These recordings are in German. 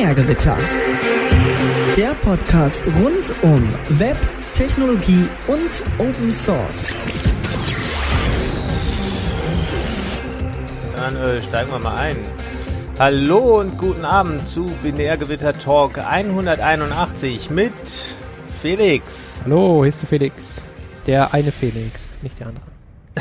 Binärgewitter. Der Podcast rund um Web, Technologie und Open Source. Dann steigen wir mal ein. Hallo und guten Abend zu Binärgewitter Talk 181 mit Felix. Hallo, hier ist der Felix. Der eine Felix, nicht der andere.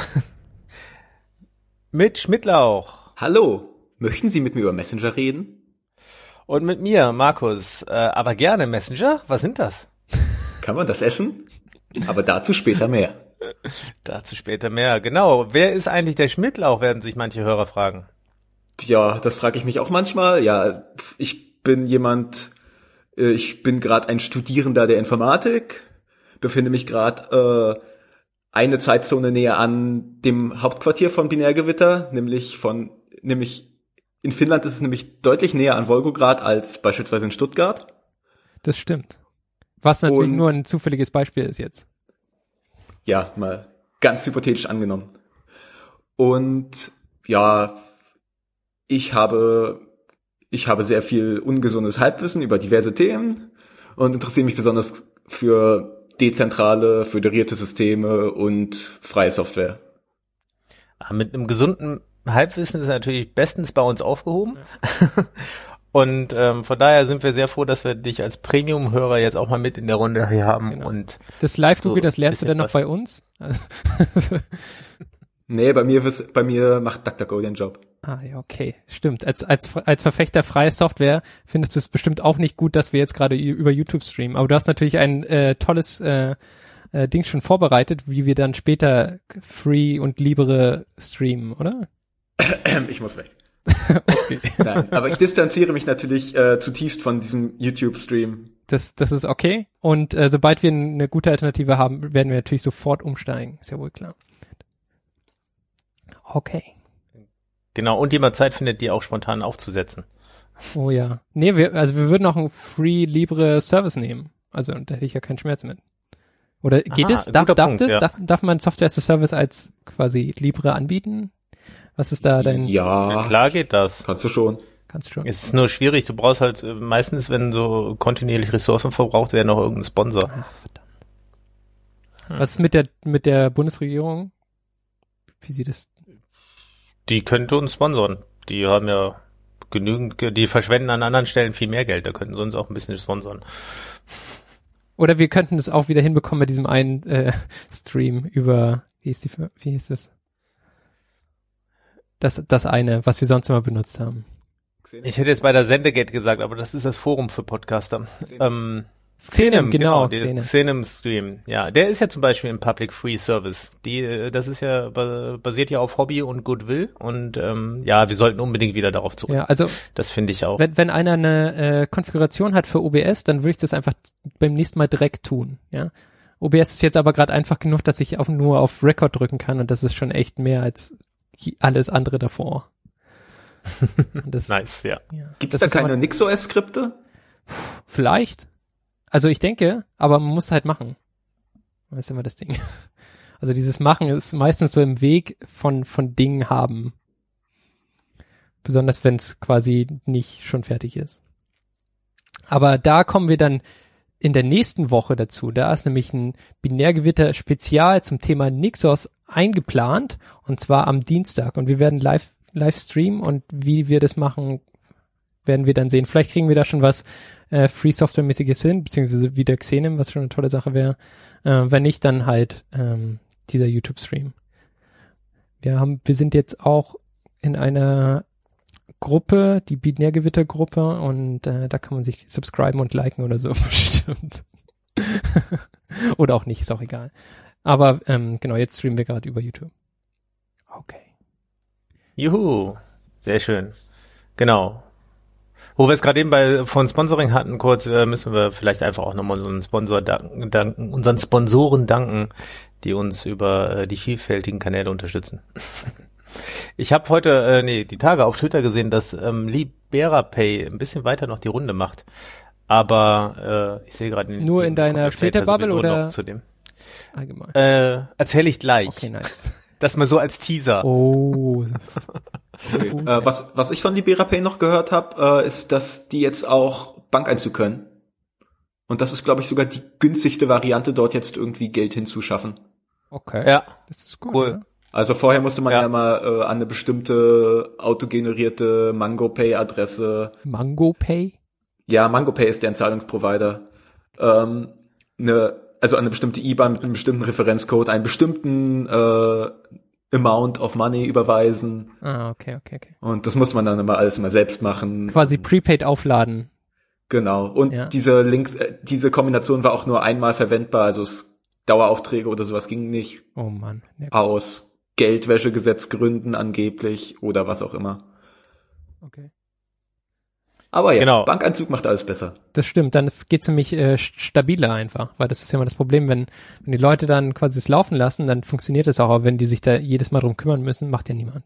Mit Schmidtlauch. Hallo, möchten Sie mit mir über Messenger reden? Und mit mir, Markus. Aber gerne Messenger? Was sind das? Kann man das essen? Aber dazu später mehr. Dazu später mehr, genau. Wer ist eigentlich der Schmidtlauch, werden sich manche Hörer fragen. Ja, das frage ich mich auch manchmal. Ja, ich bin gerade ein Studierender der Informatik, befinde mich gerade eine Zeitzone näher an dem Hauptquartier von Binärgewitter, nämlich in Finnland ist es nämlich deutlich näher an Wolgograd als beispielsweise in Stuttgart. Das stimmt. Was natürlich nur ein zufälliges Beispiel ist jetzt. Ja, mal ganz hypothetisch angenommen. Und ja, ich habe sehr viel ungesundes Halbwissen über diverse Themen und interessiere mich besonders für dezentrale, föderierte Systeme und freie Software. Mit einem gesunden Halbwissen ist natürlich bestens bei uns aufgehoben. Und von daher sind wir sehr froh, dass wir dich als Premium-Hörer jetzt auch mal mit in der Runde hier haben. Genau. Und das Live-Google, das lernst du dann noch bei uns? Nee, bei mir macht DuckDuckGo den Job. Ah ja, okay, stimmt. Als Verfechter freie Software findest du es bestimmt auch nicht gut, dass wir jetzt gerade über YouTube streamen. Aber du hast natürlich ein tolles Ding schon vorbereitet, wie wir dann später Free und Libre streamen, oder? Ich muss weg. Okay. Nein, aber ich distanziere mich natürlich zutiefst von diesem YouTube-Stream. Das ist okay. Und sobald wir eine gute Alternative haben, werden wir natürlich sofort umsteigen. Ist ja wohl klar. Okay. genau, und jemand Zeit findet, die auch spontan aufzusetzen. Oh ja. Nee, wir würden auch einen Free Libre Service nehmen. Also da hätte ich ja keinen Schmerz mit. Oder geht es? Darf man Software as a Service als quasi Libre anbieten? Was ist da dein... Ja, Klar geht das. kannst du schon. Es ist nur schwierig, du brauchst halt meistens, wenn so kontinuierlich Ressourcen verbraucht werden, noch irgendeinen Sponsor. Ach, verdammt. Was ist mit der Bundesregierung? Wie sieht es? Die könnte uns sponsoren. Die haben ja genügend, die verschwenden an anderen Stellen viel mehr Geld, da könnten sie uns auch ein bisschen sponsoren. Oder wir könnten es auch wieder hinbekommen mit diesem einen Stream über, wie hieß das? Das eine, was wir sonst immer benutzt haben. Ich hätte jetzt bei der Sendegate gesagt, aber das ist das Forum für Podcaster. Xenem, genau. Xenem Stream. Ja, der ist ja zum Beispiel im Public Free Service. Das ist ja basiert ja auf Hobby und Goodwill und ja, wir sollten unbedingt wieder darauf zurück. Ja, also das finde ich auch. Wenn einer eine Konfiguration hat für OBS, dann würde ich das einfach beim nächsten Mal direkt tun. Ja, OBS ist jetzt aber gerade einfach genug, dass ich nur auf Record drücken kann und das ist schon echt mehr als alles andere davor. Nice, ja. Gibt es da keine NixOS-Skripte? Vielleicht. Also ich denke, aber man muss halt machen. Das ist immer das Ding. Also dieses Machen ist meistens so im Weg von Dingen haben. Besonders wenn es quasi nicht schon fertig ist. Aber da kommen wir dann in der nächsten Woche dazu. Da ist nämlich ein Binärgewitter-Spezial zum Thema Nixos eingeplant. Und zwar am Dienstag. Und wir werden live streamen und wie wir das machen, werden wir dann sehen. Vielleicht kriegen wir da schon was Free Software-mäßiges hin, beziehungsweise wieder Xenem, was schon eine tolle Sache wäre. Wenn nicht, dann halt dieser YouTube-Stream. Wir sind jetzt auch in einer Gruppe, die Binärgewitter-Gruppe, und da kann man sich subscriben und liken oder so bestimmt. Oder auch nicht, ist auch egal. Aber genau, jetzt streamen wir gerade über YouTube. Okay. Juhu, sehr schön. Genau. Wo wir es gerade eben von Sponsoring hatten, kurz, müssen wir vielleicht einfach auch nochmal unseren Sponsoren danken, die uns über die vielfältigen Kanäle unterstützen. Ich habe heute, die Tage auf Twitter gesehen, dass LiberaPay ein bisschen weiter noch die Runde macht. Aber ich sehe gerade... Nur in deiner Filterbubble oder zu dem. allgemein? Erzähle ich gleich. Okay, nice. Das mal so als Teaser. Oh. Okay. Was ich von Liberapay noch gehört habe, ist, dass die jetzt auch Bankeinzug können. Und das ist, glaube ich, sogar die günstigste Variante, dort jetzt irgendwie Geld hinzuschaffen. Okay. Ja, Das ist gut. cool. Oder? Also vorher musste man Ja. ja mal an eine bestimmte autogenerierte MangoPay-Adresse. MangoPay? Ja, MangoPay ist deren Zahlungsprovider. Also an eine bestimmte IBAN mit einem bestimmten Referenzcode, einen bestimmten Amount of Money überweisen. Ah, okay. Und das musste man dann immer alles immer selbst machen. Quasi Prepaid aufladen. Genau. Und Ja. diese Kombination war auch nur einmal verwendbar. Also Daueraufträge oder sowas ging nicht. Oh Mann. Ja, Aus Geldwäschegesetzgründen angeblich oder was auch immer. okay. Aber ja, Genau. Bankeinzug macht alles besser. Das stimmt, dann geht's nämlich stabiler einfach, weil das ist ja immer das Problem, wenn die Leute dann quasi es laufen lassen, dann funktioniert es auch, aber wenn die sich da jedes Mal drum kümmern müssen, macht ja niemand.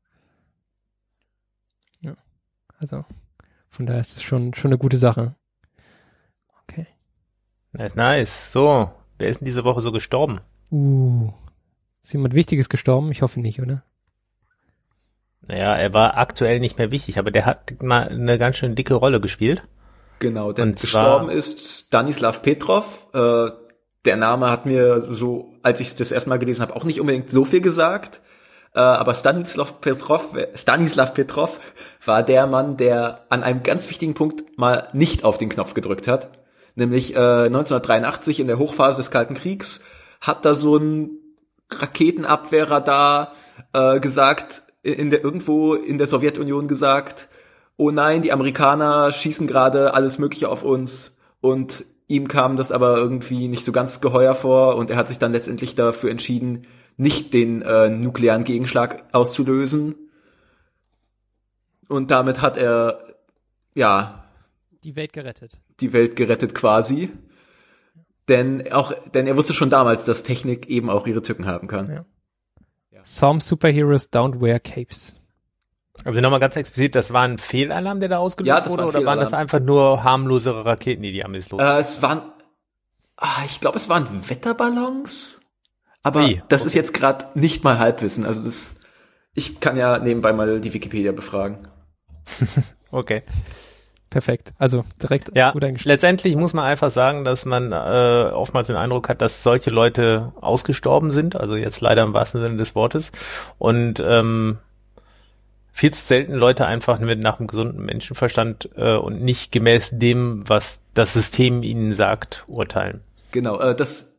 Ja, also von daher ist es schon eine gute Sache. Okay. Nice. So, wer ist denn diese Woche so gestorben? Ist jemand Wichtiges gestorben? Ich hoffe nicht, oder? Naja, er war aktuell nicht mehr wichtig, aber der hat mal eine ganz schön dicke Rolle gespielt. Genau, denn Und zwar- gestorben ist Stanislav Petrov. Der Name hat mir so, als ich das erste Mal gelesen habe, auch nicht unbedingt so viel gesagt. Aber Stanislav Petrov war der Mann, der an einem ganz wichtigen Punkt mal nicht auf den Knopf gedrückt hat. Nämlich 1983 in der Hochphase des Kalten Kriegs hat da so ein Raketenabwehrradar gesagt, irgendwo in der Sowjetunion gesagt, oh nein, die Amerikaner schießen gerade alles Mögliche auf uns, und ihm kam das aber irgendwie nicht so ganz geheuer vor, und er hat sich dann letztendlich dafür entschieden, nicht den nuklearen Gegenschlag auszulösen. Und damit hat er, ja, Die Welt gerettet. die Welt gerettet quasi. Denn er wusste schon damals, dass Technik eben auch ihre Tücken haben kann. Ja. Some superheroes don't wear capes. Also nochmal ganz explizit, das war ein Fehlalarm, der da Ja, ausgelöst das wurde, war ein oder waren das Fehlalarm. einfach nur harmlosere Raketen, die Amis los? Ich glaube, es waren Wetterballons. Aber Wie? das Okay. ist jetzt gerade nicht mal Halbwissen. Also ich kann ja nebenbei mal die Wikipedia befragen. Okay. Perfekt. Also direkt Ja, gut eingestellt. letztendlich muss man einfach sagen, dass man oftmals den Eindruck hat, dass solche Leute ausgestorben sind, also jetzt leider im wahrsten Sinne des Wortes, und viel zu selten Leute einfach mit nach einem gesunden Menschenverstand und nicht gemäß dem, was das System ihnen sagt, urteilen. Genau, das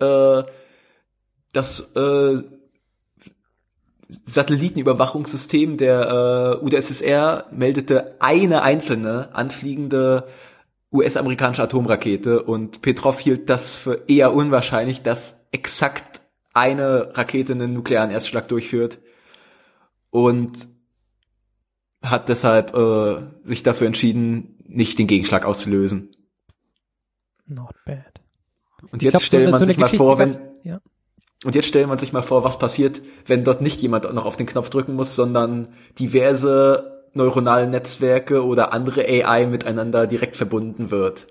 Satellitenüberwachungssystem der UdSSR meldete eine einzelne anfliegende US-amerikanische Atomrakete, und Petrov hielt das für eher unwahrscheinlich, dass exakt eine Rakete einen nuklearen Erstschlag durchführt, und hat deshalb sich dafür entschieden, nicht den Gegenschlag auszulösen. Not bad. Und Ich jetzt glaub, stellt man eine sich mal Geschichte vor, gab's- ja. Und jetzt stellt man sich mal vor, was passiert, wenn dort nicht jemand noch auf den Knopf drücken muss, sondern diverse neuronale Netzwerke oder andere AI miteinander direkt verbunden wird.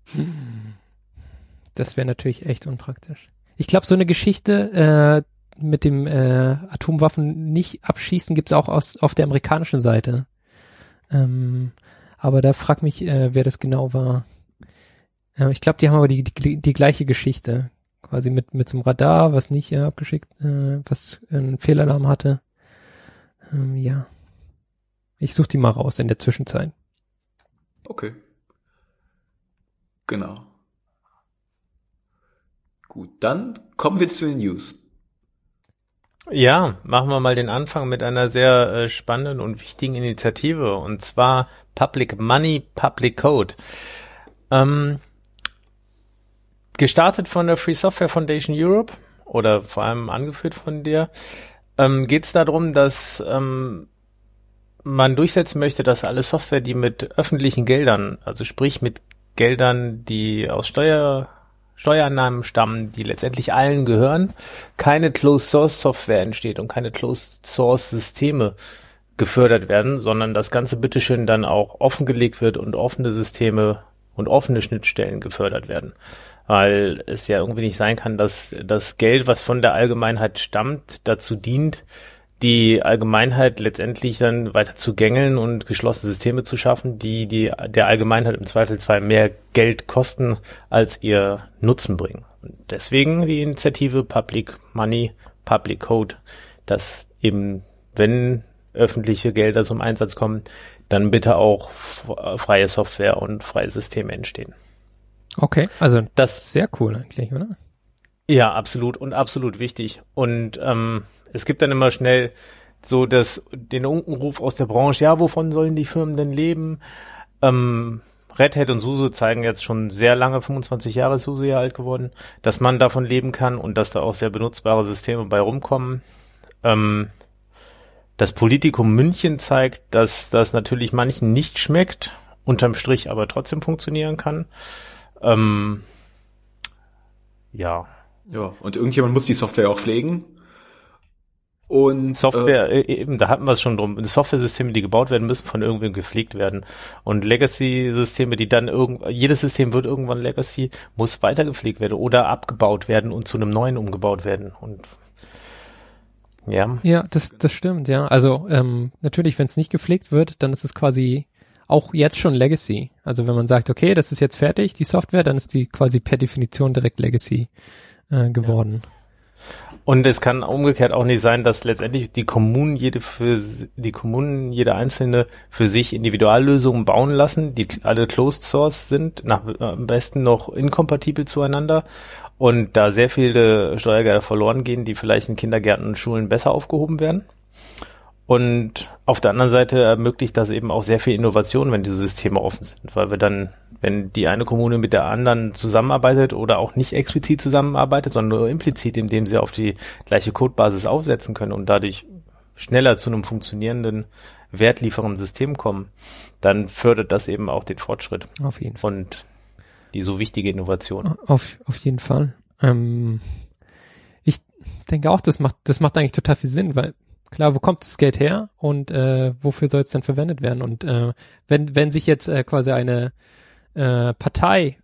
Das wäre natürlich echt unpraktisch. Ich glaube, so eine Geschichte mit dem Atomwaffen nicht abschießen gibt's auch auf der amerikanischen Seite. Aber da frag mich, wer das genau war. Ich glaube, die haben aber die gleiche Geschichte. Quasi mit so einem Radar, was nicht abgeschickt, was einen Fehlalarm hatte. Ja. Ich suche die mal raus in der Zwischenzeit. Okay. Genau. Gut, dann kommen wir zu den News. Ja, machen wir mal den Anfang mit einer sehr spannenden und wichtigen Initiative, und zwar Public Money, Public Code. Gestartet von der Free Software Foundation Europe oder vor allem angeführt von der, geht es darum, dass man durchsetzen möchte, dass alle Software, die mit öffentlichen Geldern, also sprich mit Geldern, die aus Steuereinnahmen stammen, die letztendlich allen gehören, keine Closed Source Software entsteht und keine Closed Source Systeme gefördert werden, sondern das Ganze bitteschön dann auch offengelegt wird und offene Systeme und offene Schnittstellen gefördert werden. Weil es ja irgendwie nicht sein kann, dass das Geld, was von der Allgemeinheit stammt, dazu dient, die Allgemeinheit letztendlich dann weiter zu gängeln und geschlossene Systeme zu schaffen, die der Allgemeinheit im Zweifelsfall mehr Geld kosten, als ihr Nutzen bringen. Und deswegen die Initiative Public Money, Public Code, dass eben, wenn öffentliche Gelder zum Einsatz kommen, dann bitte auch freie Software und freie Systeme entstehen. Okay, also das ist sehr cool eigentlich, oder? Ja, absolut und absolut wichtig. Und es gibt dann immer schnell so den Unkenruf aus der Branche, ja, wovon sollen die Firmen denn leben? Red Hat und SUSE zeigen jetzt schon sehr lange, 25 Jahre ist SUSE ja alt geworden, dass man davon leben kann und dass da auch sehr benutzbare Systeme bei rumkommen. Das Politikum München zeigt, dass das natürlich manchen nicht schmeckt, unterm Strich aber trotzdem funktionieren kann. Ja. Ja, und irgendjemand muss die Software auch pflegen. Und Software, eben, da hatten wir es schon drum. Software-Systeme, die gebaut werden, müssen von irgendwem gepflegt werden. Und Legacy-Systeme, die dann jedes System wird irgendwann Legacy, muss weiter gepflegt werden oder abgebaut werden und zu einem neuen umgebaut werden. Und ja. Ja, das stimmt, ja. Also natürlich, wenn es nicht gepflegt wird, dann ist es quasi auch jetzt schon Legacy. Also wenn man sagt, okay, das ist jetzt fertig, die Software, dann ist die quasi per Definition direkt Legacy geworden. Ja. Und es kann umgekehrt auch nicht sein, dass letztendlich die Kommunen jede einzelne für sich Individuallösungen bauen lassen, die alle Closed Source sind, am besten noch inkompatibel zueinander. Und da sehr viele Steuergelder verloren gehen, die vielleicht in Kindergärten und Schulen besser aufgehoben werden. Und auf der anderen Seite ermöglicht das eben auch sehr viel Innovation, wenn diese Systeme offen sind, weil wir dann, wenn die eine Kommune mit der anderen zusammenarbeitet oder auch nicht explizit zusammenarbeitet, sondern nur implizit, indem sie auf die gleiche Codebasis aufsetzen können und dadurch schneller zu einem funktionierenden, wertliefernden System kommen, dann fördert das eben auch den Fortschritt. Auf jeden Fall. Und die so wichtige Innovation. Auf jeden Fall. Ich denke auch, das macht eigentlich total viel Sinn, weil klar, wo kommt das Geld her und wofür soll es dann verwendet werden? Und wenn sich jetzt quasi eine Partei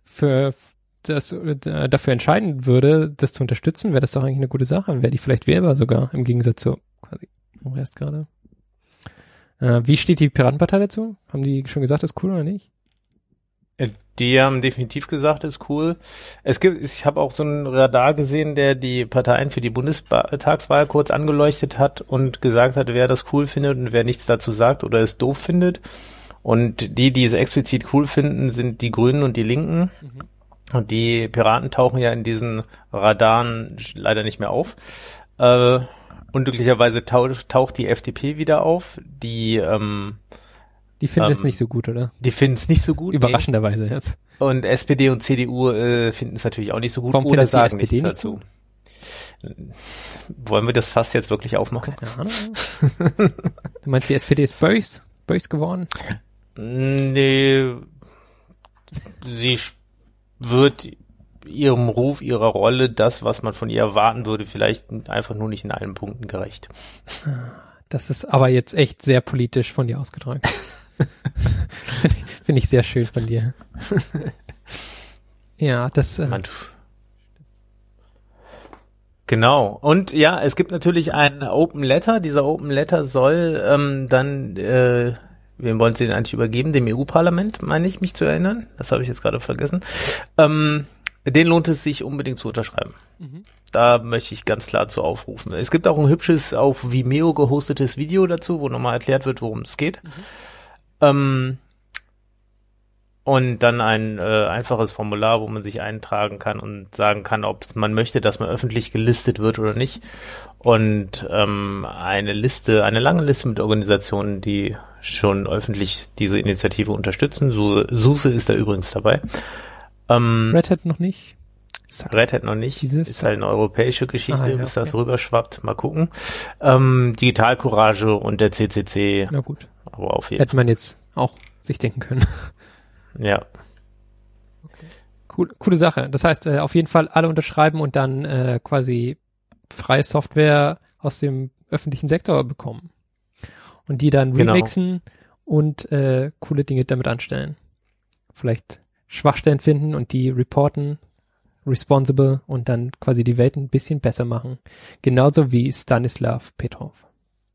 dafür entscheiden würde, das zu unterstützen, wäre das doch eigentlich eine gute Sache. Wäre die vielleicht wählbar sogar, im Gegensatz zu quasi vom Rest gerade. Wie steht die Piratenpartei dazu? Haben die schon gesagt, ist cool oder nicht? Die haben definitiv gesagt, ist cool. Ich habe auch so ein Radar gesehen, der die Parteien für die Bundestagswahl kurz angeleuchtet hat und gesagt hat, wer das cool findet und wer nichts dazu sagt oder es doof findet. Und die es explizit cool finden, sind die Grünen und die Linken. Und die Piraten tauchen ja in diesen Radaren leider nicht mehr auf. Unglücklicherweise taucht die FDP wieder auf. Die finden es nicht so gut, oder? Die finden es nicht so gut. Überraschenderweise jetzt. Und SPD und CDU finden es natürlich auch nicht so gut. Warum oder sagen nichts SPD dazu. Wollen wir das Fass jetzt wirklich aufmachen? Keine Ahnung. Du meinst, die SPD ist bös geworden? Nee. Sie wird ihrem Ruf, ihrer Rolle, das, was man von ihr erwarten würde, vielleicht einfach nur nicht in allen Punkten gerecht. Das ist aber jetzt echt sehr politisch von dir ausgedrückt. Finde ich sehr schön von dir. Ja, das... Genau. Und ja, es gibt natürlich einen Open Letter. Dieser Open Letter soll dann, wem wollen Sie den eigentlich übergeben? Dem EU-Parlament, meine ich, mich zu erinnern. Das habe ich jetzt gerade vergessen. Den lohnt es sich unbedingt zu unterschreiben. Da möchte ich ganz klar zu aufrufen. Es gibt auch ein hübsches, auf Vimeo gehostetes Video dazu, wo nochmal erklärt wird, worum es geht. Und dann ein einfaches Formular, wo man sich eintragen kann und sagen kann, ob man möchte, dass man öffentlich gelistet wird oder nicht. Und eine lange Liste mit Organisationen, die schon öffentlich diese Initiative unterstützen. SUSE ist da übrigens dabei. Red Hat noch nicht? Red Hat noch nicht. Ist halt eine europäische Geschichte, bis das rüberschwappt. Mal gucken. Digital Courage und der CCC. Na gut. Aber auf jeden Fall. Hätte man jetzt auch sich denken können. Ja. Okay. Coole Sache. Das heißt, auf jeden Fall alle unterschreiben und dann quasi freie Software aus dem öffentlichen Sektor bekommen. Und die dann remixen und coole Dinge damit anstellen. Vielleicht Schwachstellen finden und die reporten, responsible und dann quasi die Welt ein bisschen besser machen. Genauso wie Stanislav Petrov.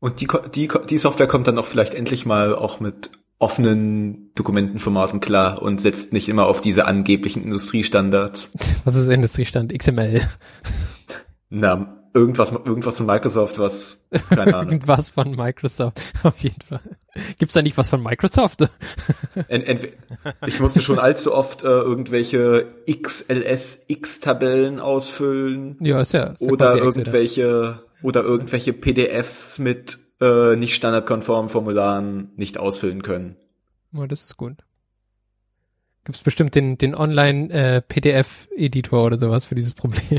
Und die Software kommt dann auch vielleicht endlich mal auch mit offenen Dokumentenformaten klar und setzt nicht immer auf diese angeblichen Industriestandards. Was ist Industriestand? XML. Na, irgendwas von Microsoft, was, keine Ahnung. Irgendwas von Microsoft, auf jeden Fall. Gibt's da nicht was von Microsoft? Ich musste schon allzu oft irgendwelche XLSX-Tabellen ausfüllen. Ja, ist ja oder quasi irgendwelche PDFs mit nicht standardkonformen Formularen nicht ausfüllen können. Oh, das ist gut. Gibt's bestimmt den Online PDF-Editor oder sowas für dieses Problem.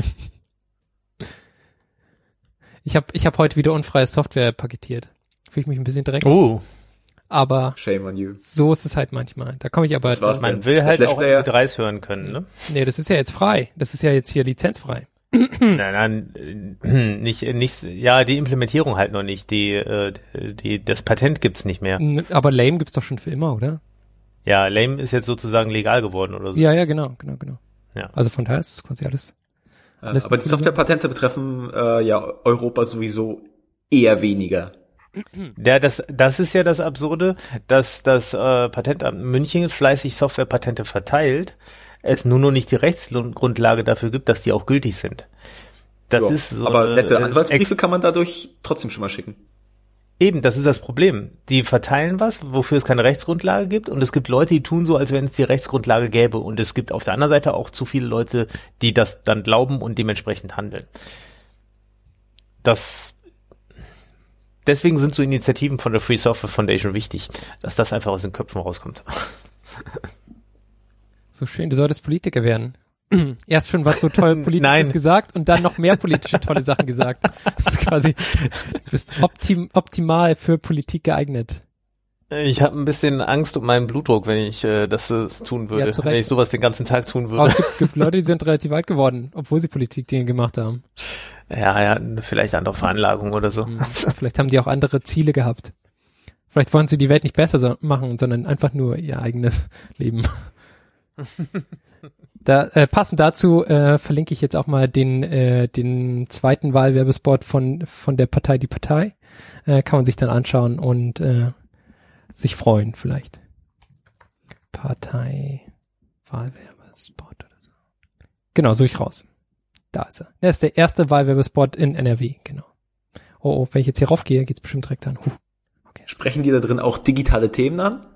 Ich hab heute wieder unfreie Software paketiert. Fühle ich mich ein bisschen dreckig. Oh. Aber Shame on you. so ist es halt manchmal. Da komme ich aber... Man will halt auch MP3s hören können, ne? Nee, das ist ja jetzt frei. Das ist ja jetzt hier lizenzfrei. Nein, nicht, ja, die Implementierung halt noch nicht. Das Patent gibt's nicht mehr. Aber Lame gibt's doch schon für immer, oder? Ja, Lame ist jetzt sozusagen legal geworden oder so. Ja, genau. Ja. Also von daher ist es quasi alles aber die Softwarepatente betreffen Europa sowieso eher weniger. Ja, das ist ja das Absurde, dass das Patentamt München fleißig Softwarepatente verteilt, es nur noch nicht die Rechtsgrundlage dafür gibt, dass die auch gültig sind. Das ist so. Aber nette Anwaltsbriefe kann man dadurch trotzdem schon mal schicken. Eben, das ist das Problem. Die verteilen was, wofür es keine Rechtsgrundlage gibt, und es gibt Leute, die tun so, als wenn es die Rechtsgrundlage gäbe, und es gibt auf der anderen Seite auch zu viele Leute, die das dann glauben und dementsprechend handeln. Deswegen sind so Initiativen von der Free Software Foundation wichtig, dass das einfach aus den Köpfen rauskommt. So schön, du solltest Politiker werden. Erst schon was so toll Politisches gesagt und dann noch mehr politische tolle Sachen gesagt. Das ist quasi, du bist optimal für Politik geeignet. Ich habe ein bisschen Angst um meinen Blutdruck, wenn ich das tun würde, Ja, wenn ich sowas den ganzen Tag tun würde. Aber es gibt Leute, die sind relativ alt geworden, obwohl sie Politik-Dinge gemacht haben. Ja, vielleicht andere Veranlagung oder so. Vielleicht haben die auch andere Ziele gehabt. Vielleicht wollen sie die Welt nicht besser machen, sondern einfach nur ihr eigenes Leben. Passend dazu verlinke ich jetzt auch mal den zweiten Wahlwerbespot von der Partei Die Partei. Kann man sich dann anschauen und sich freuen vielleicht. Partei Wahlwerbespot oder so. Genau, suche ich raus. Da ist er. Der ist der erste Wahlwerbespot in NRW, genau. Oh, wenn ich jetzt hier raufgehe, geht's bestimmt direkt an. Okay. Sprechen die da drin auch digitale Themen an?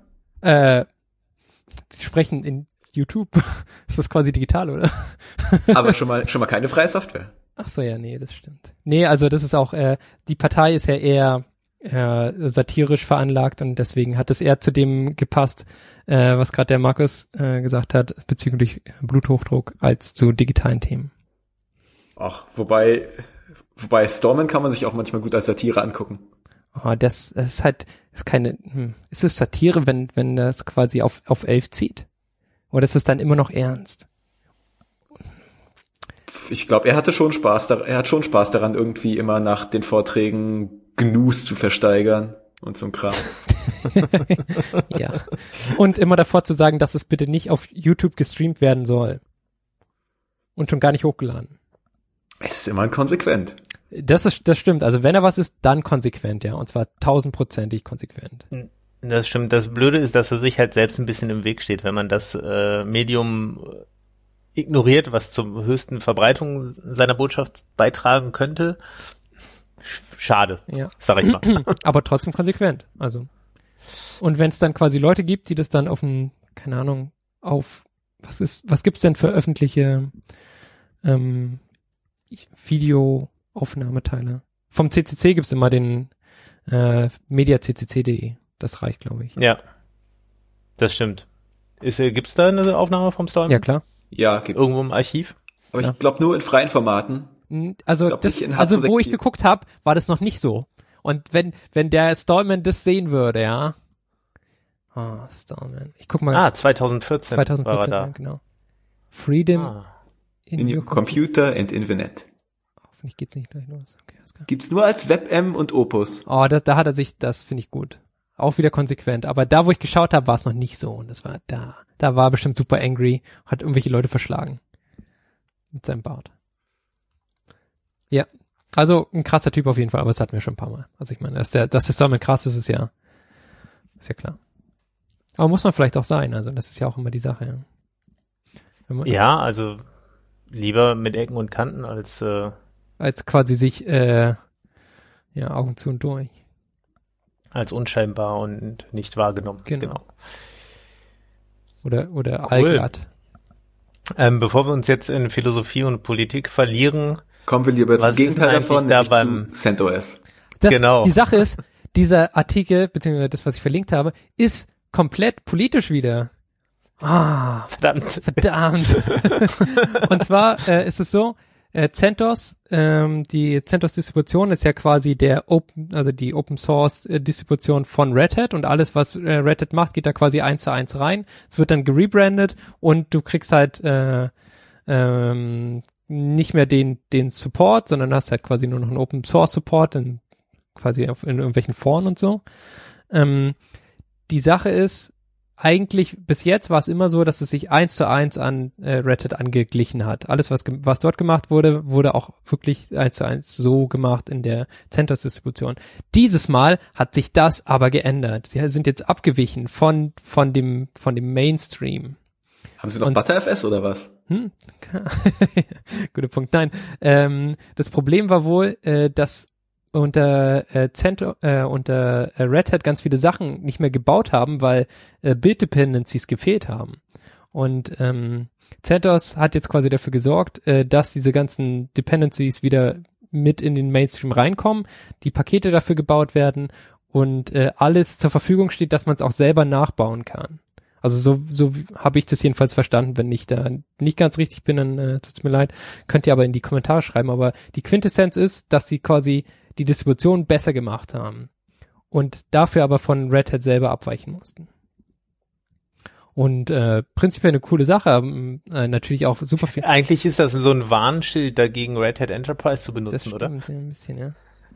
Die sprechen in YouTube. Ist das quasi digital, oder? Aber schon mal keine freie Software. Ach so, ja, nee, das stimmt. Nee, also das ist auch, die Partei ist ja eher satirisch veranlagt und deswegen hat es eher zu dem gepasst, was gerade der Markus gesagt hat, bezüglich Bluthochdruck, als zu digitalen Themen. Ach, wobei Stormen kann man sich auch manchmal gut als Satire angucken. Oh, das ist halt, ist keine, ist es Satire, wenn das quasi auf 11 zieht? Oder ist es dann immer noch ernst? Ich glaube, er hat schon Spaß daran, irgendwie immer nach den Vorträgen Gnus zu versteigern und so ein Kram. Ja. Und immer davor zu sagen, dass es bitte nicht auf YouTube gestreamt werden soll. Und schon gar nicht hochgeladen. Es ist immerhin konsequent. Das stimmt. Also wenn er was ist, dann konsequent, ja. Und zwar 1000%ig konsequent. Das stimmt. Das Blöde ist, dass er sich halt selbst ein bisschen im Weg steht, wenn man das Medium ignoriert, was zur höchsten Verbreitung seiner Botschaft beitragen könnte. Schade, ja. Sag ich mal. Aber trotzdem konsequent. Also. Und wenn es dann quasi Leute gibt, die das dann auf ein, keine Ahnung, auf was gibt's denn für öffentliche Videoaufnahmeteile? Vom CCC gibt's immer den mediaccc.de. Das reicht, glaube ich. Ja, das stimmt. Gibt's da eine Aufnahme vom Stallman? Ja, klar. Ja, gibt's. Irgendwo im Archiv? Aber ich glaube nur in freien Formaten. Also wo ich geguckt habe, war das noch nicht so. Und wenn der Stallman das sehen würde, ja. Stallman. Ich guck mal. 2014 war er da. Ja, genau. Freedom in your computer and Internet. Hoffentlich geht's nicht gleich los. Okay, alles klar. Gibt's nur als WebM und Opus. Oh, da hat er sich, das finde ich gut. Auch wieder konsequent. Aber da, wo ich geschaut habe, war es noch nicht so. Und das war da war er bestimmt super angry, hat irgendwelche Leute verschlagen. Mit seinem Bart. Ja. Also ein krasser Typ auf jeden Fall, aber das hatten wir schon ein paar Mal. Also ich meine, dass der Stormman krass ist ja klar. Aber muss man vielleicht auch sein, also das ist ja auch immer die Sache, ja. Ja, also lieber mit Ecken und Kanten als quasi sich Augen zu und durch. als unscheinbar und nicht wahrgenommen. Genau. Oder Cool. allglatt. Bevor wir uns jetzt in Philosophie und Politik verlieren, Kommen wir lieber zum Gegenteil davon, da nämlich zu CentOS. Genau. Die Sache ist, dieser Artikel, beziehungsweise das, was ich verlinkt habe, ist komplett politisch wieder. Verdammt. Und zwar ist es so, CentOS, die CentOS-Distribution ist ja quasi die Open-Source-Distribution von Red Hat und alles, was Red Hat macht, geht da quasi 1:1 rein. Es wird dann gerebrandet und du kriegst halt nicht mehr den Support, sondern hast halt quasi nur noch einen Open-Source-Support quasi in irgendwelchen Foren und so. Die Sache ist, eigentlich bis jetzt war es immer so, dass es sich 1:1 an Red Hat angeglichen hat. Alles, was dort gemacht wurde, wurde auch wirklich 1:1 so gemacht in der CentOS-Distribution. Dieses Mal hat sich das aber geändert. Sie sind jetzt abgewichen von dem Mainstream. Haben Sie noch ButterFS oder was? Guter Punkt. Nein, das Problem war wohl, dass unter Red Hat ganz viele Sachen nicht mehr gebaut haben, weil Build Dependencies gefehlt haben. Und CentOS hat jetzt quasi dafür gesorgt, dass diese ganzen Dependencies wieder mit in den Mainstream reinkommen, die Pakete dafür gebaut werden und alles zur Verfügung steht, dass man es auch selber nachbauen kann. Also so habe ich das jedenfalls verstanden. Wenn ich da nicht ganz richtig bin, dann tut's mir leid. Könnt ihr aber in die Kommentare schreiben. Aber die Quintessenz ist, dass sie quasi die Distribution besser gemacht haben und dafür aber von Red Hat selber abweichen mussten. Und prinzipiell eine coole Sache, natürlich auch super viel. Eigentlich ist das so ein Warnschild dagegen, Red Hat Enterprise zu benutzen, das stimmt, oder? Ein bisschen, ja.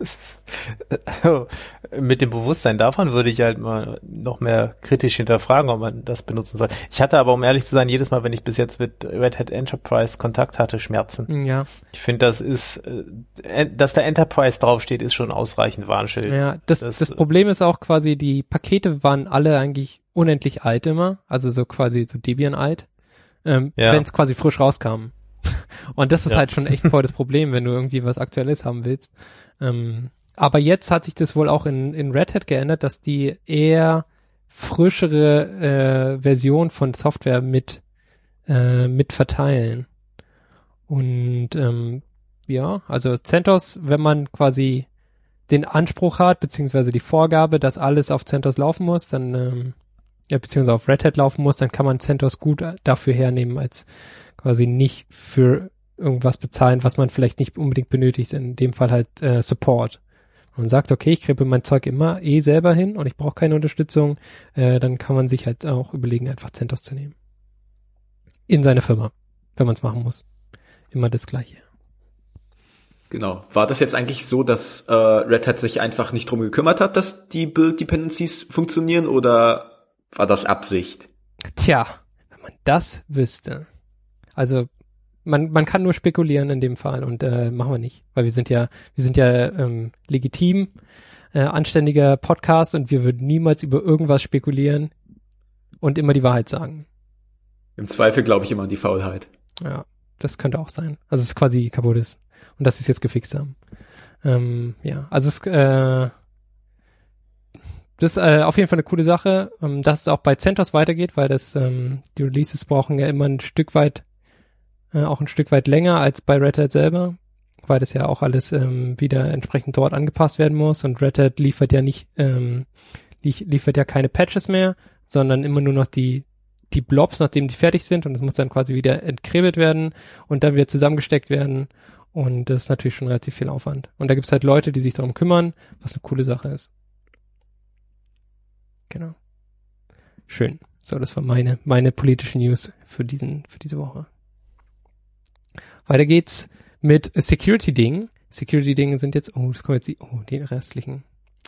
Mit dem Bewusstsein davon würde ich halt mal noch mehr kritisch hinterfragen, ob man das benutzen soll. Ich hatte aber, um ehrlich zu sein, jedes Mal, wenn ich bis jetzt mit Red Hat Enterprise Kontakt hatte, Schmerzen. Ja. Ich finde, das ist, dass da Enterprise draufsteht, ist schon ausreichend Warnschild. Ja, das Problem ist auch quasi, die Pakete waren alle eigentlich unendlich alt immer, also so quasi so Debian alt, wenn es quasi frisch rauskam. Und das ist halt schon echt voll das Problem, wenn du irgendwie was Aktuelles haben willst. Aber jetzt hat sich das wohl auch in Red Hat geändert, dass die eher frischere Version von Software mit verteilen. Und also CentOS, wenn man quasi den Anspruch hat, beziehungsweise die Vorgabe, dass alles auf CentOS laufen muss, dann beziehungsweise auf Red Hat laufen muss, dann kann man CentOS gut dafür hernehmen, als quasi nicht für irgendwas bezahlen, was man vielleicht nicht unbedingt benötigt, in dem Fall halt Support. Man sagt, okay, ich kriege mein Zeug immer selber hin und ich brauche keine Unterstützung, dann kann man sich halt auch überlegen, einfach CentOS zu nehmen. In seine Firma, wenn man es machen muss. Immer das Gleiche. Genau. War das jetzt eigentlich so, dass Red Hat sich einfach nicht drum gekümmert hat, dass die Build-Dependencies funktionieren, oder war das Absicht? Tja, wenn man das wüsste. Also man kann nur spekulieren in dem Fall und machen wir nicht, weil wir sind ja legitim, anständiger Podcast und wir würden niemals über irgendwas spekulieren und immer die Wahrheit sagen. Im Zweifel glaube ich immer an die Faulheit. Ja, das könnte auch sein. Also es ist quasi kaputt ist und dass sie es jetzt gefixt haben. Also es das ist auf jeden Fall eine coole Sache, dass es auch bei CentOS weitergeht, weil die Releases brauchen ja immer ein Stück weit länger als bei Red Hat selber, weil das ja auch alles wieder entsprechend dort angepasst werden muss und Red Hat liefert ja keine Patches mehr, sondern immer nur noch die Blobs, nachdem die fertig sind, und es muss dann quasi wieder entkribbelt werden und dann wieder zusammengesteckt werden, und das ist natürlich schon relativ viel Aufwand. Und da gibt's halt Leute, die sich darum kümmern, was eine coole Sache ist. Genau. Schön. So, das war meine politische News für diese Woche. Weiter geht's mit Security-Dingen. Security-Dinge sind jetzt, das kommen jetzt die restlichen.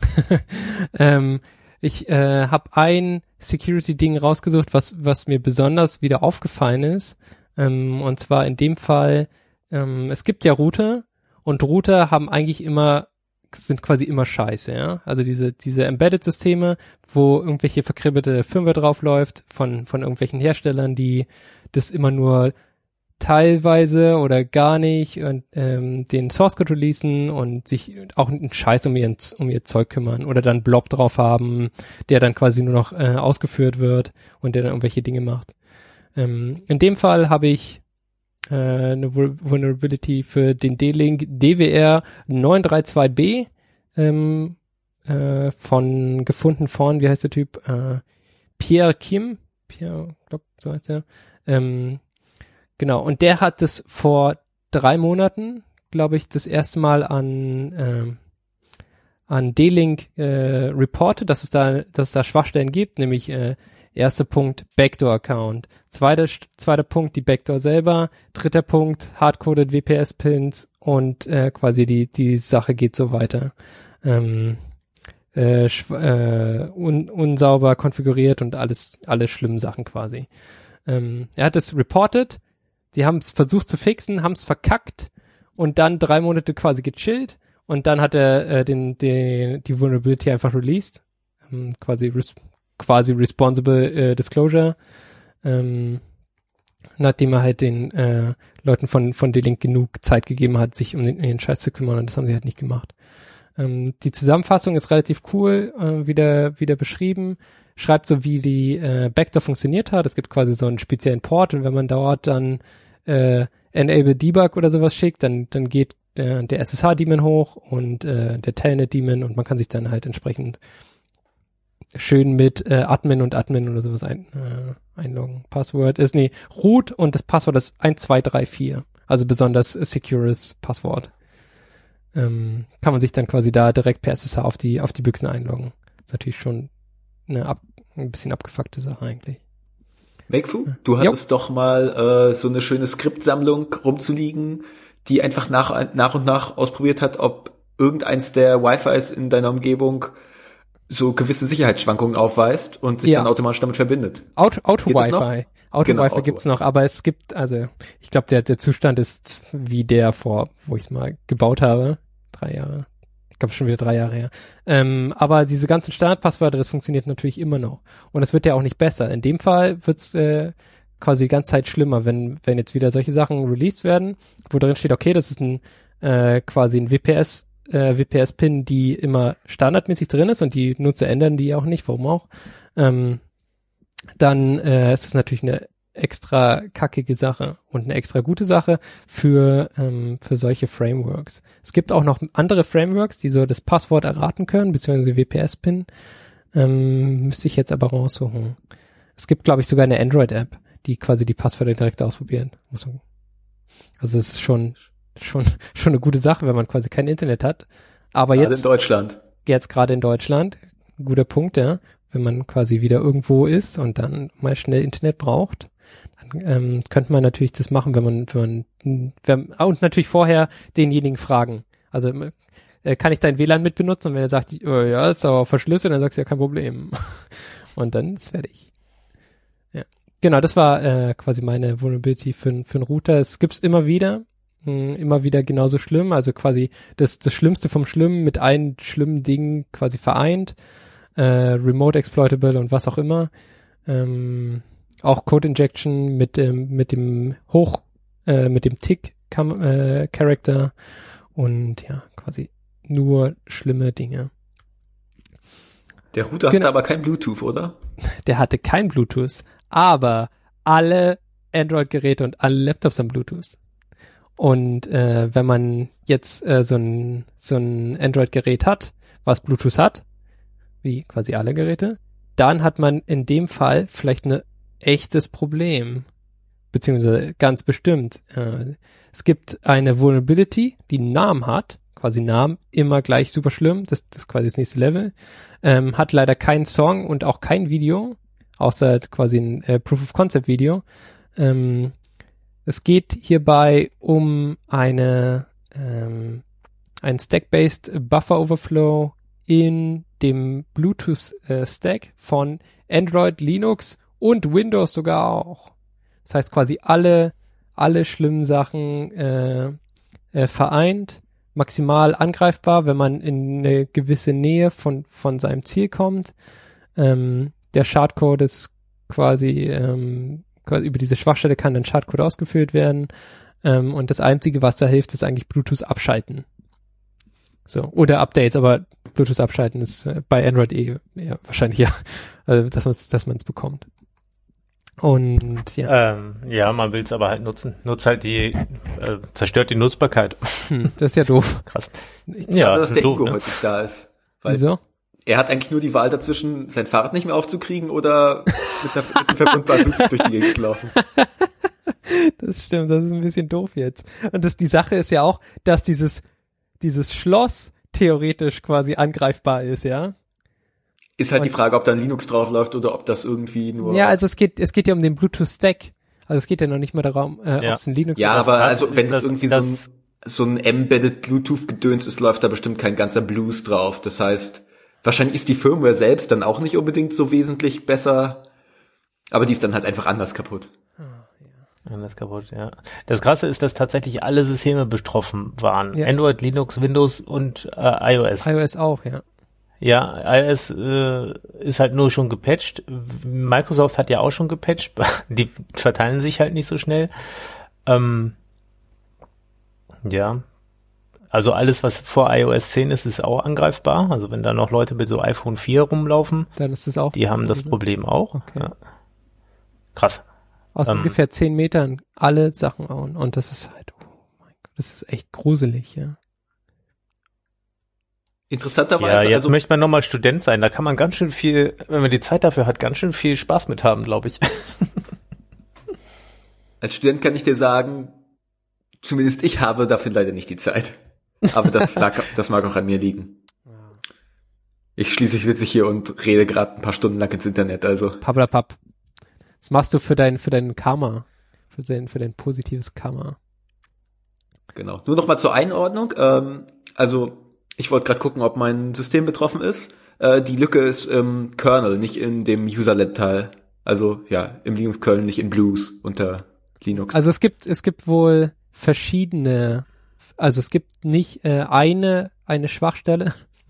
Ich habe ein Security-Ding rausgesucht, was mir besonders wieder aufgefallen ist. Und zwar in dem Fall, es gibt ja Router Und Router sind quasi immer scheiße, ja. Also diese Embedded-Systeme, wo irgendwelche verkribbelte Firmware draufläuft von irgendwelchen Herstellern, die das immer nur teilweise oder gar nicht und den Source Code releasen und sich auch einen Scheiß um ihr Zeug kümmern oder dann Blob drauf haben, der dann quasi nur noch ausgeführt wird und der dann irgendwelche Dinge macht. In dem Fall habe ich eine Vulnerability für den D-Link DWR 932B gefunden von, wie heißt der Typ? Pierre Kim. Pierre, glaub, so heißt der. Genau, und der hat das vor 3 Monaten, glaube ich, das erste Mal an D-Link reported, dass es da Schwachstellen gibt, nämlich erster Punkt, Backdoor-Account. Zweiter Punkt, die Backdoor selber. Dritter Punkt, hardcoded WPS-Pins und quasi die Sache geht so weiter. Unsauber konfiguriert und alle schlimmen Sachen quasi. Er hat es reported, die haben es versucht zu fixen, haben es verkackt und dann 3 Monate quasi gechillt und dann hat er die Vulnerability einfach released. Quasi responsible disclosure, nachdem er halt den Leuten von D-Link genug Zeit gegeben hat, sich um den Scheiß zu kümmern, und das haben sie halt nicht gemacht. Die Zusammenfassung ist relativ cool, wieder beschrieben, schreibt so, wie die Backdoor funktioniert hat. Es gibt quasi so einen speziellen Port, und wenn man dort dann Enable Debug oder sowas schickt, dann geht der SSH-Daemon hoch und der Telnet-Daemon, und man kann sich dann halt entsprechend schön mit Admin oder sowas einloggen. Passwort ist, root, und das Passwort ist 1234. Also besonders secures Passwort. Kann man sich dann quasi da direkt per SSH auf die Büchsen einloggen. Ist natürlich schon ein bisschen abgefuckte Sache eigentlich. Makefu, du hattest doch mal so eine schöne Skriptsammlung rumzuliegen, die einfach nach und nach ausprobiert hat, ob irgendeins der Wi-Fis in deiner Umgebung so gewisse Sicherheitsschwankungen aufweist und sich dann automatisch damit verbindet. Auto-Wi-Fi. Auto-Wi-Fi gibt's noch, aber es gibt, also ich glaube, der Zustand ist wie der wo ich es mal gebaut habe. 3 Jahre. Ich glaube schon wieder 3 Jahre her. Aber diese ganzen Standardpasswörter, das funktioniert natürlich immer noch. Und es wird ja auch nicht besser. In dem Fall wird's quasi die ganze Zeit schlimmer, wenn jetzt wieder solche Sachen released werden, wo drin steht, okay, das ist quasi ein WPS-Pin, die immer standardmäßig drin ist, und die Nutzer ändern die auch nicht, warum auch, dann ist es natürlich eine extra kackige Sache und eine extra gute Sache für solche Frameworks. Es gibt auch noch andere Frameworks, die so das Passwort erraten können, beziehungsweise WPS-Pin. Müsste ich jetzt aber raussuchen. Es gibt, glaube ich, sogar eine Android-App, die quasi die Passwörter direkt ausprobieren. Also es ist schon eine gute Sache, wenn man quasi kein Internet hat. Aber gerade jetzt in Deutschland. Jetzt gerade in Deutschland, guter Punkt, ja. Wenn man quasi wieder irgendwo ist und dann mal schnell Internet braucht, dann könnte man natürlich das machen, und natürlich vorher denjenigen fragen. Also kann ich dein WLAN mit benutzen? Und wenn er sagt, ja, ist aber verschlüsselt, dann sagst du ja, kein Problem. Und dann ist fertig. Ja, genau, das war quasi meine Vulnerability für einen Router. Es gibt's immer wieder genauso schlimm, also quasi das Schlimmste vom Schlimmen mit einem schlimmen Ding quasi vereint, Remote Exploitable und was auch immer, auch Code Injection mit dem Tick Character und ja, quasi nur schlimme Dinge. Der Router hatte aber kein Bluetooth, oder? Der hatte kein Bluetooth, aber alle Android-Geräte und alle Laptops haben Bluetooth. Und wenn man jetzt so ein Android-Gerät hat, was Bluetooth hat, wie quasi alle Geräte, dann hat man in dem Fall vielleicht ein echtes Problem. Beziehungsweise ganz bestimmt. Es gibt eine Vulnerability, die einen Namen hat, quasi Namen, immer gleich super schlimm, das ist quasi das nächste Level, hat leider keinen Song und auch kein Video, außer quasi ein Proof-of-Concept-Video. Es geht hierbei um ein Stack-based Buffer Overflow in dem Bluetooth-Stack von Android, Linux und Windows sogar auch. Das heißt quasi alle schlimmen Sachen vereint maximal angreifbar, wenn man in eine gewisse Nähe von seinem Ziel kommt. Der Schadcode ist quasi über diese Schwachstelle kann dann Schadcode ausgeführt werden. Und das Einzige, was da hilft, ist eigentlich Bluetooth abschalten. So, oder Updates, aber Bluetooth abschalten ist bei Android ja, wahrscheinlich ja, also dass man es bekommt. Und ja. Ja, man will es aber halt nutzen. Nutzt halt zerstört die Nutzbarkeit. Das ist ja doof. Krass. Ich glaube, dass der doof, Ingo ne? heute nicht da ist. Weil Wieso? er hat eigentlich nur die Wahl dazwischen, sein Fahrrad nicht mehr aufzukriegen oder mit einem verwundbaren Bluetooth durch die Gegend zu laufen. Das stimmt, das ist ein bisschen doof jetzt. Und die Sache ist ja auch, dass dieses Schloss theoretisch quasi angreifbar ist, ja. Ist halt die Frage, ob da ein Linux drauf läuft oder ob das irgendwie nur... Ja, also es geht ja um den Bluetooth-Stack. Also es geht ja noch nicht mal darum, ob es ein Linux ja, ist. aber also wenn das irgendwie so ein embedded Bluetooth-Gedöns ist, läuft da bestimmt kein ganzer Blues drauf. Das heißt, wahrscheinlich ist die Firmware selbst dann auch nicht unbedingt so wesentlich besser, aber die ist dann halt einfach anders kaputt. Anders kaputt, ja. Das Krasse ist, dass tatsächlich alle Systeme betroffen waren. Ja. Android, Linux, Windows und iOS. iOS auch, ja. Ja, iOS ist halt nur schon gepatcht. Microsoft hat ja auch schon gepatcht. Die verteilen sich halt nicht so schnell. Ja. Also alles, was vor iOS 10 ist auch angreifbar. Also wenn da noch Leute mit so iPhone 4 rumlaufen, dann ist das auch. Die haben das Problem auch. Okay. Ja. Krass. Aus ungefähr 10 Metern alle Sachen hauen. Und das ist halt, oh mein Gott, das ist echt gruselig, ja. Interessanterweise. Ja, jetzt möchte man nochmal Student sein. Da kann man ganz schön viel, wenn man die Zeit dafür hat, ganz schön viel Spaß mit haben, glaube ich. Als Student kann ich dir sagen, zumindest ich habe dafür leider nicht die Zeit. Aber das mag auch an mir liegen. Schließlich sitze ich hier und rede gerade ein paar Stunden lang ins Internet, also. Pappelapapp. Das machst du für dein Karma. Für dein positives Karma. Genau. Nur noch mal zur Einordnung. Also, ich wollte gerade gucken, ob mein System betroffen ist. Die Lücke ist im Kernel, nicht in dem Userlet-Teil. Also, ja, im Linux-Kernel, nicht in Blues unter Linux. Also es gibt wohl verschiedene, also es gibt nicht eine Schwachstelle,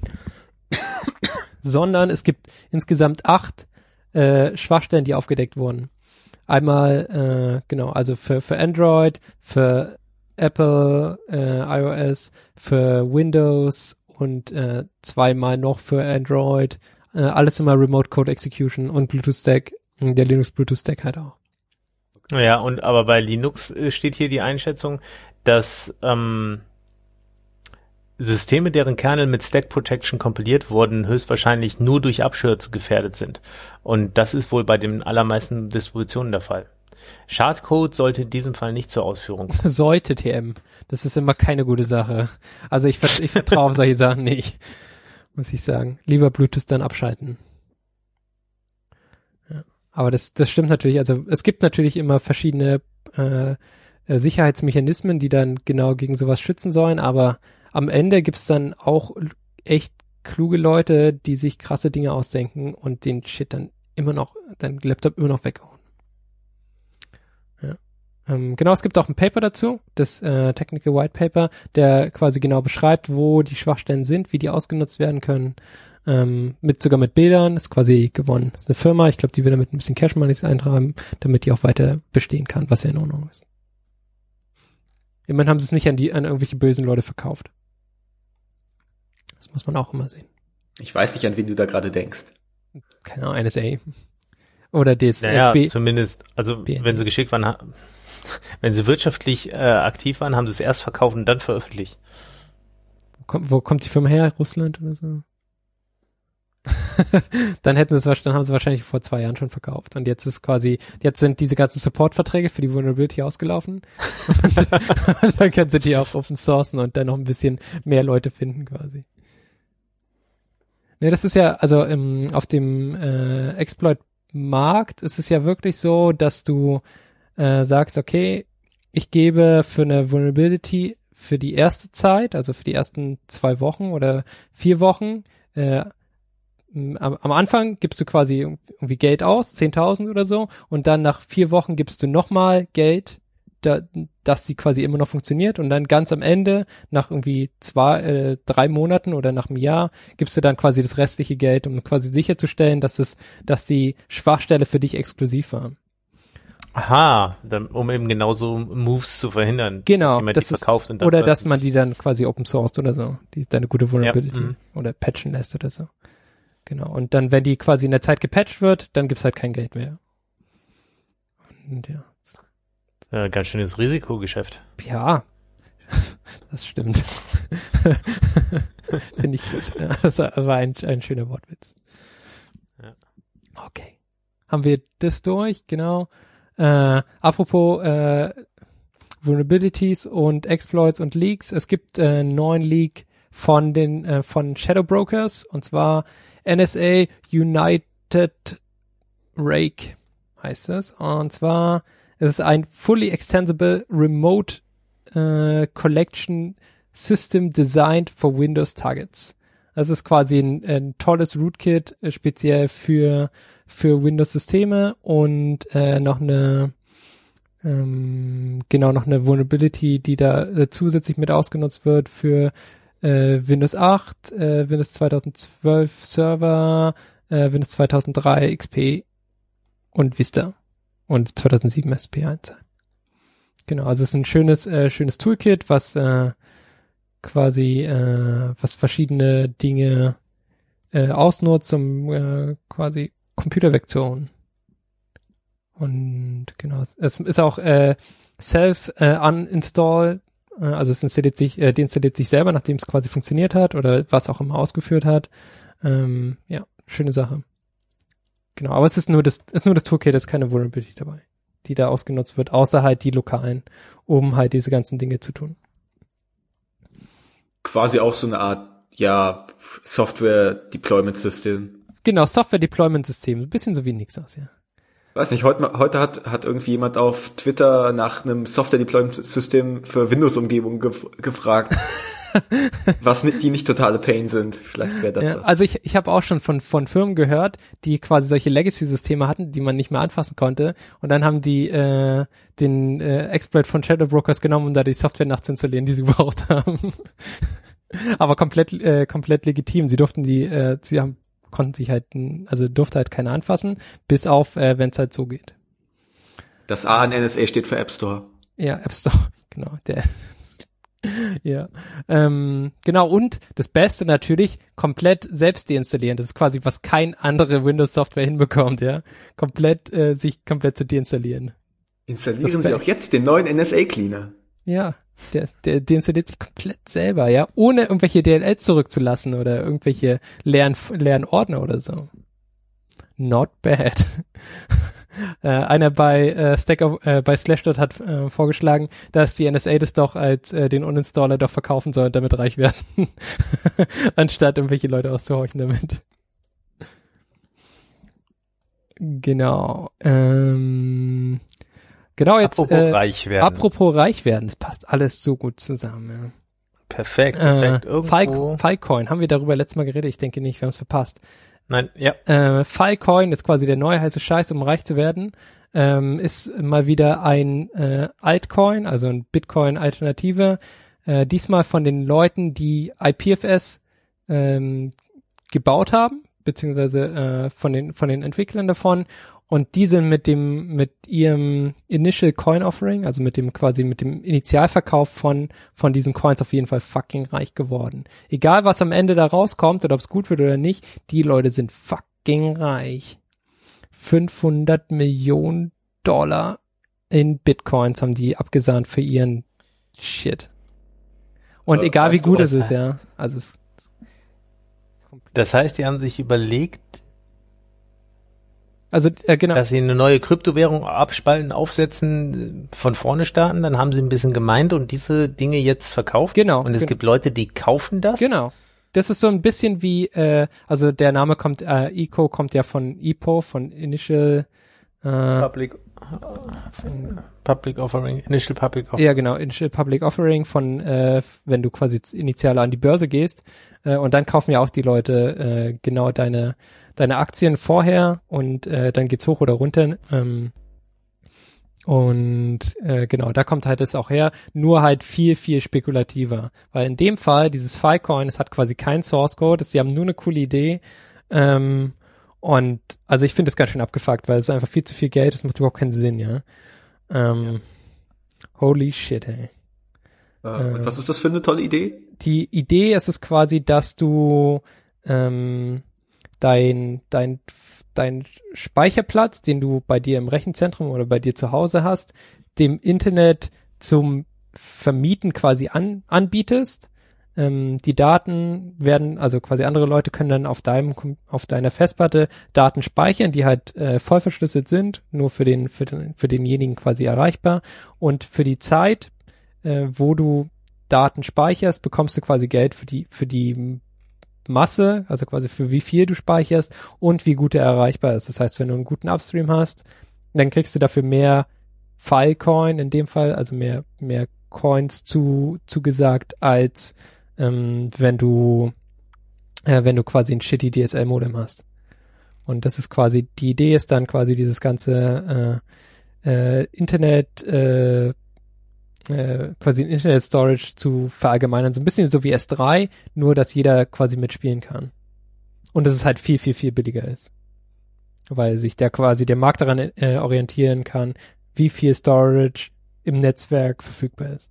sondern es gibt insgesamt 8 Schwachstellen, die aufgedeckt wurden. Einmal, also für Android, für Apple, iOS, für Windows und 2-mal noch für Android. Alles immer Remote Code Execution und Bluetooth Stack, der Linux Bluetooth Stack halt auch. Ja, aber bei Linux steht hier die Einschätzung, dass Systeme, deren Kernel mit Stack Protection kompiliert wurden, höchstwahrscheinlich nur durch Abstürze gefährdet sind. Und das ist wohl bei den allermeisten Distributionen der Fall. Schadcode sollte in diesem Fall nicht zur Ausführung kommen. Sollte TM. Das ist immer keine gute Sache. Also ich vertraue auf solche Sachen nicht, muss ich sagen. Lieber Bluetooth dann abschalten. Ja. Aber das stimmt natürlich. Also es gibt natürlich immer verschiedene Sicherheitsmechanismen, die dann genau gegen sowas schützen sollen, aber am Ende gibt's dann auch echt kluge Leute, die sich krasse Dinge ausdenken und den Shit dann dein Laptop immer noch weghauen. Ja. Genau, es gibt auch ein Paper dazu, das Technical White Paper, der quasi genau beschreibt, wo die Schwachstellen sind, wie die ausgenutzt werden können, sogar mit Bildern, ist quasi gewonnen. Das ist eine Firma, ich glaube, die will damit ein bisschen Cash Moneys eintragen, damit die auch weiter bestehen kann, was ja in Ordnung ist. Immerhin haben sie es nicht an irgendwelche bösen Leute verkauft. Das muss man auch immer sehen. Ich weiß nicht, an wen du da gerade denkst. Keine Ahnung, NSA. Oder das naja, zumindest, also BND. Wenn sie geschickt waren, wenn sie wirtschaftlich aktiv waren, haben sie es erst verkauft und dann veröffentlicht. Wo kommt die Firma her? Russland oder so? Dann haben sie wahrscheinlich vor 2 Jahren schon verkauft. Und jetzt sind diese ganzen Support-Verträge für die Vulnerability ausgelaufen. Und dann können sie die auch open sourcen und dann noch ein bisschen mehr Leute finden quasi. Ne, das ist ja, also auf dem Exploit-Markt ist es ja wirklich so, dass du sagst, okay, ich gebe für eine Vulnerability für die erste Zeit, also für die ersten 2 Wochen oder 4 Wochen, am Anfang gibst du quasi irgendwie Geld aus, 10.000 oder so, und dann nach 4 Wochen gibst du nochmal Geld dass sie quasi immer noch funktioniert und dann ganz am Ende, nach irgendwie 3 Monaten oder nach einem Jahr, gibst du dann quasi das restliche Geld, um quasi sicherzustellen, dass die Schwachstelle für dich exklusiv war. Aha, um eben genauso Moves zu verhindern. Genau, die man das die verkauft und dann oder dass man die dann quasi open sourced oder so, die deine gute Vulnerability Ja, oder patchen lässt oder so. Genau. Und dann, wenn die quasi in der Zeit gepatcht wird, dann gibt's halt kein Geld mehr. Und ja. Ganz schönes Risikogeschäft. Ja, das stimmt. Finde ich gut. Ja, das war ein schöner Wortwitz. Ja. Okay. Haben wir das durch? Genau. Apropos Vulnerabilities und Exploits und Leaks. Es gibt einen neuen Leak von Shadow Brokers, und zwar NSA United Rake heißt es. Und zwar ist es ein fully extensible remote collection system designed for Windows Targets. Das ist quasi ein tolles Rootkit, speziell für Windows-Systeme und noch eine Vulnerability, die da zusätzlich mit ausgenutzt wird für Windows 8, Windows 2012 Server, Windows 2003 XP und Vista und 2007 SP1. Genau, also es ist ein schönes Toolkit, was quasi was verschiedene Dinge ausnutzt, um quasi Computer wegzuholen. Und genau, es ist auch uninstall, also es deinstalliert sich selber, nachdem es quasi funktioniert hat oder was auch immer ausgeführt hat. Ja, schöne Sache. Genau, aber es ist nur das Toolkit, es ist keine Vulnerability dabei, die da ausgenutzt wird, außer halt die lokalen, um halt diese ganzen Dinge zu tun. Quasi auch so eine Art, ja, Software-Deployment-System. Genau, Software-Deployment-System, ein bisschen so wie Nixos, ja. Weiß nicht, heute hat irgendwie jemand auf Twitter nach einem Software-Deployment-System für Windows-Umgebung gefragt. Was die nicht totale Pain sind. Vielleicht wäre das ja, was. also ich habe auch schon von Firmen gehört, die quasi solche Legacy-Systeme hatten, die man nicht mehr anfassen konnte, und dann haben die den Exploit von Shadow Brokers genommen, um da die Software nachzuinstallieren, die sie gebraucht haben. Aber komplett legitim. Sie durfte halt keiner anfassen, bis auf, wenn es halt so geht. Das A in NSA steht für App Store. Ja, App Store, genau, ja, genau, und das Beste natürlich, komplett selbst deinstallieren. Das ist quasi, was kein andere Windows-Software hinbekommt, ja. Sich komplett zu deinstallieren. Installieren Sie auch jetzt den neuen NSA-Cleaner. Ja, der deinstalliert sich komplett selber, ja, ohne irgendwelche DLLs zurückzulassen oder irgendwelche leeren Ordner oder so. Not bad. Einer bei Slashdot hat vorgeschlagen, dass die NSA das doch als den Uninstaller doch verkaufen soll und damit reich werden, anstatt irgendwelche Leute auszuhorchen damit. Genau. Genau, jetzt apropos reich werden, es passt alles so gut zusammen. Ja. Perfekt. Filecoin, haben wir darüber letztes Mal geredet? Ich denke nicht, wir haben es verpasst. Nein, ja. Filecoin ist quasi der neue heiße Scheiß, um reich zu werden. Ist mal wieder ein Altcoin, also ein Bitcoin-Alternative. Diesmal von den Leuten, die IPFS gebaut haben, beziehungsweise von den Entwicklern davon. Und die sind mit ihrem Initial Coin Offering, also mit dem Initialverkauf von diesen Coins auf jeden Fall fucking reich geworden. Egal was am Ende da rauskommt oder ob es gut wird oder nicht, die Leute sind fucking reich. 500 Millionen Dollar in Bitcoins haben die abgesahnt für ihren Shit. Und egal wie gut es ist, ja. Also das heißt, die haben sich überlegt, genau. Dass sie eine neue Kryptowährung abspalten, aufsetzen, von vorne starten, dann haben sie ein bisschen gemeint und diese Dinge jetzt verkauft. Genau. Und es gibt Leute, die kaufen das. Genau. Das ist so ein bisschen wie, also der Name kommt, ICO kommt ja von IPO, von Initial Public Offering, Initial Public Offering. Ja, genau, Initial Public Offering von, wenn du quasi initial an die Börse gehst, und dann kaufen ja auch die Leute genau deine Aktien vorher und dann geht's hoch oder runter. Und genau, da kommt halt das auch her, nur halt viel, viel spekulativer. Weil in dem Fall, dieses Filecoin, es hat quasi keinen Source Code, sie haben nur eine coole Idee. Und also ich finde das ganz schön abgefuckt, weil es ist einfach viel zu viel Geld, das macht überhaupt keinen Sinn, ja. Holy shit, ey. Und was ist das für eine tolle Idee? Die Idee ist es quasi, dass du dein Speicherplatz, den du bei dir im Rechenzentrum oder bei dir zu Hause hast, dem Internet zum Vermieten quasi anbietest. Die Daten werden, also quasi andere Leute können dann auf deiner Festplatte Daten speichern, die halt voll verschlüsselt sind, nur für denjenigen quasi erreichbar. Und für die Zeit, wo du Daten speicherst, bekommst du quasi Geld für die Masse, also quasi für wie viel du speicherst und wie gut er erreichbar ist. Das heißt, wenn du einen guten Upstream hast, dann kriegst du dafür mehr Filecoin in dem Fall, also mehr Coins zugesagt, als wenn du quasi ein shitty DSL-Modem hast. Und das ist quasi, die Idee ist dann quasi dieses ganze Internet, quasi Internet Storage zu verallgemeinern. So ein bisschen so wie S3, nur dass jeder quasi mitspielen kann. Und dass es halt viel, viel, viel billiger ist. Weil sich der Markt daran orientieren kann, wie viel Storage im Netzwerk verfügbar ist.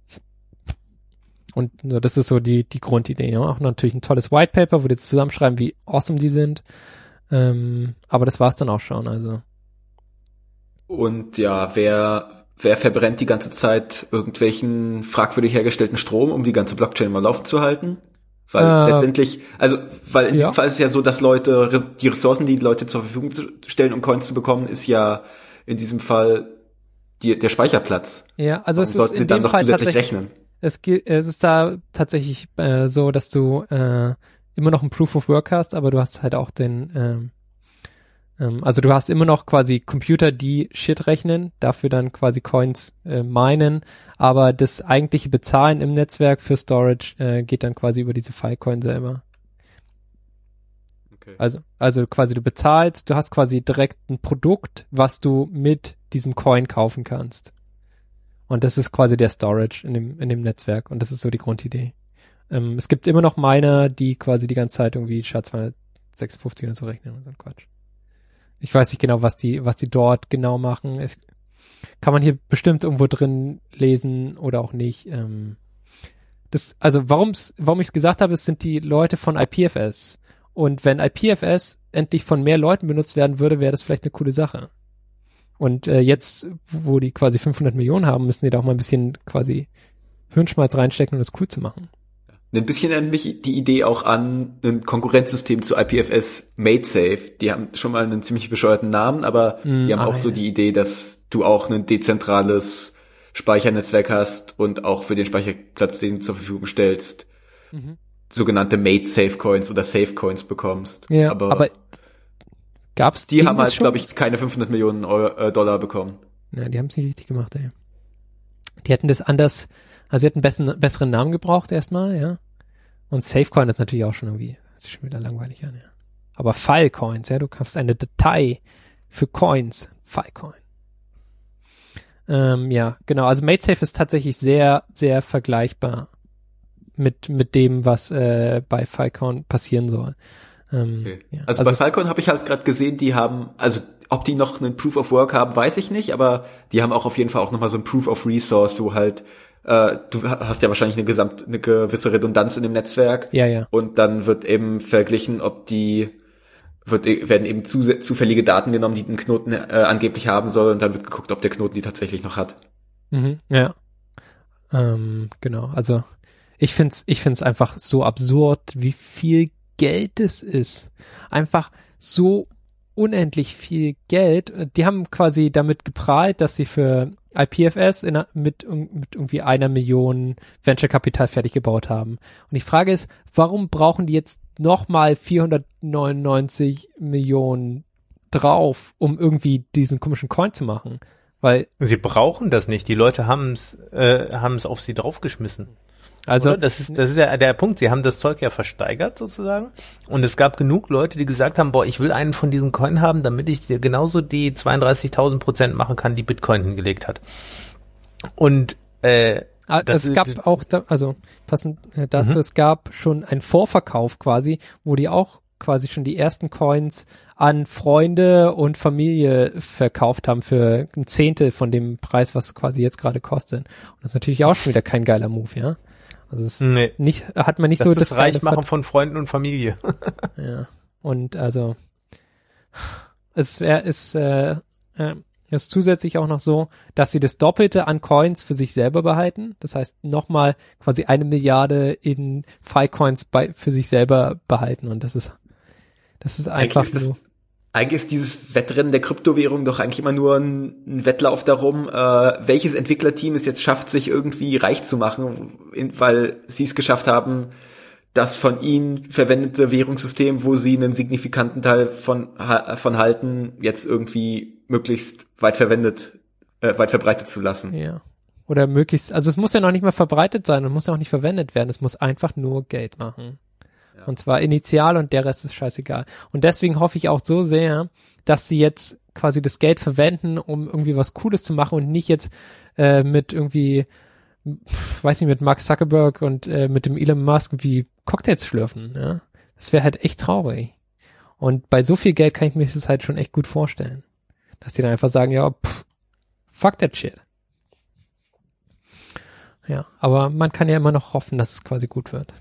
Und nur das ist so die Grundidee. Ja? Auch natürlich ein tolles White Paper, wo die jetzt zusammenschreiben, wie awesome die sind. Aber das war's dann auch schon. Also. Und ja, wer verbrennt die ganze Zeit irgendwelchen fragwürdig hergestellten Strom, um die ganze Blockchain mal laufen zu halten? Weil letztendlich, weil in diesem Fall ist es ja so, dass die Ressourcen, die Leute zur Verfügung stellen, um Coins zu bekommen, ist ja in diesem Fall der Speicherplatz. Ja, also es sollten ist sie in dann dem noch Fall zusätzlich rechnen. Es ist da tatsächlich so, dass du immer noch ein Proof of Work hast, aber du hast halt auch also du hast immer noch quasi Computer, die Shit rechnen, dafür dann quasi Coins minen, aber das eigentliche Bezahlen im Netzwerk für Storage geht dann quasi über diese Filecoin selber. Okay. Also quasi du bezahlst, du hast quasi direkt ein Produkt, was du mit diesem Coin kaufen kannst. Und das ist quasi der Storage in dem Netzwerk. Und das ist so die Grundidee. Es gibt immer noch Miner, die quasi die ganze Zeit irgendwie SHA-256 und so rechnen und so ein Quatsch. Ich weiß nicht genau, was die dort genau machen. Kann man hier bestimmt irgendwo drin lesen oder auch nicht. Warum ich es gesagt habe, es sind die Leute von IPFS. Und wenn IPFS endlich von mehr Leuten benutzt werden würde, wäre das vielleicht eine coole Sache. Und jetzt, wo die quasi 500 Millionen haben, müssen die da auch mal ein bisschen quasi Hirnschmalz reinstecken, um das cool zu machen. Ein bisschen erinnert mich die Idee auch an ein Konkurrenzsystem zu IPFS, MadeSafe. Die haben schon mal einen ziemlich bescheuerten Namen, aber die haben auch so die Idee, dass du auch ein dezentrales Speichernetzwerk hast und auch für den Speicherplatz, den du zur Verfügung stellst, sogenannte MadeSafe Coins oder Safe Coins bekommst. Ja, aber gab's die haben halt, glaube ich, keine 500 Millionen Dollar bekommen. Ja, die haben es nicht richtig gemacht, ey. Die hätten das anders, also sie hätten einen besseren Namen gebraucht erstmal, ja. Und Safecoin ist natürlich auch schon irgendwie, das ist schon wieder langweilig an, ja. Aber Filecoins, ja, du hast eine Datei für Coins, Filecoin. Ja, genau, also MadeSafe ist tatsächlich sehr, sehr vergleichbar mit dem, was bei Filecoin passieren soll. Okay. Ja. Also bei Filecoin habe ich halt gerade gesehen, die haben, also ob die noch einen Proof of Work haben, weiß ich nicht, aber die haben auch auf jeden Fall auch nochmal so ein Proof of Resource, wo halt, du hast ja wahrscheinlich eine gewisse Redundanz in dem Netzwerk. Ja. Und dann wird eben verglichen, werden eben zufällige Daten genommen, die ein Knoten angeblich haben soll, und dann wird geguckt, ob der Knoten die tatsächlich noch hat. Ja. Genau, also ich find's einfach so absurd, wie viel Geld es ist. Einfach so unendlich viel Geld. Die haben quasi damit geprahlt, dass sie für IPFS mit irgendwie 1 Million Venture-Kapital fertig gebaut haben. Und die Frage ist, warum brauchen die jetzt nochmal 499 Millionen drauf, um irgendwie diesen komischen Coin zu machen? Weil sie brauchen das nicht. Die Leute haben es auf sie draufgeschmissen. Also oder? Das ist ja der Punkt. Sie haben das Zeug ja versteigert sozusagen. Und es gab genug Leute, die gesagt haben, boah, ich will einen von diesen Coin haben, damit ich dir genauso die 32.000% machen kann, die Bitcoin hingelegt hat. Und es gab auch, also passend dazu, es gab schon einen Vorverkauf quasi, wo die auch quasi schon die ersten Coins an Freunde und Familie verkauft haben für 1/10 von dem Preis, was quasi jetzt gerade kostet. Und das ist natürlich auch schon wieder kein geiler Move, ja. Also es hat man nicht das so das Reichmachen von Freunden und Familie. Ja. Und also es ist zusätzlich auch noch so, dass sie das Doppelte an Coins für sich selber behalten. Das heißt, nochmal quasi 1 Milliarde in Filecoins für sich selber behalten. Und das ist einfach Eigentlich ist dieses Wettrennen der Kryptowährung doch eigentlich immer nur ein Wettlauf darum, welches Entwicklerteam es jetzt schafft, sich irgendwie reich zu machen, weil sie es geschafft haben, das von ihnen verwendete Währungssystem, wo sie einen signifikanten Teil von halten, jetzt irgendwie möglichst weit verbreitet zu lassen. Ja. Oder möglichst, also es muss ja noch nicht mal verbreitet sein und muss ja auch nicht verwendet werden. Es muss einfach nur Geld machen. Ja. Und zwar initial und der Rest ist scheißegal. Und deswegen hoffe ich auch so sehr, dass sie jetzt quasi das Geld verwenden, um irgendwie was Cooles zu machen und nicht jetzt mit irgendwie, weiß nicht, mit Mark Zuckerberg und mit dem Elon Musk wie Cocktails schlürfen. Ja? Das wäre halt echt traurig. Und bei so viel Geld kann ich mir das halt schon echt gut vorstellen. Dass die dann einfach sagen, ja, fuck that shit. Ja, aber man kann ja immer noch hoffen, dass es quasi gut wird.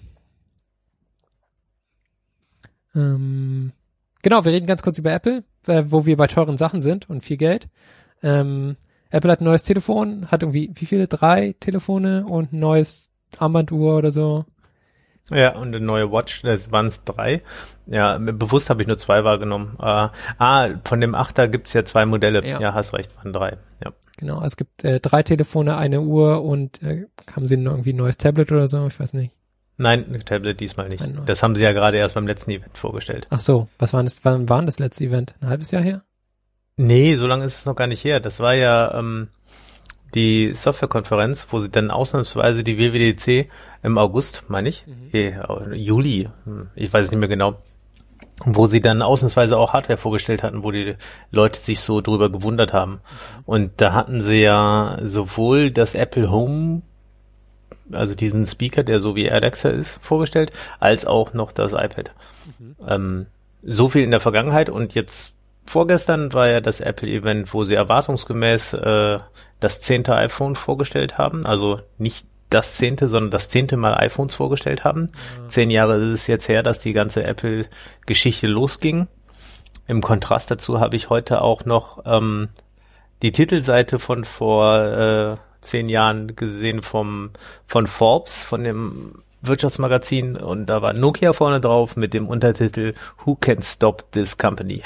Genau, wir reden ganz kurz über Apple, wo wir bei teuren Sachen sind und viel Geld. Apple hat ein neues Telefon, hat irgendwie, wie viele? 3 Telefone und ein neues Armbanduhr oder so. Ja, und eine neue Watch, das waren es 3. Ja, bewusst habe ich nur 2 wahrgenommen. Von dem 8er gibt's ja 2 Modelle. Ja, hast recht, waren 3. Ja. Genau, also es gibt 3 Telefone, eine Uhr und haben sie irgendwie ein neues Tablet oder so? Ich weiß nicht. Nein, ein Tablet diesmal nicht. Das haben sie ja gerade erst beim letzten Event vorgestellt. Ach so, wann war das letzte Event? Ein halbes Jahr her? Nee, so lange ist es noch gar nicht her. Das war ja die Softwarekonferenz, wo sie dann ausnahmsweise die WWDC im August, meine ich, Juli, ich weiß es nicht mehr genau, wo sie dann ausnahmsweise auch Hardware vorgestellt hatten, wo die Leute sich so drüber gewundert haben. Und da hatten sie ja sowohl das Apple Home, also diesen Speaker, der so wie Alexa ist, vorgestellt, als auch noch das iPad. So viel in der Vergangenheit und jetzt vorgestern war ja das Apple-Event, wo sie erwartungsgemäß das 10. iPhone vorgestellt haben. Also nicht das 10., sondern das 10. Mal iPhones vorgestellt haben. 10 Jahre ist es jetzt her, dass die ganze Apple-Geschichte losging. Im Kontrast dazu habe ich heute auch noch die Titelseite von vor 10 Jahren gesehen von Forbes, von dem Wirtschaftsmagazin, und da war Nokia vorne drauf mit dem Untertitel Who can stop this company?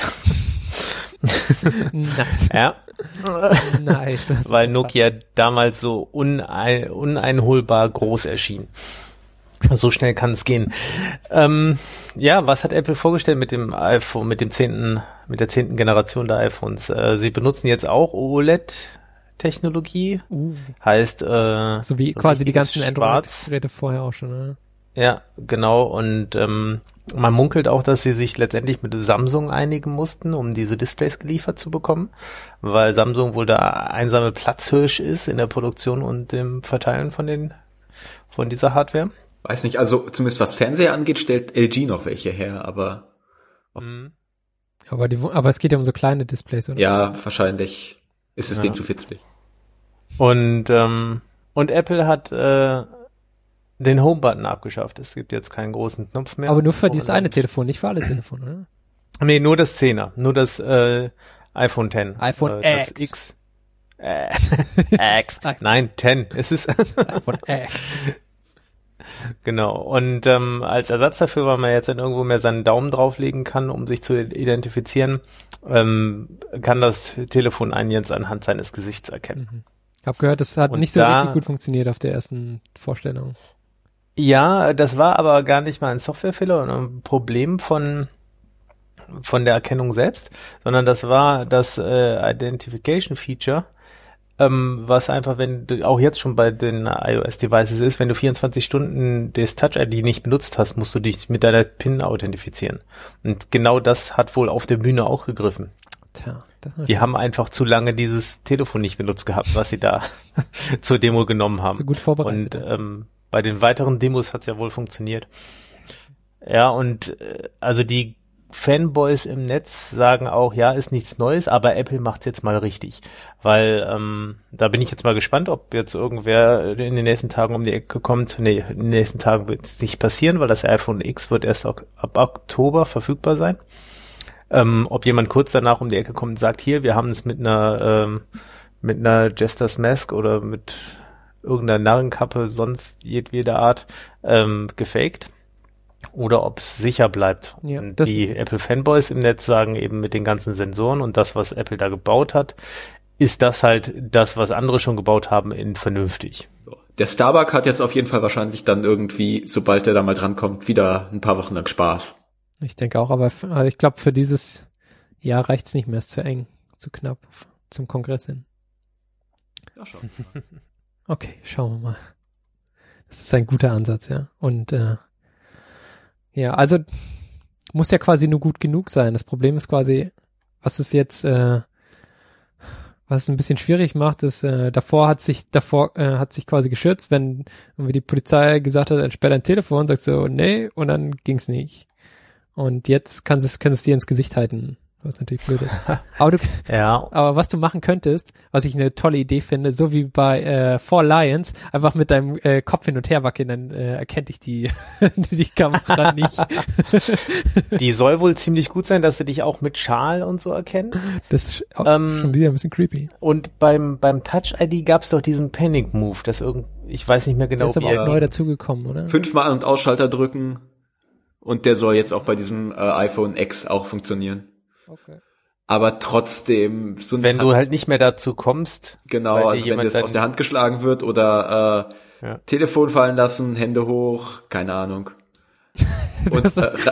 Nice. Ja. Nice. Weil Nokia damals so uneinholbar groß erschien. So schnell kann es gehen. Ja, was hat Apple vorgestellt mit dem iPhone, mit der 10. Generation der iPhones? Sie benutzen jetzt auch OLED-Technologie. Heißt, so wie quasi die ganzen Android-Geräte vorher auch schon, oder? Ja, genau. Und man munkelt auch, dass sie sich letztendlich mit Samsung einigen mussten, um diese Displays geliefert zu bekommen, weil Samsung wohl der einsame Platzhirsch ist in der Produktion und dem Verteilen von dieser Hardware. Weiß nicht, also zumindest was Fernseher angeht, stellt LG noch welche her, aber aber es geht ja um so kleine Displays, oder? Ja, wahrscheinlich ist es denen zu fitzlig. Und Apple hat den Home-Button abgeschafft. Es gibt jetzt keinen großen Knopf mehr. Aber nur für dieses eine Telefon, nicht für alle Telefone, oder? Nee, nur das 10er. Nur das iPhone X. iPhone X. X. Nein, 10. Es ist iPhone X. Genau. Und als Ersatz dafür, weil man jetzt dann irgendwo mehr seinen Daumen drauflegen kann, um sich zu identifizieren, kann das Telefon einen jetzt anhand seines Gesichts erkennen. Ich habe gehört, das hat nicht so richtig gut funktioniert auf der ersten Vorstellung. Ja, das war aber gar nicht mal ein Softwarefehler oder ein Problem von der Erkennung selbst, sondern das war das Identification Feature was einfach, wenn du auch jetzt schon bei den iOS-Devices ist, wenn du 24 Stunden das Touch-ID nicht benutzt hast, musst du dich mit deiner PIN authentifizieren. Und genau das hat wohl auf der Bühne auch gegriffen. Tja, die haben einfach zu lange dieses Telefon nicht benutzt gehabt, was sie da zur Demo genommen haben. So gut vorbereitet. Und bei den weiteren Demos hat's ja wohl funktioniert. Ja, und also die Fanboys im Netz sagen auch, ja, ist nichts Neues, aber Apple macht's jetzt mal richtig. Weil da bin ich jetzt mal gespannt, ob jetzt irgendwer in den nächsten Tagen um die Ecke kommt. Nee, in den nächsten Tagen wird es nicht passieren, weil das iPhone X wird erst ab Oktober verfügbar sein. Ob jemand kurz danach um die Ecke kommt und sagt, hier, wir haben es mit einer Jester's Mask oder mit irgendeiner Narrenkappe, sonst jedweder Art, gefaked. Oder ob es sicher bleibt. Ja, und die Apple-Fanboys im Netz sagen eben mit den ganzen Sensoren und das, was Apple da gebaut hat, ist das halt das, was andere schon gebaut haben, in vernünftig. Der Starbuck hat jetzt auf jeden Fall wahrscheinlich dann irgendwie, sobald er da mal drankommt, wieder ein paar Wochen lang Spaß. Ich denke auch, aber ich glaube, für dieses Jahr reicht's nicht mehr, ist zu eng, zu knapp zum Kongress hin. Ja, schauen wir mal. Okay, schauen wir mal. Das ist ein guter Ansatz, ja. Und ja, also muss ja quasi nur gut genug sein. Das Problem ist quasi, was es jetzt, was es ein bisschen schwierig macht, ist, davor hat sich quasi geschützt, wenn irgendwie die Polizei gesagt hat, entsperr dein Telefon, sagst du, nee, und dann ging's nicht. Und jetzt kann es dir ins Gesicht halten, was natürlich blöd ist. Aber was du machen könntest, was ich eine tolle Idee finde, so wie bei Four Lions, einfach mit deinem Kopf hin und her wackeln, dann erkennt dich die Kamera nicht. Die soll wohl ziemlich gut sein, dass sie dich auch mit Schal und so erkennt. Das ist schon wieder ein bisschen creepy. Und beim Touch-ID gab's doch diesen Panic-Move, ich weiß nicht mehr genau, der ist aber auch neu dazugekommen, oder? 5-mal und Ausschalter drücken und der soll jetzt auch bei diesem iPhone X auch funktionieren. Okay. Aber trotzdem, wenn du halt nicht mehr dazu kommst. Genau, also wenn das aus der Hand geschlagen wird oder Telefon fallen lassen, Hände hoch, keine Ahnung. Und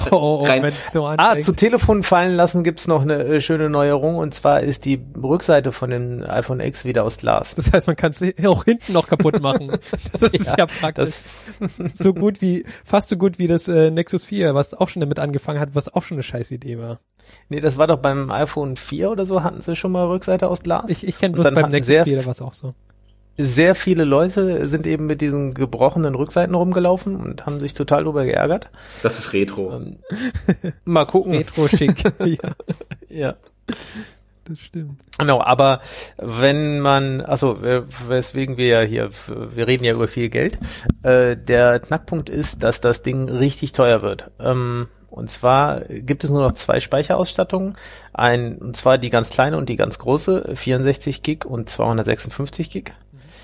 zu Telefon fallen lassen gibt's noch eine schöne Neuerung, und zwar ist die Rückseite von dem iPhone X wieder aus Glas. Das heißt, man kann es auch hinten noch kaputt machen. Das ist ja praktisch. Fast so gut wie das Nexus 4, was auch schon damit angefangen hat, was auch schon eine scheiß Idee war. Nee, das war doch beim iPhone 4 oder so, hatten sie schon mal Rückseite aus Glas. Ich kenne bloß beim Nexus 4, da war es auch so. Sehr viele Leute sind eben mit diesen gebrochenen Rückseiten rumgelaufen und haben sich total drüber geärgert. Das ist Retro. Mal gucken. Retro-schick. Ja. Das stimmt. Genau, aber wenn man, weswegen wir wir reden ja über viel Geld, der Knackpunkt ist, dass das Ding richtig teuer wird. Und zwar gibt es nur noch 2 Speicherausstattungen, und zwar die ganz kleine und die ganz große, 64 Gig und 256 Gig.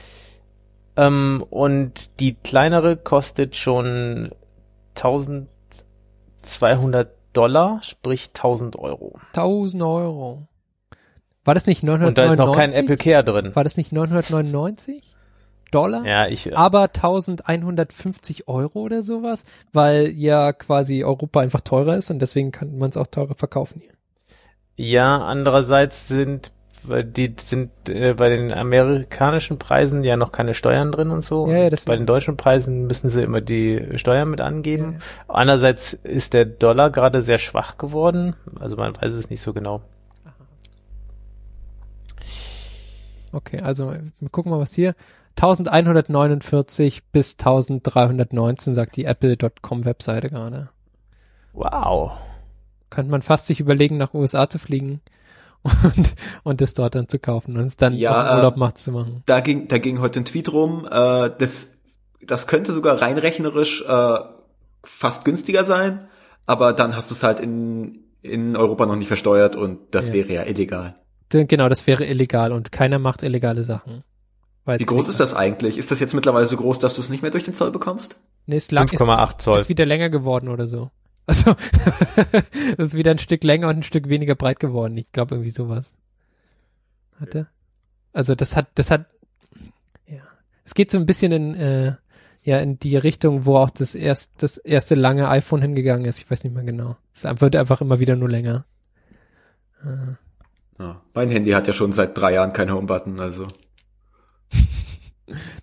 Und die kleinere kostet schon $1.200, sprich 1.000 Euro. 1.000 Euro. War das nicht 999? Und da ist noch kein Apple Care drin. War das nicht 999 $? Ja, aber 1.150 Euro oder sowas, weil ja quasi Europa einfach teurer ist und deswegen kann man es auch teurer verkaufen hier. Ja, andererseits sind bei den amerikanischen Preisen ja noch keine Steuern drin und so. Ja, bei den deutschen Preisen müssen sie immer die Steuern mit angeben. Ja. Andererseits ist der Dollar gerade sehr schwach geworden, also man weiß es nicht so genau. Okay, also wir gucken mal, was hier 1149 bis 1319 sagt die Apple.com Webseite gerade. Wow. Könnte man fast sich überlegen, nach USA zu fliegen und das dort dann zu kaufen und es dann Urlaub zu machen. Da ging heute ein Tweet rum, das könnte sogar rein rechnerisch fast günstiger sein, aber dann hast du es halt in Europa noch nicht versteuert und das wäre ja illegal. Genau, das wäre illegal und keiner macht illegale Sachen. Wie groß ist das eigentlich? Ist das jetzt mittlerweile so groß, dass du es nicht mehr durch den Zoll bekommst? Nee, 5,8 Zoll. Ist wieder länger geworden oder so. Also, das ist wieder ein Stück länger und ein Stück weniger breit geworden. Ich glaube irgendwie sowas. Hatte? Also das hat, ja. Es geht so ein bisschen in die Richtung, wo auch das erste lange iPhone hingegangen ist. Ich weiß nicht mehr genau. Es wird einfach immer wieder nur länger. Ja, mein Handy hat ja schon seit 3 Jahren keinen Home-Button, also.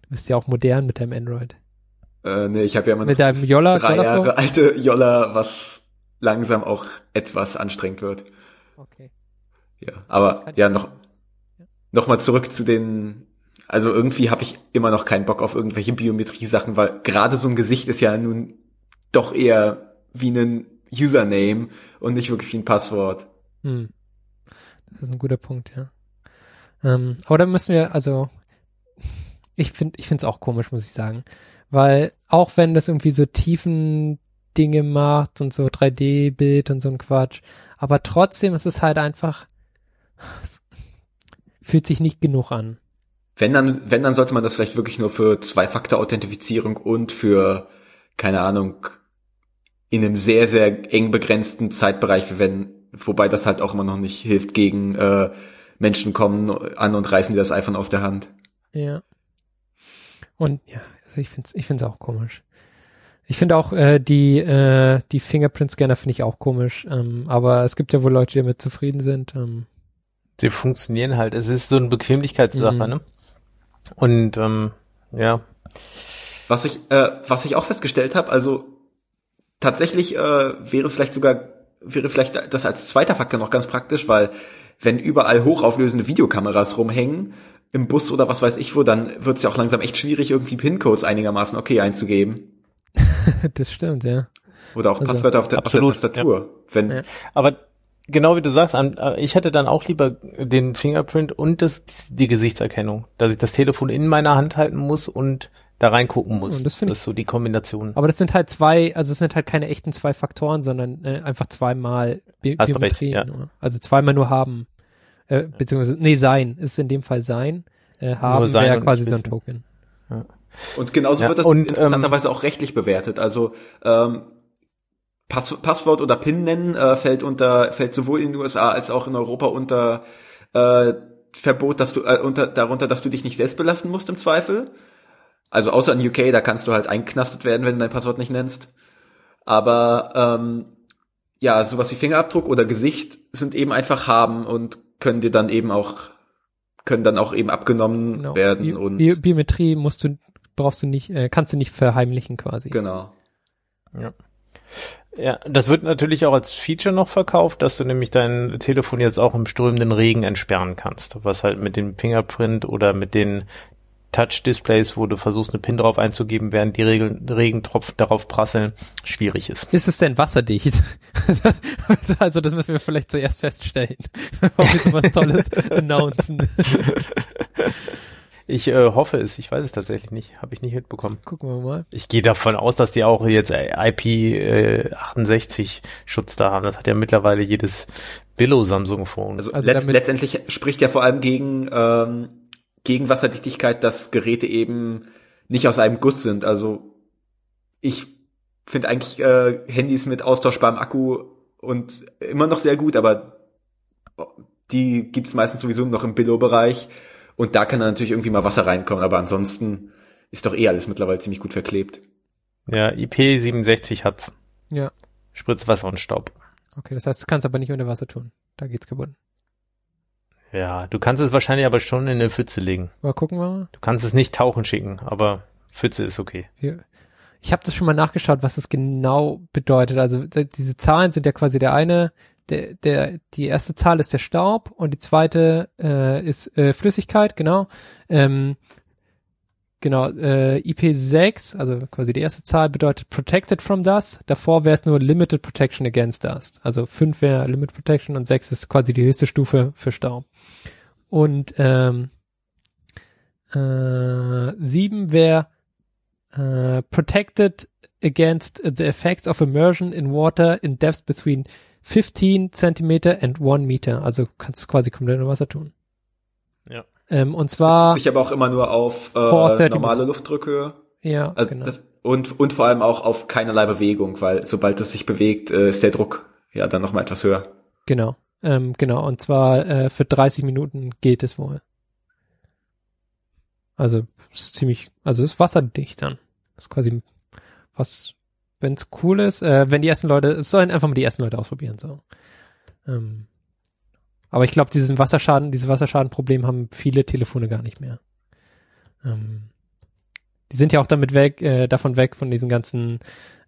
Du bist ja auch modern mit deinem Android. Nee, ich habe ja immer noch Mit deinem Yolla, 3 Jahre alte Yolla, was langsam auch etwas anstrengend wird. Okay. Ja, aber ja, noch mal zurück zu den, also irgendwie habe ich immer noch keinen Bock auf irgendwelche Biometrie-Sachen, weil gerade so ein Gesicht ist ja nun doch eher wie ein Username und nicht wirklich wie ein Passwort. Das ist ein guter Punkt, ja. Aber da müssen wir, also ich finde es auch komisch, muss ich sagen. Weil auch wenn das irgendwie so tiefen Dinge macht und so 3D-Bild und so ein Quatsch, aber trotzdem ist es halt einfach, es fühlt sich nicht genug an. Wenn dann sollte man das vielleicht wirklich nur für Zwei-Faktor-Authentifizierung und für, keine Ahnung, in einem sehr, sehr eng begrenzten Zeitbereich verwenden, wobei das halt auch immer noch nicht hilft gegen Menschen kommen an und reißen dir das iPhone aus der Hand. Ja. Und ja, also ich find's auch komisch. Ich finde auch die Fingerprint-Scanner finde ich auch komisch, aber es gibt ja wohl Leute, die damit zufrieden sind. Sie funktionieren halt. Es ist so eine Bequemlichkeitssache, ne? Und ja. Was ich auch festgestellt habe, also tatsächlich wäre vielleicht das als zweiter Faktor noch ganz praktisch, weil wenn überall hochauflösende Videokameras rumhängen, im Bus oder was weiß ich wo, dann wird es ja auch langsam echt schwierig, irgendwie PIN-Codes einigermaßen okay einzugeben. Das stimmt, ja. Oder auch Passwörter auf der Tastatur. Ja. Aber genau wie du sagst, ich hätte dann auch lieber den Fingerprint und die Gesichtserkennung, dass ich das Telefon in meiner Hand halten muss und da reingucken muss. Das ist so die Kombination. Aber das sind halt es sind halt keine echten 2 Faktoren, sondern einfach zweimal Biometrie. Ja. Also zweimal nur haben, beziehungsweise, sein, ist in dem Fall sein. Haben wäre ja quasi so ein Token. Ja. Und genauso wird das interessanterweise auch rechtlich bewertet. Also Passwort oder PIN nennen fällt sowohl in den USA als auch in Europa unter Verbot, dass du darunter, dass du dich nicht selbst belasten musst im Zweifel. Also außer in UK, da kannst du halt einknastet werden, wenn du dein Passwort nicht nennst. Aber ja, sowas wie Fingerabdruck oder Gesicht sind eben einfach haben und können dann auch eben abgenommen werden. Und Biometrie kannst du nicht verheimlichen quasi. Genau. Ja. Ja, das wird natürlich auch als Feature noch verkauft, dass du nämlich dein Telefon jetzt auch im strömenden Regen entsperren kannst, was halt mit dem Fingerprint oder mit den Touch-Displays, wo du versuchst, eine PIN drauf einzugeben, während die Regentropfen darauf prasseln, schwierig ist. Ist es denn wasserdicht? Also das müssen wir vielleicht zuerst feststellen, bevor wir so was Tolles announcen. Ich hoffe es, ich weiß es tatsächlich nicht, habe ich nicht mitbekommen. Gucken wir mal. Ich gehe davon aus, dass die auch jetzt IP68 Schutz da haben. Das hat ja mittlerweile jedes Billo-Samsung-Phone. Also letztendlich spricht ja vor allem gegen Wasserdichtigkeit, dass Geräte eben nicht aus einem Guss sind. Also ich finde eigentlich Handys mit austauschbarem Akku und immer noch sehr gut, aber die gibt's meistens sowieso noch im Billo-Bereich. Und da kann dann natürlich irgendwie mal Wasser reinkommen, aber ansonsten ist doch alles mittlerweile ziemlich gut verklebt. Ja, IP67 hat's. Ja. Spritzwasser und Staub. Okay, das heißt, du kannst aber nicht unter Wasser tun. Da geht's kaputt. Ja, du kannst es wahrscheinlich aber schon in eine Pfütze legen. Mal gucken wir mal. Du kannst es nicht tauchen schicken, aber Pfütze ist okay. Ich habe das schon mal nachgeschaut, was das genau bedeutet. Also diese Zahlen sind ja quasi die erste Zahl ist der Staub und die zweite ist Flüssigkeit, genau. IP6, also quasi die erste Zahl bedeutet protected from dust. Davor wäre es nur limited protection against dust. Also 5 wäre limit protection und 6 ist quasi die höchste Stufe für Staub. Und 7 wäre protected against the effects of immersion in water in depths between 15 Zentimeter and 1 Meter. Also kannst du quasi komplett unter Wasser tun. Ja. Und zwar bezieht sich aber auch immer nur auf normale Luftdrückhöhe. Ja, also genau. Und vor allem auch auf keinerlei Bewegung, weil sobald es sich bewegt, ist der Druck ja dann nochmal etwas höher. Genau. Und zwar für 30 Minuten geht es wohl. Also ist ist wasserdicht dann. Das ist quasi was, wenn es cool ist, wenn die ersten Leute, es sollen einfach mal die ersten Leute ausprobieren, so. Aber ich glaube, dieses Wasserschadenproblem haben viele Telefone gar nicht mehr. Die sind ja auch davon weg von diesen ganzen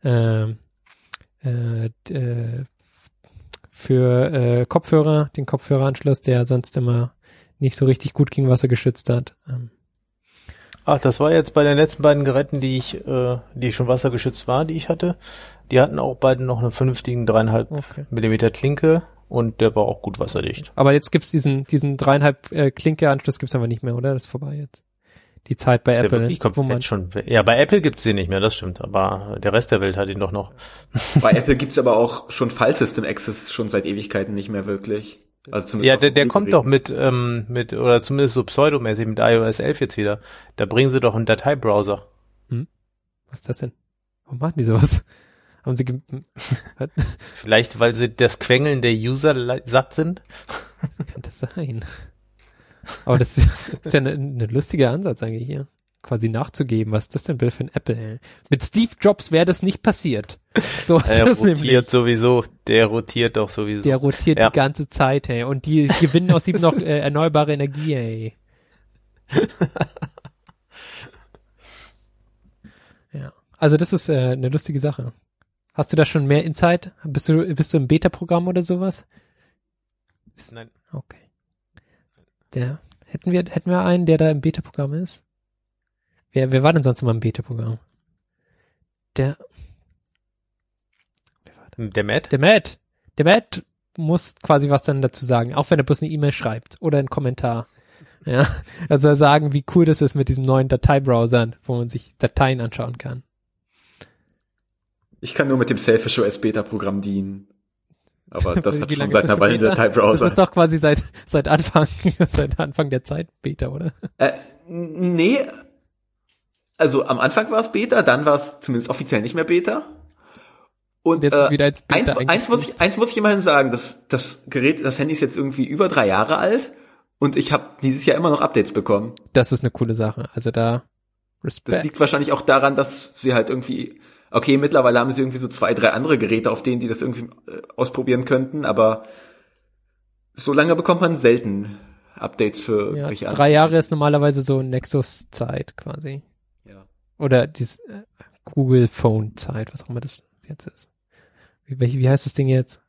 für Kopfhörer, den Kopfhöreranschluss, der sonst immer nicht so richtig gut gegen Wasser geschützt hat. Ach, das war jetzt bei den letzten beiden Geräten, die schon wassergeschützt war, die ich hatte. Die hatten auch beide noch einen vernünftigen 3,5 Millimeter Klinke und der war auch gut wasserdicht. Aber jetzt gibt's diesen 3,5 Klinke-Anschluss gibt's aber nicht mehr, oder? Das ist vorbei jetzt. Die Zeit bei Apple. Ja, bei Apple gibt's den nicht mehr, das stimmt. Aber der Rest der Welt hat ihn doch noch. Bei Apple gibt's aber auch schon File System Access schon seit Ewigkeiten nicht mehr wirklich. Also zumindest ja, der kommt doch mit, oder zumindest so pseudomäßig mit iOS 11 jetzt wieder. Da bringen sie doch einen Dateibrowser. Was ist das denn? Warum machen die sowas? Haben sie Vielleicht, weil sie das Quengeln der User satt sind? Was kann das sein? Aber das ist ja ein lustiger Ansatz eigentlich hier. Quasi nachzugeben, was ist das denn bitte für ein Apple? Ey? Mit Steve Jobs wäre das nicht passiert. So ist das nämlich. Der rotiert doch sowieso. Der rotiert die ganze Zeit, hey. Und die gewinnen aus ihm noch erneuerbare Energie, hey. Ja. Also das ist eine lustige Sache. Hast du da schon mehr Insight? Bist du im Beta-Programm oder sowas? Nein. Okay. Hätten wir einen, der da im Beta-Programm ist? Wer war denn sonst immer im Beta-Programm? Wer war da? Der Matt? Der Matt muss quasi was dann dazu sagen, auch wenn er bloß eine E-Mail schreibt oder einen Kommentar. Ja, also sagen, wie cool das ist mit diesem neuen Dateibrowser, wo man sich Dateien anschauen kann. Ich kann nur mit dem Selfish OS Beta-Programm dienen. Aber das hat schon seit einer Weile einen Dateibrowser. Das ist doch quasi seit Anfang der Zeit Beta, oder? Nee. Also am Anfang war es Beta, dann war es zumindest offiziell nicht mehr Beta. Und jetzt wieder als Beta eins muss ich immerhin sagen, das Handy ist jetzt irgendwie über 3 Jahre alt und ich habe dieses Jahr immer noch Updates bekommen. Das ist eine coole Sache. Also da Respekt. Das liegt wahrscheinlich auch daran, dass sie halt irgendwie, okay, mittlerweile haben sie irgendwie so 2, 3 andere Geräte, auf denen die das irgendwie ausprobieren könnten, aber so lange bekommt man selten Updates für welche 3 Jahre ist normalerweise so Nexus-Zeit quasi. Ja. Oder dieses Google Phone-Zeit, was auch immer das jetzt ist. Wie heißt das Ding jetzt?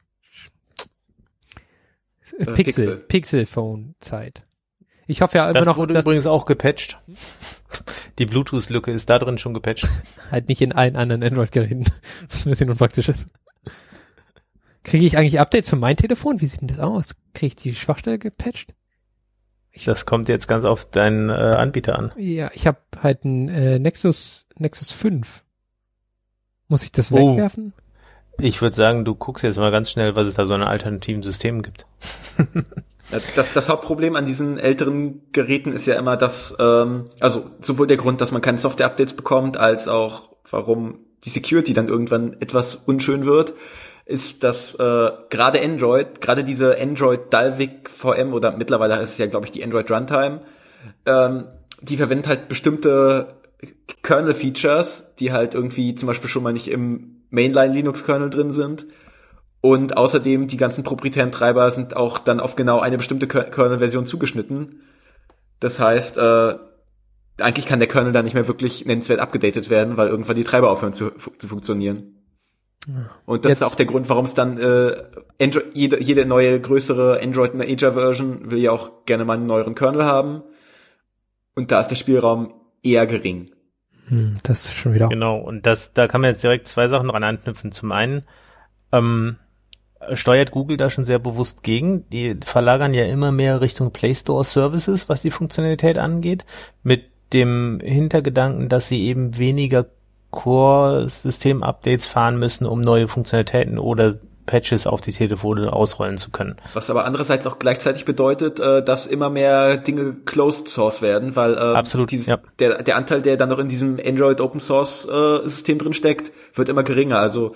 Pixel Phone-Zeit. Ich hoffe ja immer noch, wurde übrigens auch gepatcht. Die Bluetooth-Lücke ist da drin schon gepatcht. Halt nicht in allen anderen Android-Geräten, was ein bisschen unpraktisch ist. Kriege ich eigentlich Updates für mein Telefon? Wie sieht denn das aus? Kriege ich die Schwachstelle gepatcht? Das kommt jetzt ganz auf deinen Anbieter an. Ja, ich habe halt ein Nexus 5. Muss ich das wegwerfen? Ich würde sagen, du guckst jetzt mal ganz schnell, was es da so an alternativen Systemen gibt. Das Hauptproblem an diesen älteren Geräten ist ja immer, dass, also sowohl der Grund, dass man keine Software-Updates bekommt, als auch warum die Security dann irgendwann etwas unschön wird, ist, dass gerade diese Android Dalvik VM oder mittlerweile ist es ja, glaube ich, die Android Runtime, die verwendet halt bestimmte Kernel-Features, die halt irgendwie zum Beispiel schon mal nicht im Mainline-Linux-Kernel drin sind. Und außerdem, die ganzen proprietären Treiber sind auch dann auf genau eine bestimmte Kernel-Version zugeschnitten. Das heißt, eigentlich kann der Kernel dann nicht mehr wirklich nennenswert abgedatet werden, weil irgendwann die Treiber aufhören zu funktionieren. Und das ist auch der Grund, warum es dann jede neue größere Android Major-Version will ja auch gerne mal einen neueren Kernel haben. Und da ist der Spielraum eher gering. Das ist schon wieder. Genau, und da kann man jetzt direkt 2 Sachen dran anknüpfen. Zum einen steuert Google da schon sehr bewusst gegen. Die verlagern ja immer mehr Richtung Play Store Services, was die Funktionalität angeht, mit dem Hintergedanken, dass sie eben weniger Core-System-Updates fahren müssen, um neue Funktionalitäten oder Patches auf die Telefone ausrollen zu können. Was aber andererseits auch gleichzeitig bedeutet, dass immer mehr Dinge Closed Source werden, weil absolut, der Anteil, der dann noch in diesem Android Open Source System drin steckt, wird immer geringer. Also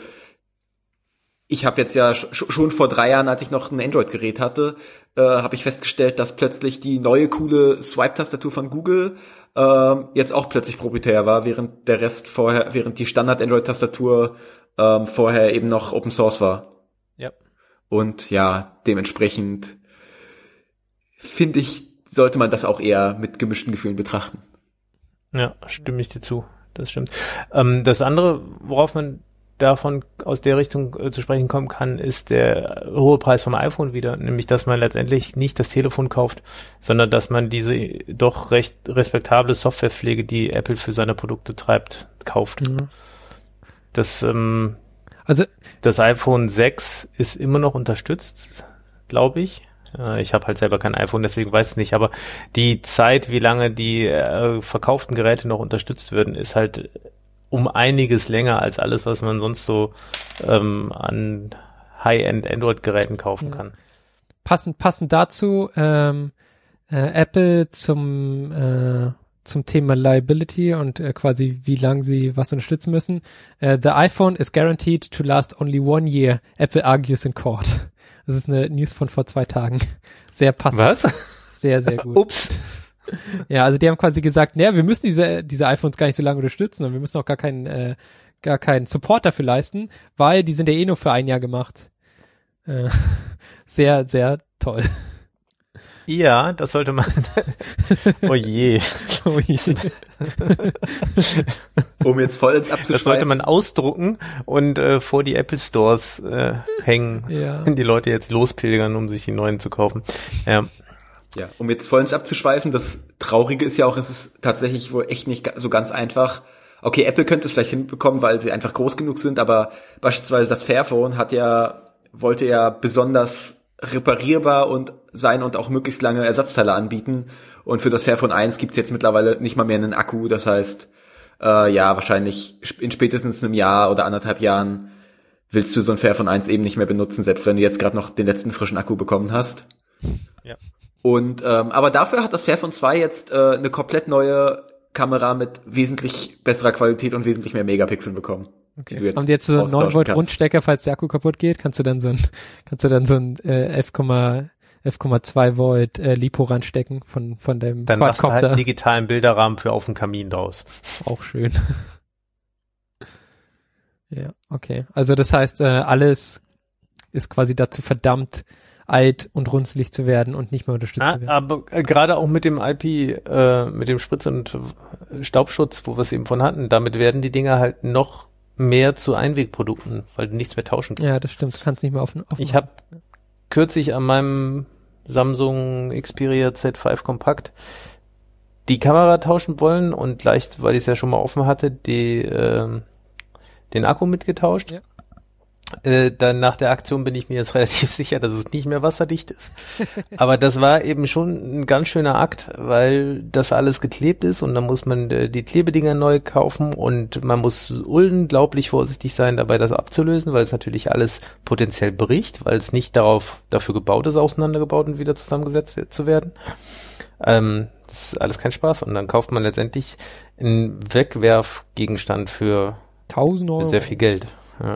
ich habe jetzt ja schon vor 3 Jahren, als ich noch ein Android-Gerät hatte, habe ich festgestellt, dass plötzlich die neue coole Swipe-Tastatur von Google jetzt auch plötzlich proprietär war, während die Standard-Android-Tastatur vorher eben noch Open Source war. Ja. Und ja, dementsprechend finde ich, sollte man das auch eher mit gemischten Gefühlen betrachten. Ja, stimme ich dir zu. Das stimmt. Das andere, worauf man davon aus der Richtung zu sprechen kommen kann, ist der hohe Preis vom iPhone wieder. Nämlich, dass man letztendlich nicht das Telefon kauft, sondern dass man diese doch recht respektable Softwarepflege, die Apple für seine Produkte treibt, kauft. Mhm. Das iPhone 6 ist immer noch unterstützt, glaube ich. Ich habe halt selber kein iPhone, deswegen weiß ich nicht. Aber die Zeit, wie lange die verkauften Geräte noch unterstützt werden, ist halt um einiges länger als alles, was man sonst so an High-End Android-Geräten kaufen kann. Passend dazu Apple zum Thema Liability und quasi wie lange sie was unterstützen müssen. The iPhone is guaranteed to last only 1 year. Apple argues in court. Das ist eine News von vor 2 Tagen. Sehr passend. Was? Sehr, sehr gut. Ups. Ja, also die haben quasi gesagt, naja, wir müssen diese iPhones gar nicht so lange unterstützen und wir müssen auch gar keinen Support dafür leisten, weil die sind ja eh nur für 1 Jahr gemacht. Sehr, sehr toll. Ja, das sollte man. Oh je. Oh je. Um jetzt vollends abzuschweifen. Das sollte man ausdrucken und vor die Apple Stores hängen, Ja. wenn die Leute jetzt lospilgern, um sich die neuen zu kaufen. Ja. Ja, um jetzt vollends abzuschweifen, das Traurige ist ja auch, es ist tatsächlich wohl echt nicht so ganz einfach. Okay, Apple könnte es vielleicht hinbekommen, weil sie einfach groß genug sind, aber beispielsweise das Fairphone wollte ja besonders reparierbar und sein und auch möglichst lange Ersatzteile anbieten. Und für das Fairphone 1 gibt's jetzt mittlerweile nicht mal mehr einen Akku. Das heißt, wahrscheinlich in spätestens einem Jahr oder 1,5 Jahren willst du so ein Fairphone 1 eben nicht mehr benutzen, selbst wenn du jetzt gerade noch den letzten frischen Akku bekommen hast. Ja. Und aber dafür hat das Fairphone 2 jetzt eine komplett neue Kamera mit wesentlich besserer Qualität und wesentlich mehr Megapixeln bekommen. Okay. Haben die jetzt so einen 9 Volt Rundstecker, falls der Akku kaputt geht, kannst du dann so ein 11,2 Volt Lipo ranstecken von dem Dann machst du Quadcopter. halt einen digitalen Bilderrahmen für auf dem Kamin draus. Auch schön. Ja, okay. Also das heißt, alles ist quasi dazu verdammt, alt und runzlig zu werden und nicht mehr unterstützt zu werden. Aber gerade auch mit dem IP, mit dem Spritz- und Staubschutz, wo wir es eben von hatten, damit werden die Dinger halt noch mehr zu Einwegprodukten, weil du nichts mehr tauschen kannst. Ja, das stimmt. Du kannst nicht mehr offen Ich habe kürzlich an meinem Samsung Xperia Z5 Compact die Kamera tauschen wollen und gleich, weil ich es ja schon mal offen hatte, den Akku mitgetauscht. Ja. Dann nach der Aktion bin ich mir jetzt relativ sicher, dass es nicht mehr wasserdicht ist. Aber das war eben schon ein ganz schöner Akt, weil das alles geklebt ist und dann muss man die Klebedinger neu kaufen und man muss unglaublich vorsichtig sein, dabei das abzulösen, weil es natürlich alles potenziell bricht, weil es nicht dafür gebaut ist, auseinandergebaut und wieder zusammengesetzt zu werden. Das ist alles kein Spaß und dann kauft man letztendlich einen Wegwerfgegenstand für 1.000 Euro. sehr viel Geld. Ja.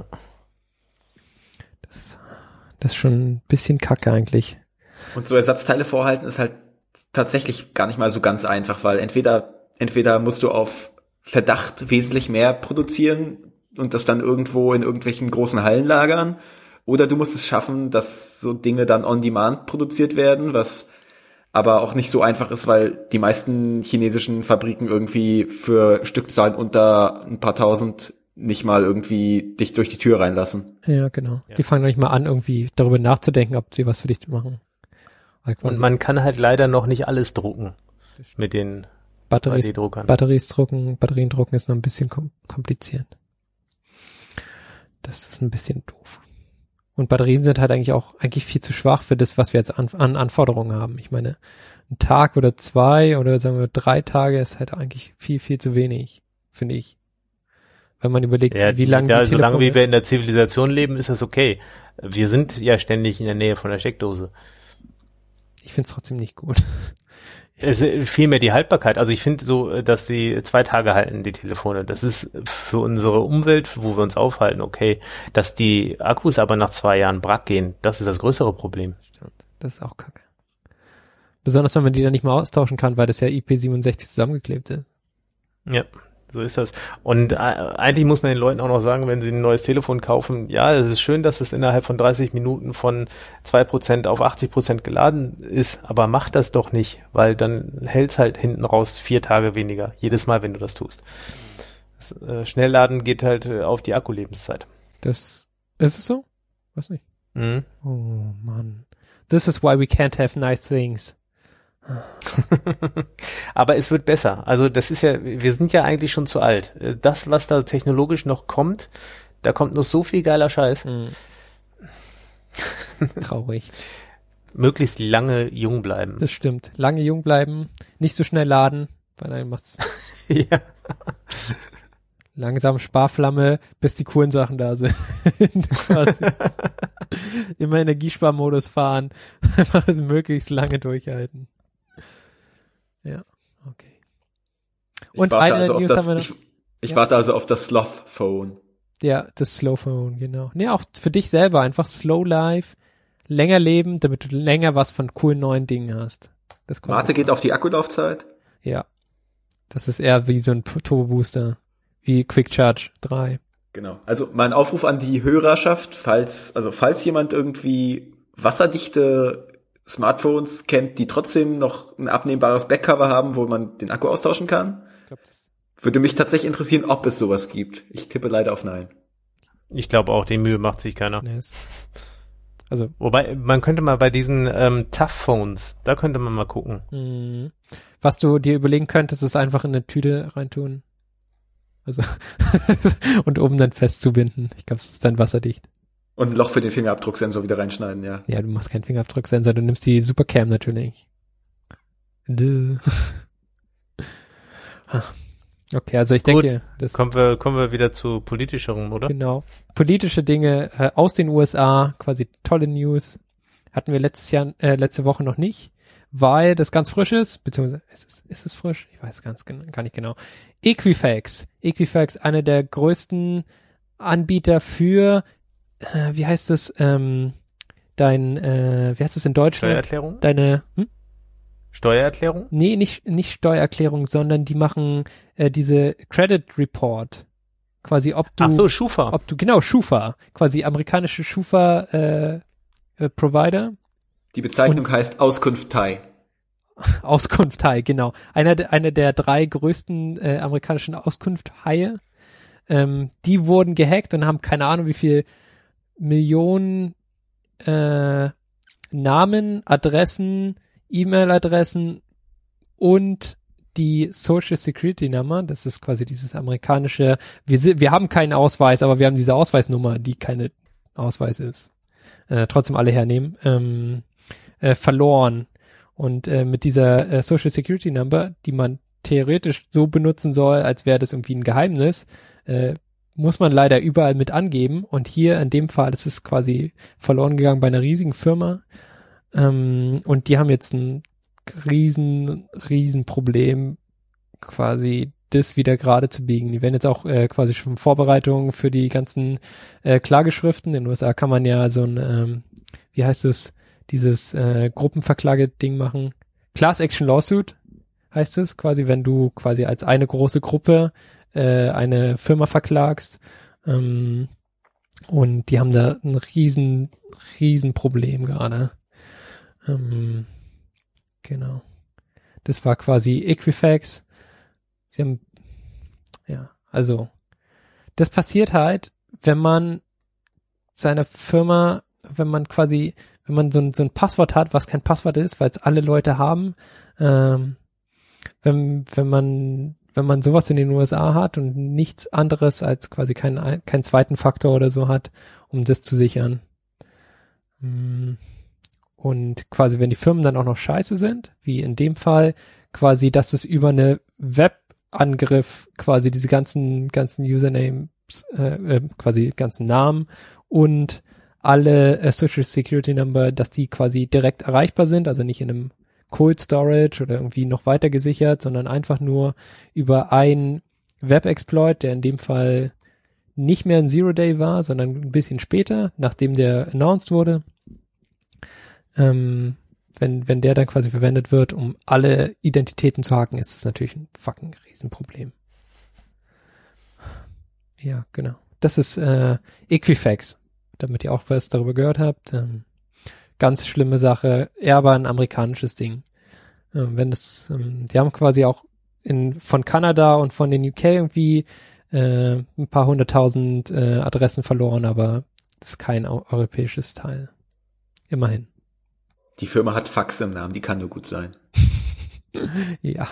Das ist schon ein bisschen kacke eigentlich. Und so Ersatzteile vorhalten ist halt tatsächlich gar nicht mal so ganz einfach, weil entweder musst du auf Verdacht wesentlich mehr produzieren und das dann irgendwo in irgendwelchen großen Hallen lagern, oder du musst es schaffen, dass so Dinge dann on demand produziert werden, was aber auch nicht so einfach ist, weil die meisten chinesischen Fabriken irgendwie für Stückzahlen unter ein paar tausend nicht mal irgendwie dich durch die Tür reinlassen. Ja, genau. Ja. Die fangen noch nicht mal an, irgendwie darüber nachzudenken, ob sie was für dich machen. Und man kann halt leider noch nicht alles drucken mit den Batterien drucken ist noch ein bisschen kompliziert. Das ist ein bisschen doof. Und Batterien sind halt eigentlich viel zu schwach für das, was wir jetzt an Anforderungen haben. Ich meine, ein Tag oder 2 oder sagen wir 3 Tage ist halt eigentlich viel, viel zu wenig, finde ich. Wenn man überlegt, wie lange die solange Telefone... wie wir in der Zivilisation leben, ist das okay. Wir sind ja ständig in der Nähe von der Steckdose. Ich finde es trotzdem nicht gut. Es ist vielmehr die Haltbarkeit. Also ich finde so, dass die 2 Tage halten, die Telefone. Das ist für unsere Umwelt, wo wir uns aufhalten, okay. Dass die Akkus aber nach 2 Jahren brack gehen, das ist das größere Problem. Das ist auch kacke. Besonders, wenn man die dann nicht mehr austauschen kann, weil das ja IP67 zusammengeklebt ist. Ja, So ist das. Und eigentlich muss man den Leuten auch noch sagen, wenn sie ein neues Telefon kaufen, ja, es ist schön, dass es innerhalb von 30 Minuten von 2% auf 80% geladen ist, aber mach das doch nicht, weil dann hält's halt hinten raus 4 Tage weniger, jedes Mal, wenn du das tust. Das, Schnellladen geht halt auf die Akkulebenszeit. Das, ist es so? Weiß nicht. Mhm. Oh Mann. This is why we can't have nice things. Aber es wird besser. Also das ist ja, wir sind ja eigentlich schon zu alt. Das, was da technologisch noch kommt, da kommt noch so viel geiler Scheiß. Traurig. Möglichst lange jung bleiben. Das stimmt. Lange jung bleiben, nicht so schnell laden, weil dann macht's Ja. langsam Sparflamme, bis die coolen Sachen da sind. Quasi. Immer Energiesparmodus fahren, einfach möglichst lange durchhalten. Ja, okay. Und eine News haben wir noch. Ich warte also auf das Sloth Phone. Ja, das Slow Phone, genau. Nee, auch für dich selber einfach Slow Life, länger leben, damit du länger was von coolen neuen Dingen hast. Das kommt Warte geht auf die Akkulaufzeit? Ja. Das ist eher wie so ein Turbo Booster, wie Quick Charge 3. Genau. Also mein Aufruf an die Hörerschaft, falls jemand irgendwie wasserdichte Smartphones kennt, die trotzdem noch ein abnehmbares Backcover haben, wo man den Akku austauschen kann, Ich glaub, das würde mich tatsächlich interessieren, ob es sowas gibt. Ich tippe leider auf Nein. Ich glaube auch, die Mühe macht sich keiner. ist. Also, Wobei, man könnte mal bei diesen Tough Phones, da könnte man mal gucken. was du dir überlegen könntest, ist einfach in eine Tüte reintun. Also, und oben dann festzubinden. Ich glaube, es ist dann wasserdicht. Und ein Loch für den Fingerabdrucksensor wieder reinschneiden, ja. Ja, du machst keinen Fingerabdrucksensor, du nimmst die Supercam natürlich. Okay, also ich Gut, denke, das kommen wir wieder zu politischerem, oder? genau. Politische Dinge aus den USA, quasi tolle News, hatten wir letzte Woche noch nicht, weil das ganz frisch ist, beziehungsweise ist es frisch? Ich weiß gar nicht genau. Equifax, einer der größten Anbieter für wie heißt es, wie heißt es in Deutschland? Steuererklärung? Steuererklärung? Nee, nicht Steuererklärung, sondern die machen diese Credit Report. Quasi ob du... Ach so, Schufa. Genau, Schufa. Quasi amerikanische Schufa Provider. Die Bezeichnung heißt Auskunftei. Auskunftei, genau. Einer der 3 größten amerikanischen Auskunfthaie. Die wurden gehackt und haben keine Ahnung wie viel Millionen Namen, Adressen, E-Mail-Adressen und die Social Security Nummer, das ist quasi dieses amerikanische, wir haben keinen Ausweis, aber wir haben diese Ausweisnummer, die keine Ausweis ist, trotzdem alle hernehmen, verloren. Und mit dieser Social Security Number, die man theoretisch so benutzen soll, als wäre das irgendwie ein Geheimnis, muss man leider überall mit angeben. Und hier in dem Fall ist es quasi verloren gegangen bei einer riesigen Firma. Und die haben jetzt ein riesen Problem, quasi das wieder gerade zu biegen. Die werden jetzt auch quasi schon Vorbereitungen für die ganzen Klageschriften. In den USA kann man ja so ein, wie heißt es, dieses Gruppenverklage-Ding machen. Class Action Lawsuit heißt es, quasi, wenn du quasi als eine große Gruppe eine Firma verklagst. Und die haben da ein riesen Problem gerade. Genau. Das war quasi Equifax. Sie haben, ja, also, das passiert halt, wenn man seiner Firma, wenn man so ein Passwort hat, was kein Passwort ist, weil es alle Leute haben, wenn man sowas in den USA hat und nichts anderes als quasi keinen zweiten Faktor oder so hat, um das zu sichern. Und quasi, wenn die Firmen dann auch noch scheiße sind, wie in dem Fall, quasi, dass es über eine Webangriff quasi diese ganzen Usernames, quasi ganzen Namen und alle Social Security Number, dass die quasi direkt erreichbar sind, also nicht in einem Cold Storage oder irgendwie noch weiter gesichert, sondern einfach nur über einen Web-Exploit, der in dem Fall nicht mehr ein Zero-Day war, sondern ein bisschen später, nachdem der announced wurde. Wenn der dann quasi verwendet wird, um alle Identitäten zu hacken, ist das natürlich ein fucking Riesenproblem. Ja, genau. Das ist Equifax, damit ihr auch was darüber gehört habt. Ganz schlimme Sache, eher aber ein amerikanisches Ding. Wenn das, die haben quasi auch von Kanada und von den UK irgendwie ein paar 100.000 Adressen verloren, aber das ist kein europäisches Teil. Immerhin. Die Firma hat Fax im Namen, die kann nur gut sein. Ja.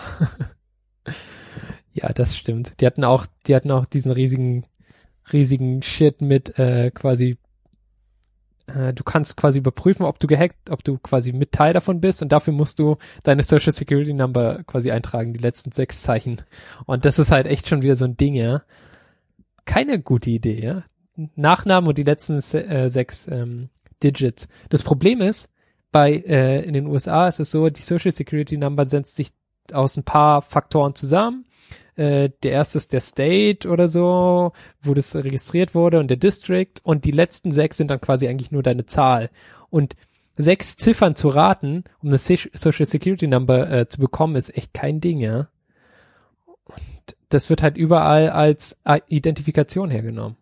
Ja, das stimmt. Die hatten auch diesen riesigen Shit mit quasi du kannst quasi überprüfen, ob du quasi mit Teil davon bist und dafür musst du deine Social Security Number quasi eintragen, die letzten 6 Zeichen. Und das ist halt echt schon wieder so ein Ding, ja. Keine gute Idee, ja. Nachnamen und die letzten 6 Digits. Das Problem ist, in den USA ist es so, die Social Security Number setzt sich aus ein paar Faktoren zusammen. Der erste ist der State oder so, wo das registriert wurde und der District und die letzten 6 sind dann quasi eigentlich nur deine Zahl. Und 6 Ziffern zu raten, um eine Social Security Number zu bekommen, ist echt kein Ding, ja. Und das wird halt überall als Identifikation hergenommen.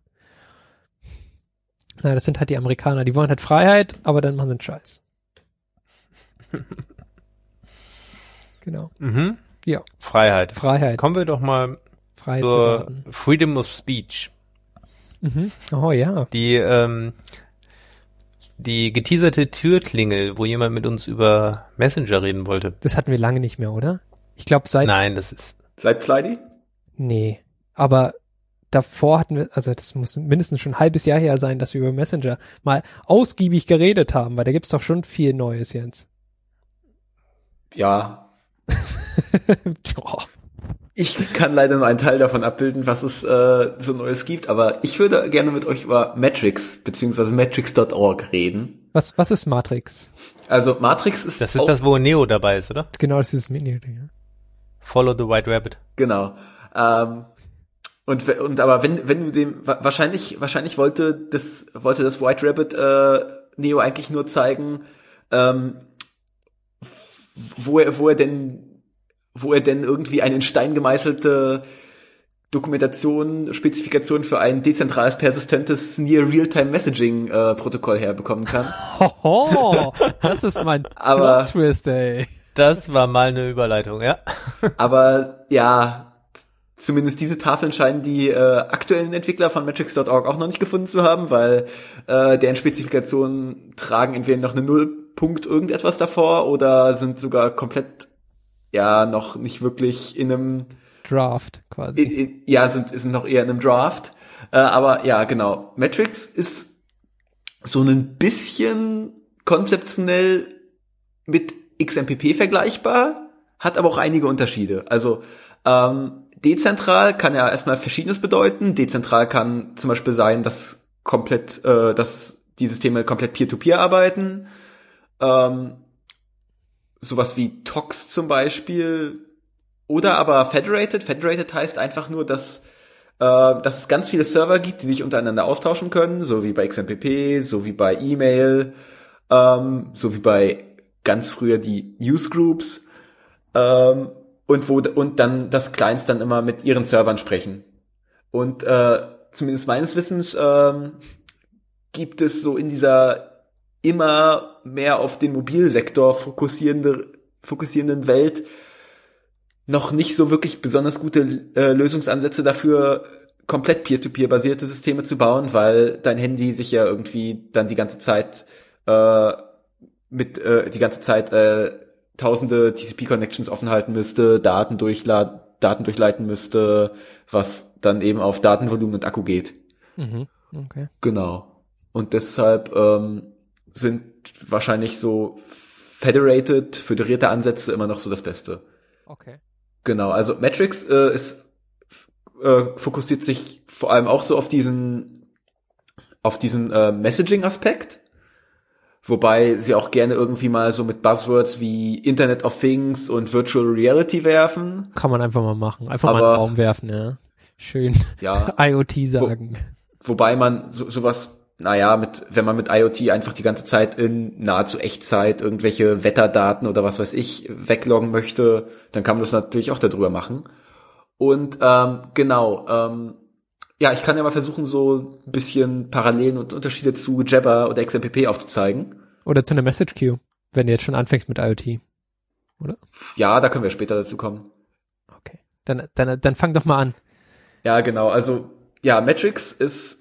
Na, das sind halt die Amerikaner, die wollen halt Freiheit, aber dann machen sie einen Scheiß. Genau. Mhm. Ja. Freiheit. Kommen wir doch mal Freiheit zur Freedom of Speech. Mhm. Oh ja. Die geteaserte Türklingel, wo jemand mit uns über Messenger reden wollte. Das hatten wir lange nicht mehr, oder? Ich glaube Nein, das ist... Seit Flighty? Nee. Aber davor hatten wir, also das muss mindestens schon ein halbes Jahr her sein, dass wir über Messenger mal ausgiebig geredet haben, weil da gibt's doch schon viel Neues jetzt. Ja. Ich kann leider nur einen Teil davon abbilden, was es so Neues gibt, aber ich würde gerne mit euch über Matrix bzw. Matrix.org reden. Was ist Matrix? Also Matrix ist... Das ist das, wo Neo dabei ist, oder? Genau, das ist das Neo-Ding, ja. Follow the White Rabbit. Genau. Und aber wenn du dem wahrscheinlich wollte das White Rabbit Neo eigentlich nur zeigen, wo er denn irgendwie eine in Stein gemeißelte Spezifikation für ein dezentrales, persistentes Near Real-Time Messaging Protokoll herbekommen kann. Hoho, das ist mein Plot-Twist, ey. Das war mal eine Überleitung, ja. Aber ja, zumindest diese Tafeln scheinen die aktuellen Entwickler von Matrix.org auch noch nicht gefunden zu haben, weil deren Spezifikationen tragen entweder noch eine Nullpunkt irgendetwas davor oder sind sogar komplett noch nicht wirklich in einem Draft quasi. Sind noch eher in einem Draft. Aber ja, genau. Matrix ist so ein bisschen konzeptionell mit XMPP vergleichbar, hat aber auch einige Unterschiede. Also dezentral kann ja erstmal Verschiedenes bedeuten. Dezentral kann zum Beispiel sein, dass die Systeme komplett Peer-to-Peer arbeiten. Sowas wie TOX zum Beispiel. Oder aber Federated. Federated heißt einfach nur, dass es ganz viele Server gibt, die sich untereinander austauschen können, so wie bei XMPP, so wie bei E-Mail, so wie bei ganz früher die Newsgroups, und dann das Clients dann immer mit ihren Servern sprechen. Und zumindest meines Wissens gibt es so in dieser immer mehr auf den Mobilsektor fokussierenden Welt noch nicht so wirklich besonders gute Lösungsansätze dafür, komplett Peer-to-Peer basierte Systeme zu bauen, weil dein Handy sich ja irgendwie dann die ganze Zeit tausende TCP-Connections offen halten müsste, Daten durchleiten müsste, was dann eben auf Datenvolumen und Akku geht. Mhm, okay. Genau. Und deshalb sind wahrscheinlich so föderierte Ansätze immer noch so das Beste. Okay. Genau, also Matrix fokussiert sich vor allem auch so auf diesen Messaging-Aspekt, wobei sie auch gerne irgendwie mal so mit Buzzwords wie Internet of Things und Virtual Reality werfen. Kann man einfach mal machen, mal in den Raum werfen, ja. Schön IoT sagen. Wobei man sowas, wenn man mit IoT einfach die ganze Zeit in nahezu Echtzeit irgendwelche Wetterdaten oder was weiß ich wegloggen möchte, dann kann man das natürlich auch darüber machen. Und Ja, ich kann ja mal versuchen, so ein bisschen Parallelen und Unterschiede zu Jabber oder XMPP aufzuzeigen. Oder zu einer Message Queue, wenn du jetzt schon anfängst mit IoT, oder? Ja, da können wir später dazu kommen. Okay, dann fang doch mal an. Ja, genau. Also, ja, Matrix ist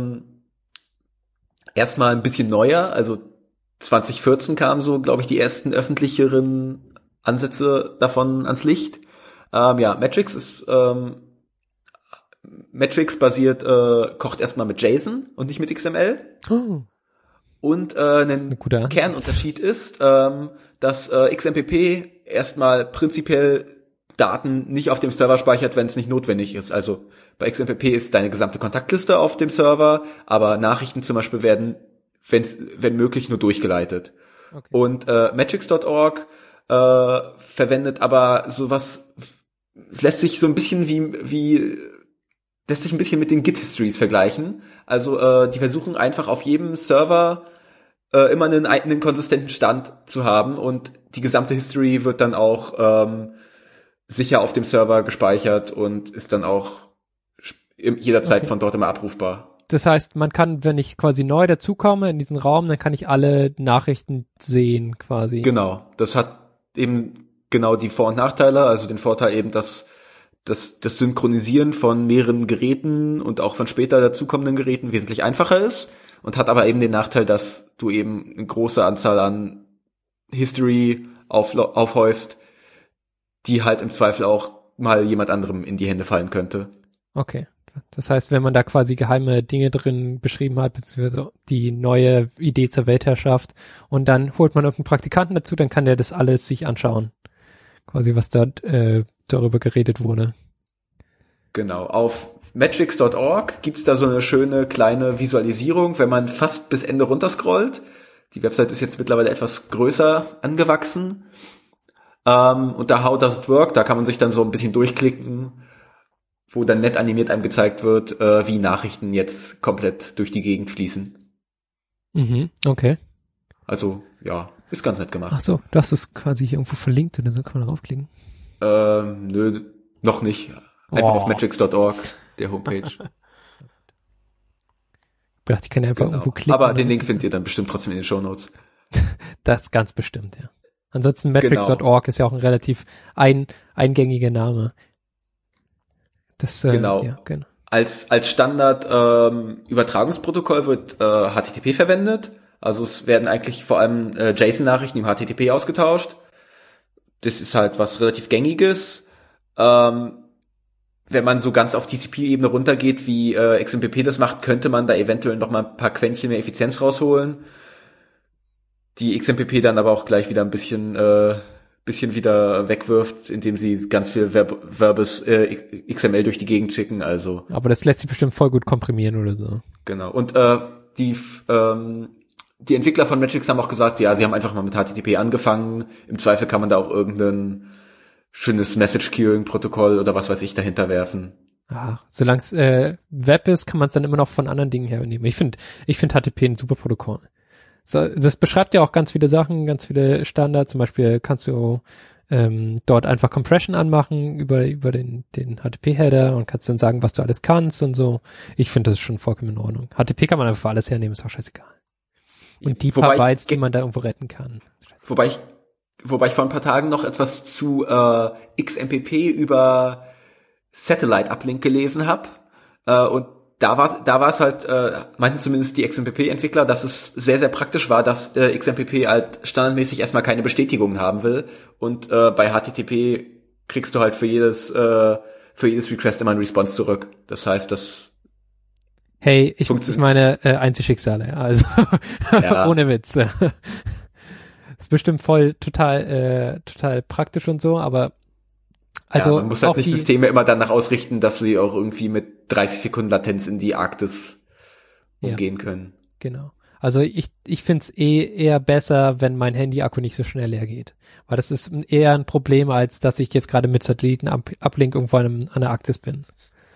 erstmal ein bisschen neuer. Also 2014 kamen so, glaube ich, die ersten öffentlicheren Ansätze davon ans Licht. Ja, Matrix basiert, kocht erstmal mit JSON und nicht mit XML. Oh, Und ein guter Ansatz. Kernunterschied ist, dass XMPP erstmal prinzipiell Daten nicht auf dem Server speichert, wenn es nicht notwendig ist. Also bei XMPP ist deine gesamte Kontaktliste auf dem Server, aber Nachrichten zum Beispiel werden, wenn möglich, nur durchgeleitet. Okay. Und Matrix.org verwendet aber sowas, es lässt sich so ein bisschen lässt sich ein bisschen mit den Git-Histories vergleichen. Also die versuchen einfach auf jedem Server immer einen konsistenten Stand zu haben und die gesamte History wird dann auch sicher auf dem Server gespeichert und ist dann auch jederzeit von dort immer abrufbar. Das heißt, man kann, wenn ich quasi neu dazukomme in diesen Raum, dann kann ich alle Nachrichten sehen quasi. Genau, das hat eben genau die Vor- und Nachteile, also den Vorteil eben, dass das Synchronisieren von mehreren Geräten und auch von später dazukommenden Geräten wesentlich einfacher ist und hat aber eben den Nachteil, dass du eben eine große Anzahl an History aufhäufst, die halt im Zweifel auch mal jemand anderem in die Hände fallen könnte. Okay. Das heißt, wenn man da quasi geheime Dinge drin beschrieben hat, beziehungsweise die neue Idee zur Weltherrschaft und dann holt man irgendeinen Praktikanten dazu, dann kann der das alles sich anschauen. Quasi, was dort darüber geredet wurde. Genau. Auf Matrix.org gibt's da so eine schöne kleine Visualisierung, wenn man fast bis Ende runterscrollt. Die Website ist jetzt mittlerweile etwas größer angewachsen. Und da How Does It Work, da kann man sich dann so ein bisschen durchklicken, wo dann nett animiert einem gezeigt wird, wie Nachrichten jetzt komplett durch die Gegend fließen. Mhm, okay. Also, ja, ist ganz nett gemacht. Ach so, du hast es quasi hier irgendwo verlinkt oder so, kann man draufklicken? Nö, noch nicht. Einfach auf matrix.org, der Homepage. Ich dachte, ich kann einfach irgendwo klicken. Aber den Link findet ihr dann bestimmt trotzdem in den Shownotes. Das ganz bestimmt, ja. Ansonsten matrix.org ist ja auch ein relativ eingängiger Name. Das, genau. Ja, genau. Als Standard Übertragungsprotokoll wird HTTP verwendet. Also es werden eigentlich vor allem JSON-Nachrichten im HTTP ausgetauscht. Das ist halt was relativ Gängiges. Wenn man so ganz auf TCP-Ebene runtergeht, wie XMPP das macht, könnte man da eventuell noch mal ein paar Quäntchen mehr Effizienz rausholen. Die XMPP dann aber auch gleich wieder ein bisschen wieder wegwirft, indem sie ganz viel verbes XML durch die Gegend schicken. Also. Aber das lässt sich bestimmt voll gut komprimieren oder so. Genau. Und die Entwickler von Matrix haben auch gesagt, ja, sie haben einfach mal mit HTTP angefangen. Im Zweifel kann man da auch irgendein schönes Message-Queuing-Protokoll oder was weiß ich dahinter werfen. Solange es Web ist, kann man es dann immer noch von anderen Dingen hernehmen. Ich finde HTTP ein super Protokoll. So, das beschreibt ja auch ganz viele Sachen, ganz viele Standards. Zum Beispiel kannst du dort einfach Compression anmachen über den HTTP-Header und kannst dann sagen, was du alles kannst und so. Ich finde, das ist schon vollkommen in Ordnung. HTTP kann man einfach für alles hernehmen, ist auch scheißegal. Und die paar Bytes, die man da irgendwo retten kann. Wobei ich vor ein paar Tagen noch etwas zu XMPP über Satellite-Uplink gelesen habe. Und da war es halt, meinten zumindest die XMPP-Entwickler, dass es sehr, sehr praktisch war, dass XMPP halt standardmäßig erstmal keine Bestätigungen haben will. Und bei HTTP kriegst du halt für jedes Request immer ein Response zurück. Das heißt, das Hey, ich meine Einzelschicksale, also ja. Ohne Witz. Ist bestimmt total praktisch und so, aber also ja, man muss halt nicht Systeme immer danach ausrichten, dass sie auch irgendwie mit 30 Sekunden Latenz in die Arktis umgehen können. Genau. Also ich find's eher besser, wenn mein Handy-Akku nicht so schnell leer geht. Weil das ist eher ein Problem, als dass ich jetzt gerade mit Satelliten-Uplink irgendwo an der Arktis bin.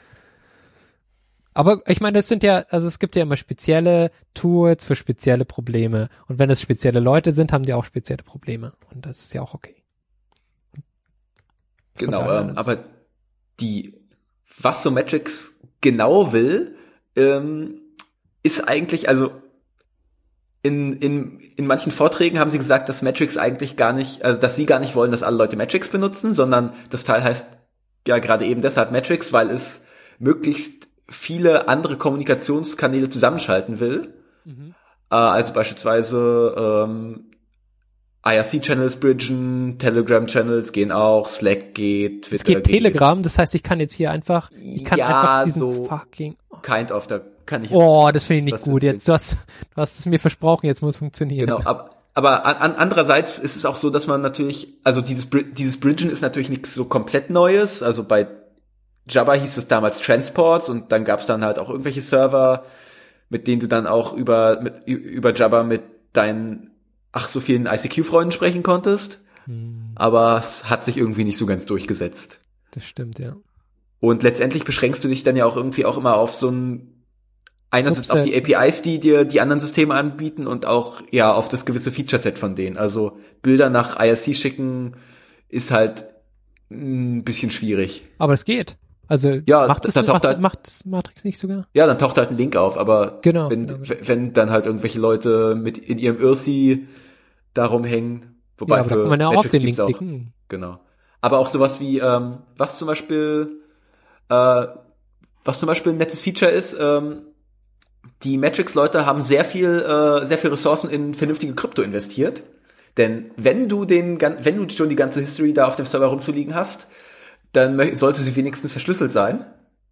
Aber ich meine, es gibt ja immer spezielle Tools für spezielle Probleme. Und wenn es spezielle Leute sind, haben die auch spezielle Probleme. Und das ist ja auch okay. Genau, aber was so Matrix genau will, ist eigentlich, also in manchen Vorträgen haben sie gesagt, dass Metrics eigentlich gar nicht, also dass sie gar nicht wollen, dass alle Leute Metrics benutzen, sondern das Teil heißt ja gerade eben deshalb Metrics, weil es möglichst viele andere Kommunikationskanäle zusammenschalten will. Also beispielsweise IRC-Channels bridgen, Telegram-Channels gehen auch, Slack geht, Twitter Es geht Telegram, das heißt, ich kann jetzt hier einfach, einfach diesen so fucking... kind of, da kann ich... Oh, das finde ich nicht gut. Jetzt, du hast es mir versprochen, jetzt muss es funktionieren. Genau, aber andererseits ist es auch so, dass man natürlich, also dieses Bridgen ist natürlich nichts so komplett Neues. Also bei Jabber hieß es damals Transports und dann gab es dann halt auch irgendwelche Server, mit denen du dann auch über Jabber mit deinen so vielen ICQ-Freunden sprechen konntest. Aber es hat sich irgendwie nicht so ganz durchgesetzt. Das stimmt, ja. Und letztendlich beschränkst du dich dann ja auch irgendwie auch immer auf so einerseits auf die APIs, die dir die anderen Systeme anbieten und auch ja auf das gewisse Feature-Set von denen. Also Bilder nach IRC schicken ist halt ein bisschen schwierig. Aber es geht. Also ja, macht das Matrix nicht sogar? Ja, dann taucht halt ein Link auf, aber genau. Wenn dann halt irgendwelche Leute mit in ihrem IRC darum hängen, wobei ja, aber da kann man ja auch Metrics auf den Link klicken. Genau. Aber auch sowas wie was zum Beispiel ein nettes Feature ist, die Metrics-Leute haben sehr viel Ressourcen in vernünftige Krypto investiert. Denn wenn du schon die ganze History da auf dem Server rumzuliegen hast, dann sollte sie wenigstens verschlüsselt sein.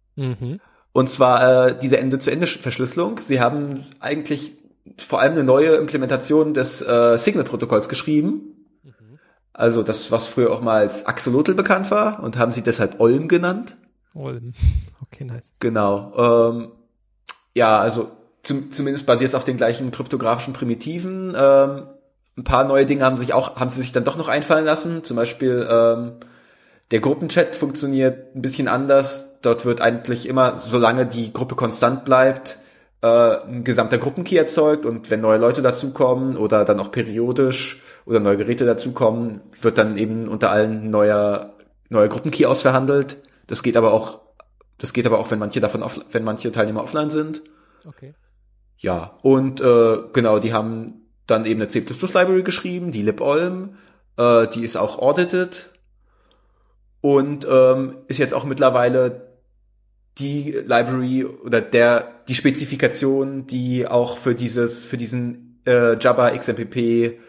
Und zwar diese Ende-zu-Ende-Verschlüsselung. Sie haben eigentlich vor allem eine neue Implementation des Signal-Protokolls geschrieben. Also das, was früher auch mal als Axolotl bekannt war und haben sie deshalb Olm genannt. Olm. Okay, nice. Genau. Ja, also zumindest basiert es auf den gleichen kryptografischen Primitiven. Ein paar neue Dinge haben sie sich dann doch noch einfallen lassen. Zum Beispiel der Gruppenchat funktioniert ein bisschen anders. Dort wird eigentlich immer, solange die Gruppe konstant bleibt, ein gesamter Gruppenkey erzeugt und wenn neue Leute dazukommen oder dann auch periodisch oder neue Geräte dazukommen, wird dann eben unter allen neuer Gruppenkey ausverhandelt. Das geht aber auch, wenn manche Teilnehmer offline sind. Okay. Ja, und genau, die haben dann eben eine C++-Library geschrieben, die libOlm, die ist auch audited und ist jetzt auch mittlerweile die Library oder die Spezifikation, die auch für diesen Jabber XMPP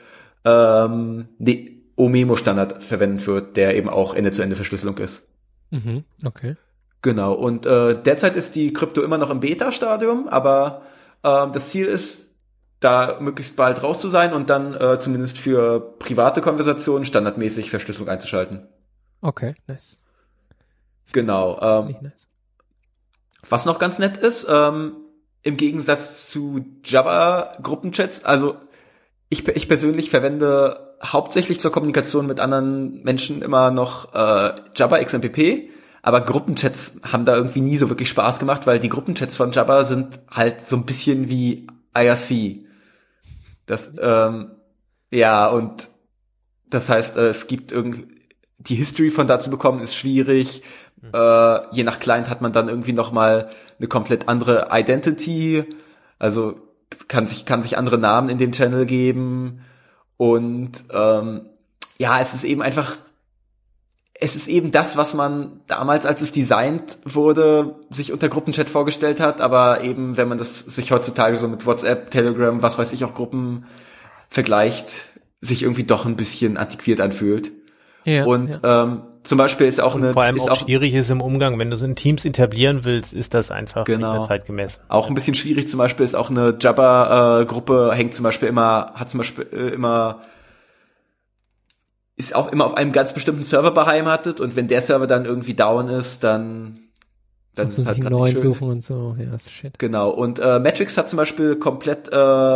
OMEMO-Standard verwendet wird, der eben auch Ende-zu-Ende-Verschlüsselung ist. Okay. Genau, und derzeit ist die Krypto immer noch im Beta-Stadium, aber das Ziel ist, da möglichst bald raus zu sein und dann zumindest für private Konversationen standardmäßig Verschlüsselung einzuschalten. Okay, nice. Genau. Nice. Was noch ganz nett ist, im Gegensatz zu Jabber-Gruppenchats, also ich persönlich verwende hauptsächlich zur Kommunikation mit anderen Menschen immer noch Jabber XMPP, aber Gruppenchats haben da irgendwie nie so wirklich Spaß gemacht, weil die Gruppenchats von Jabber sind halt so ein bisschen wie IRC. Das, ja, und das heißt, es gibt die History von da zu bekommen ist schwierig. Je nach Client hat man dann irgendwie nochmal eine komplett andere Identity. Also kann sich andere Namen in dem Channel geben. Und ja, es ist eben das, was man damals, als es designt wurde, sich unter Gruppenchat vorgestellt hat, aber eben, wenn man das sich heutzutage so mit WhatsApp, Telegram, was weiß ich, auch Gruppen vergleicht, sich irgendwie doch ein bisschen antiquiert anfühlt. Ja, und zum Beispiel ist auch vor allem auch schwierig ist im Umgang, wenn du es in Teams etablieren willst, ist das einfach nicht mehr zeitgemäß. Auch ein bisschen schwierig, zum Beispiel ist auch eine Jabber Gruppe ist auch immer auf einem ganz bestimmten Server beheimatet und wenn der Server dann irgendwie down ist, dann ist es halt einen neuen suchen und so. Ja, ist shit. Genau. Und Metrics hat zum Beispiel komplett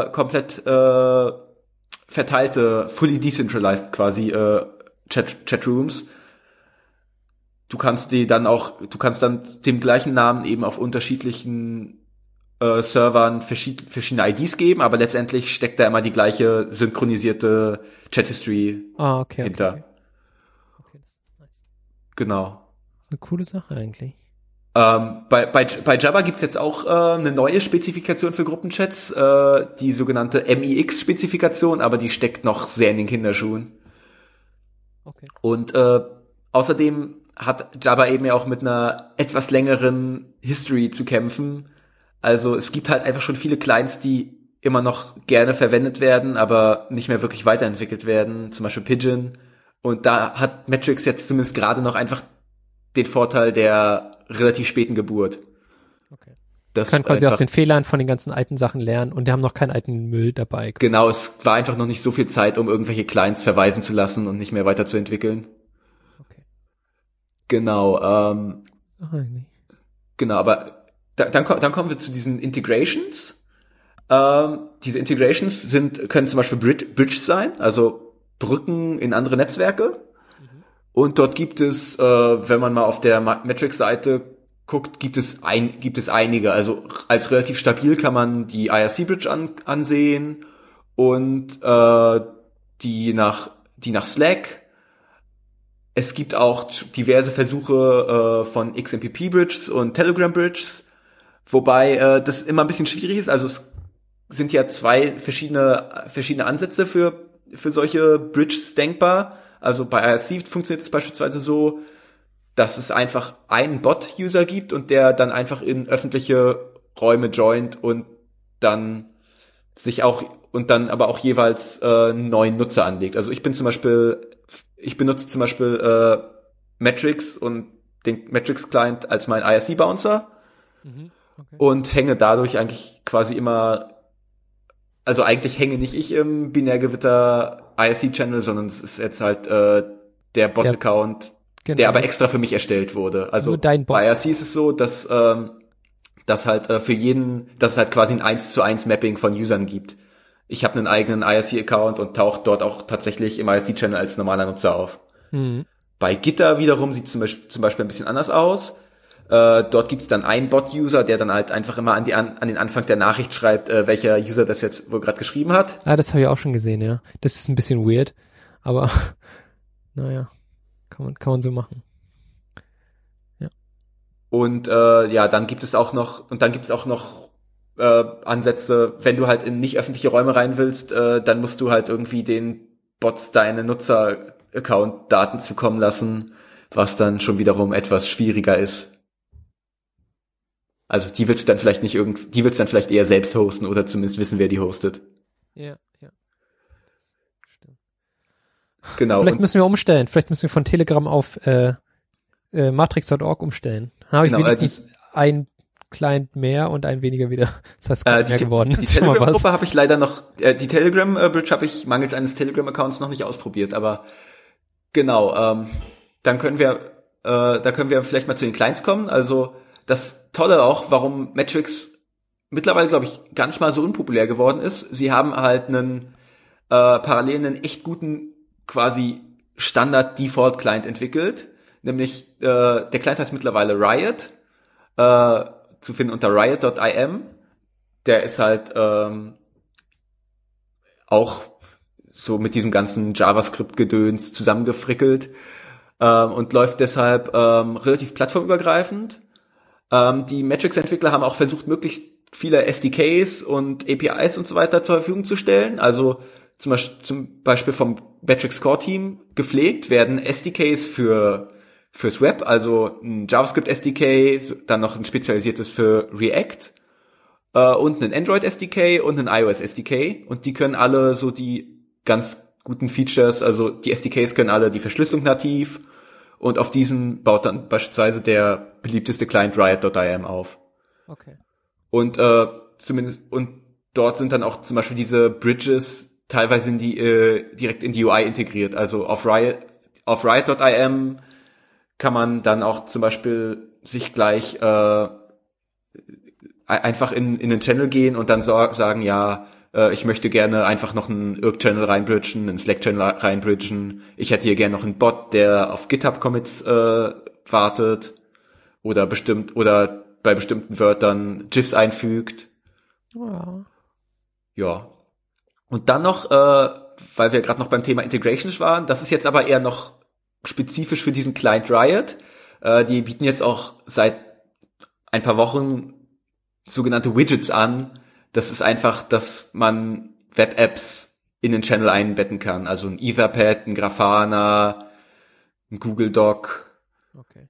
verteilte, fully decentralized quasi Chatrooms. Du kannst dann dem gleichen Namen eben auf unterschiedlichen Servern verschiedene IDs geben, aber letztendlich steckt da immer die gleiche synchronisierte Chat-History hinter. Okay, das ist nice. Genau. Das ist eine coole Sache eigentlich. Bei Java gibt's jetzt auch eine neue Spezifikation für Gruppenchats, die sogenannte MIX-Spezifikation, aber die steckt noch sehr in den Kinderschuhen. Okay. Und außerdem hat Java eben ja auch mit einer etwas längeren History zu kämpfen. Also es gibt halt einfach schon viele Clients, die immer noch gerne verwendet werden, aber nicht mehr wirklich weiterentwickelt werden, zum Beispiel Pidgin. Und da hat Metrics jetzt zumindest gerade noch einfach den Vorteil der relativ späten Geburt. Okay. Das Können quasi einfach, aus den Fehlern von den ganzen alten Sachen lernen und die haben noch keinen alten Müll dabei. genau, es war einfach noch nicht so viel Zeit, um irgendwelche Clients verweisen zu lassen und nicht mehr weiterzuentwickeln. Okay. Genau, Eigentlich. genau, aber dann kommen wir zu diesen Integrations. Diese Integrations können zum Beispiel Bridges sein, also Brücken in andere Netzwerke. Und dort gibt es, wenn man mal auf der Metrics-Seite guckt, gibt es einige. Also als relativ stabil kann man die IRC-Bridge ansehen und die nach Slack. Es gibt auch diverse Versuche von XMPP-Bridges und Telegram-Bridges, wobei das immer ein bisschen schwierig ist. Also es sind ja zwei verschiedene Ansätze für solche Bridges denkbar. Also bei IRC funktioniert es beispielsweise so, dass es einfach einen Bot-User gibt und der dann einfach in öffentliche Räume joint und dann aber auch jeweils einen neuen Nutzer anlegt. Also ich benutze zum Beispiel Metrics und den Metrics-Client als mein IRC-Bouncer Okay. und hänge dadurch eigentlich quasi immer. Also eigentlich hänge nicht ich im Binärgewitter IRC-Channel, sondern es ist jetzt halt der Bot-Account, Genau. der aber extra für mich erstellt wurde. Also Nur dein Bot. bei IRC ist es so, dass halt für jeden, dass es halt quasi ein 1:1 Mapping von Usern gibt. Ich habe einen eigenen IRC-Account und tauche dort auch tatsächlich im IRC-Channel als normaler Nutzer auf. Mhm. Bei Gitter wiederum sieht es zum Beispiel ein bisschen anders aus. Dort gibt's dann einen Bot-User, der dann halt einfach immer an den Anfang der Nachricht schreibt, welcher User das jetzt wohl gerade geschrieben hat. Ah, das habe ich auch schon gesehen, ja. Das ist ein bisschen weird, aber naja, kann man so machen. Ja. Und dann gibt es auch noch Ansätze, wenn du halt in nicht öffentliche Räume rein willst, dann musst du halt irgendwie den Bots deine Nutzer-Account-Daten zukommen lassen, was dann schon wiederum etwas schwieriger ist. Also die willst du dann vielleicht eher selbst hosten oder zumindest wissen, wer die hostet. Ja. Stimmt. Genau. Vielleicht müssen wir umstellen. Vielleicht müssen wir von Telegram auf matrix.org umstellen. Dann habe ich wenigstens ein Client mehr und ein weniger wieder. Das heißt, es ist mehr geworden. Die Telegram-Gruppe habe ich leider noch, die Telegram-Bridge habe ich mangels eines Telegram-Accounts noch nicht ausprobiert, aber genau, da können wir vielleicht mal zu den Clients kommen. Also das Tolle auch, warum Metrics mittlerweile, glaube ich, gar nicht mal so unpopulär geworden ist. Sie haben halt parallel einen echt guten quasi Standard-Default-Client entwickelt. Nämlich, der Client heißt mittlerweile Riot, zu finden unter riot.im. Der ist halt auch so mit diesem ganzen JavaScript-Gedöns zusammengefrickelt und läuft deshalb relativ plattformübergreifend. Die Metrics-Entwickler haben auch versucht, möglichst viele SDKs und APIs und so weiter zur Verfügung zu stellen. Also zum Beispiel vom Metrics Core Team gepflegt werden SDKs fürs Web, also ein JavaScript SDK, dann noch ein spezialisiertes für React und ein Android SDK und ein iOS SDK. Und die können alle so die ganz guten Features, also die SDKs können alle die Verschlüsselung nativ. Und auf diesen baut dann beispielsweise der beliebteste Client Riot.im auf. Okay. Und dort sind dann auch zum Beispiel diese Bridges teilweise direkt in die UI integriert. Also auf Riot.im kann man dann auch zum Beispiel sich gleich einfach in den Channel gehen und dann sagen, ja, ich möchte gerne einfach noch einen Irk-Channel reinbridgen, einen Slack-Channel reinbridgen. Ich hätte hier gerne noch einen Bot, der auf GitHub-Commits wartet oder bei bestimmten Wörtern GIFs einfügt. Ja. Und dann noch, weil wir gerade noch beim Thema Integrations waren, das ist jetzt aber eher noch spezifisch für diesen Client Riot. Die bieten jetzt auch seit ein paar Wochen sogenannte Widgets an. Das ist einfach, dass man Web-Apps in den Channel einbetten kann. Also ein Etherpad, ein Grafana, ein Google Doc. Okay.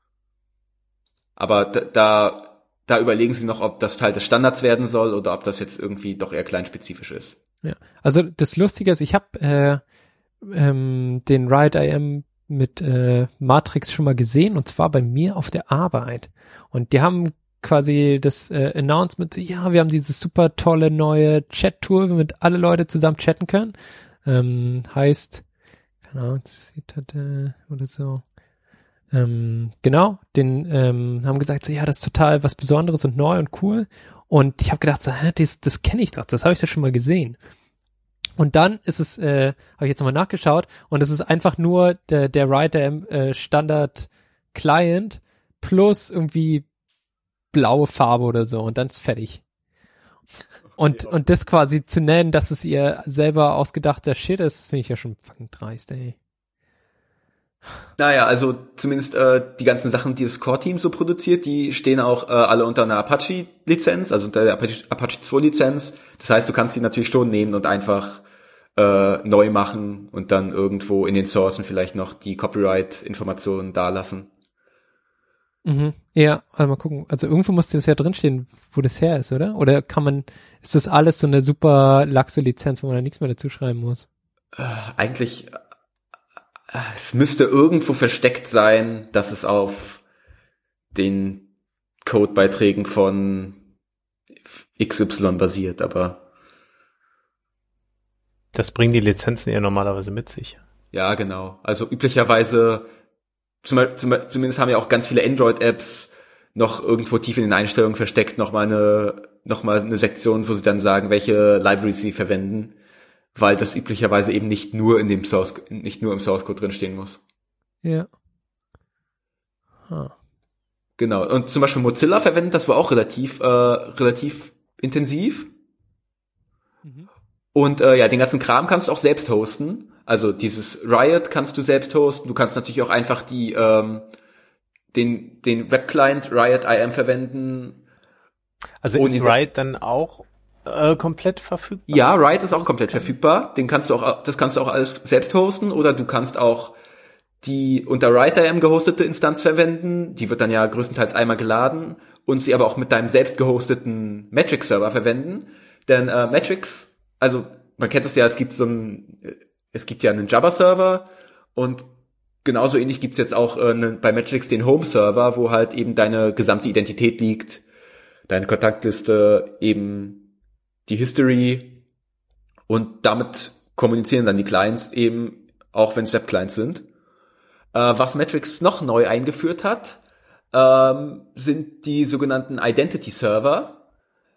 Aber da überlegen sie noch, ob das Teil des Standards werden soll oder ob das jetzt irgendwie doch eher kleinspezifisch ist. Ja, also das Lustige ist, ich habe den Riot.im mit Matrix schon mal gesehen, und zwar bei mir auf der Arbeit. Und die haben quasi das Announcement, so, ja, wir haben dieses super tolle neue Chat-Tool, womit alle Leute zusammen chatten können. Heißt, keine Ahnung, Zitate oder so. Genau, haben gesagt, so, ja, das ist total was Besonderes und neu und cool. Und ich habe gedacht, so, das kenne ich doch, das habe ich doch schon mal gesehen. Und dann ist es, habe ich jetzt nochmal nachgeschaut, und es ist einfach nur der Riot.im Standard Client plus irgendwie blaue Farbe oder so, und dann ist fertig. Und das quasi zu nennen, dass es ihr selber ausgedachter Shit ist, finde ich ja schon fucking dreist, ey. Naja, also zumindest die ganzen Sachen, die das Core-Team so produziert, die stehen auch alle unter einer Apache-Lizenz, also unter der Apache 2-Lizenz. Das heißt, du kannst die natürlich schon nehmen und einfach neu machen und dann irgendwo in den Sourcen vielleicht noch die Copyright-Informationen dalassen. Mhm. Ja, also mal gucken. Also irgendwo muss das ja drinstehen, wo das her ist, oder? Oder ist das alles so eine super laxe Lizenz, wo man da nichts mehr dazu schreiben muss? Eigentlich, es müsste irgendwo versteckt sein, dass es auf den Codebeiträgen von XY basiert, aber das bringen die Lizenzen ja normalerweise mit sich. ja, genau. Also üblicherweise, zumindest haben ja auch ganz viele Android-Apps noch irgendwo tief in den Einstellungen versteckt noch mal eine Sektion, wo sie dann sagen, welche Libraries sie verwenden, weil das üblicherweise eben nicht nur im Source Code drinstehen muss. Ja. Genau. Und zum Beispiel Mozilla verwendet das wohl auch relativ intensiv. Mhm. Und ja, den ganzen Kram kannst du auch selbst hosten. Also dieses Riot kannst du selbst hosten. Du kannst natürlich auch einfach den Webclient Riot.im verwenden. Also ist Riot dann auch komplett verfügbar? Ja, Riot ist auch komplett verfügbar. Das kannst du auch alles selbst hosten, oder du kannst auch die unter Riot.im gehostete Instanz verwenden. Die wird dann ja größtenteils einmal geladen und sie aber auch mit deinem selbst gehosteten Metrics-Server verwenden. Denn Metrics, also man kennt es ja, es gibt ja einen Jabber-Server, und genauso ähnlich gibt's jetzt auch bei Metrics den Home-Server, wo halt eben deine gesamte Identität liegt, deine Kontaktliste, eben die History, und damit kommunizieren dann die Clients eben, auch wenn es Web-Clients sind. Was Metrics noch neu eingeführt hat, sind die sogenannten Identity-Server,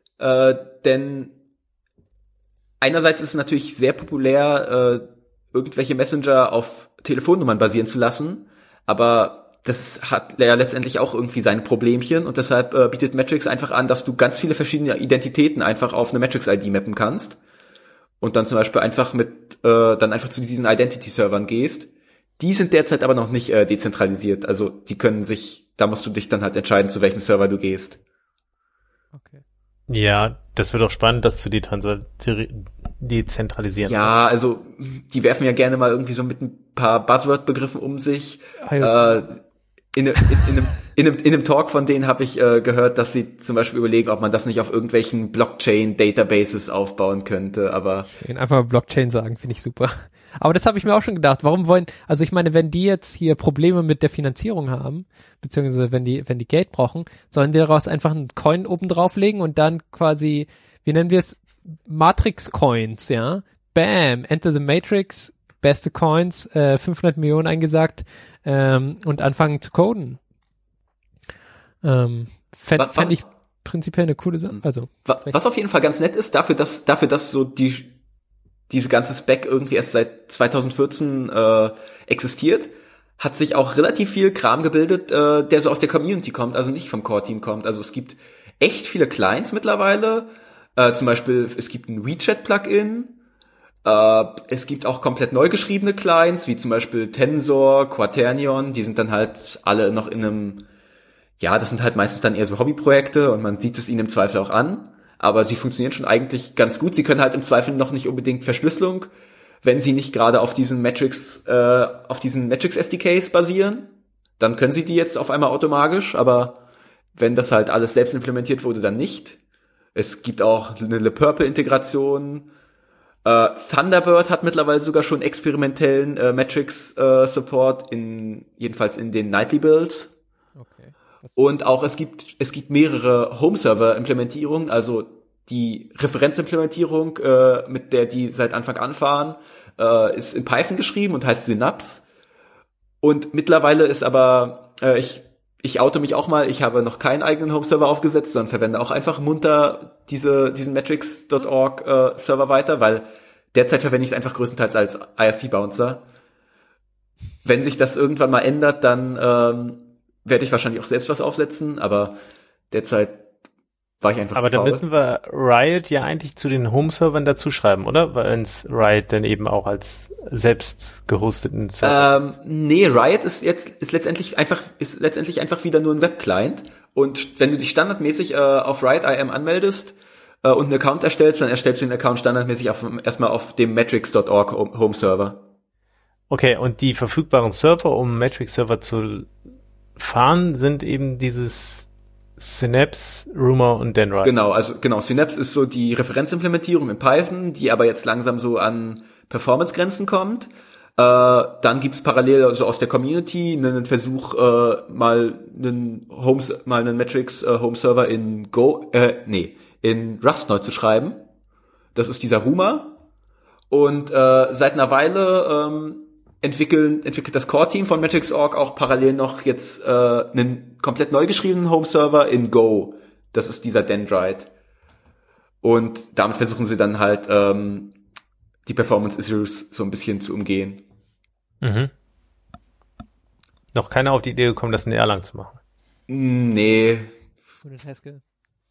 denn einerseits ist es natürlich sehr populär, irgendwelche Messenger auf Telefonnummern basieren zu lassen, aber das hat ja letztendlich auch irgendwie seine Problemchen, und deshalb bietet Metrics einfach an, dass du ganz viele verschiedene Identitäten einfach auf eine Metrics-ID mappen kannst und dann zum Beispiel einfach zu diesen Identity-Servern gehst. Die sind derzeit aber noch nicht dezentralisiert, also da musst du dich dann halt entscheiden, zu welchem Server du gehst. Okay. Ja, das wird auch spannend, das zu dezentralisieren. Ja, also die werfen ja gerne mal irgendwie so mit ein paar Buzzword-Begriffen um sich. In einem Talk von denen habe ich gehört, dass sie zum Beispiel überlegen, ob man das nicht auf irgendwelchen Blockchain-Databases aufbauen könnte, aber einfach mal Blockchain sagen, finde ich super. Aber das habe ich mir auch schon gedacht. Also ich meine, wenn die jetzt hier Probleme mit der Finanzierung haben, beziehungsweise wenn die Geld brauchen, sollen die daraus einfach einen Coin oben drauflegen und dann quasi, wie nennen wir es, Matrix-Coins, ja? Bam, Enter the Matrix, beste Coins, 500 Millionen eingesagt, und anfangen zu coden. Fänd ich prinzipiell eine coole Sache. Also, was auf jeden Fall ganz nett ist, dafür, dass so diese ganze Spec irgendwie erst seit 2014 existiert, hat sich auch relativ viel Kram gebildet, der so aus der Community kommt, also nicht vom Core-Team kommt. Also es gibt echt viele Clients mittlerweile. Zum Beispiel, es gibt ein WeChat-Plugin. Es gibt auch komplett neu geschriebene Clients, wie zum Beispiel Tensor, Quaternion. Die sind dann halt alle noch in ja, das sind halt meistens dann eher so Hobbyprojekte und man sieht es ihnen im Zweifel auch an, aber sie funktionieren schon eigentlich ganz gut. Sie können halt im Zweifel noch nicht unbedingt Verschlüsselung, wenn sie nicht gerade auf diesen Matrix SDKs basieren, dann können sie die jetzt auf einmal automatisch, aber wenn das halt alles selbst implementiert wurde, dann nicht. Es gibt auch eine LePurple-Integration. Thunderbird hat mittlerweile sogar schon experimentellen Matrix-Support, jedenfalls in den Nightly-Builds. Okay. Und auch es gibt mehrere Home-Server-Implementierungen, also die Referenzimplementierung, mit der die seit Anfang an fahren, ist in Python geschrieben und heißt Synapse. Und mittlerweile ist aber, ich oute mich auch mal, ich habe noch keinen eigenen Home-Server aufgesetzt, sondern verwende auch einfach munter diesen Matrix.org Server weiter, weil derzeit verwende ich es einfach größtenteils als IRC-Bouncer. Wenn sich das irgendwann mal ändert, dann werde ich wahrscheinlich auch selbst was aufsetzen, aber derzeit war ich einfach Aber zu da faul. müssen wir Riot ja eigentlich zu den Home-Servern dazu schreiben, oder? Weil uns Riot dann eben auch als selbst gehosteten Server. Nee, Riot ist letztendlich einfach wieder nur ein Webclient. Und wenn du dich standardmäßig auf Riot IM anmeldest und einen Account erstellst, dann erstellst du den Account standardmäßig erstmal auf dem Matrix.org Home Server. Okay, und die verfügbaren Server, um Matrix-Server zu fahren, sind eben dieses Synapse, Rumor und Dendrite. Genau, Synapse ist so die Referenzimplementierung in Python, die aber jetzt langsam so an Performance-Grenzen kommt. Dann gibt's parallel also aus der Community einen Versuch, mal einen Matrix Home-Server in in Rust neu zu schreiben. Das ist dieser Rumor. Und seit einer Weile entwickelt das Core-Team von Matrix.org auch parallel noch jetzt einen komplett neu geschriebenen Home-Server in Go. Das ist dieser Dendrite. Und damit versuchen sie dann halt die Performance-Issues so ein bisschen zu umgehen. Mhm. Noch keiner auf die Idee gekommen, das in Erlang zu machen. Nee. Oder Haskell.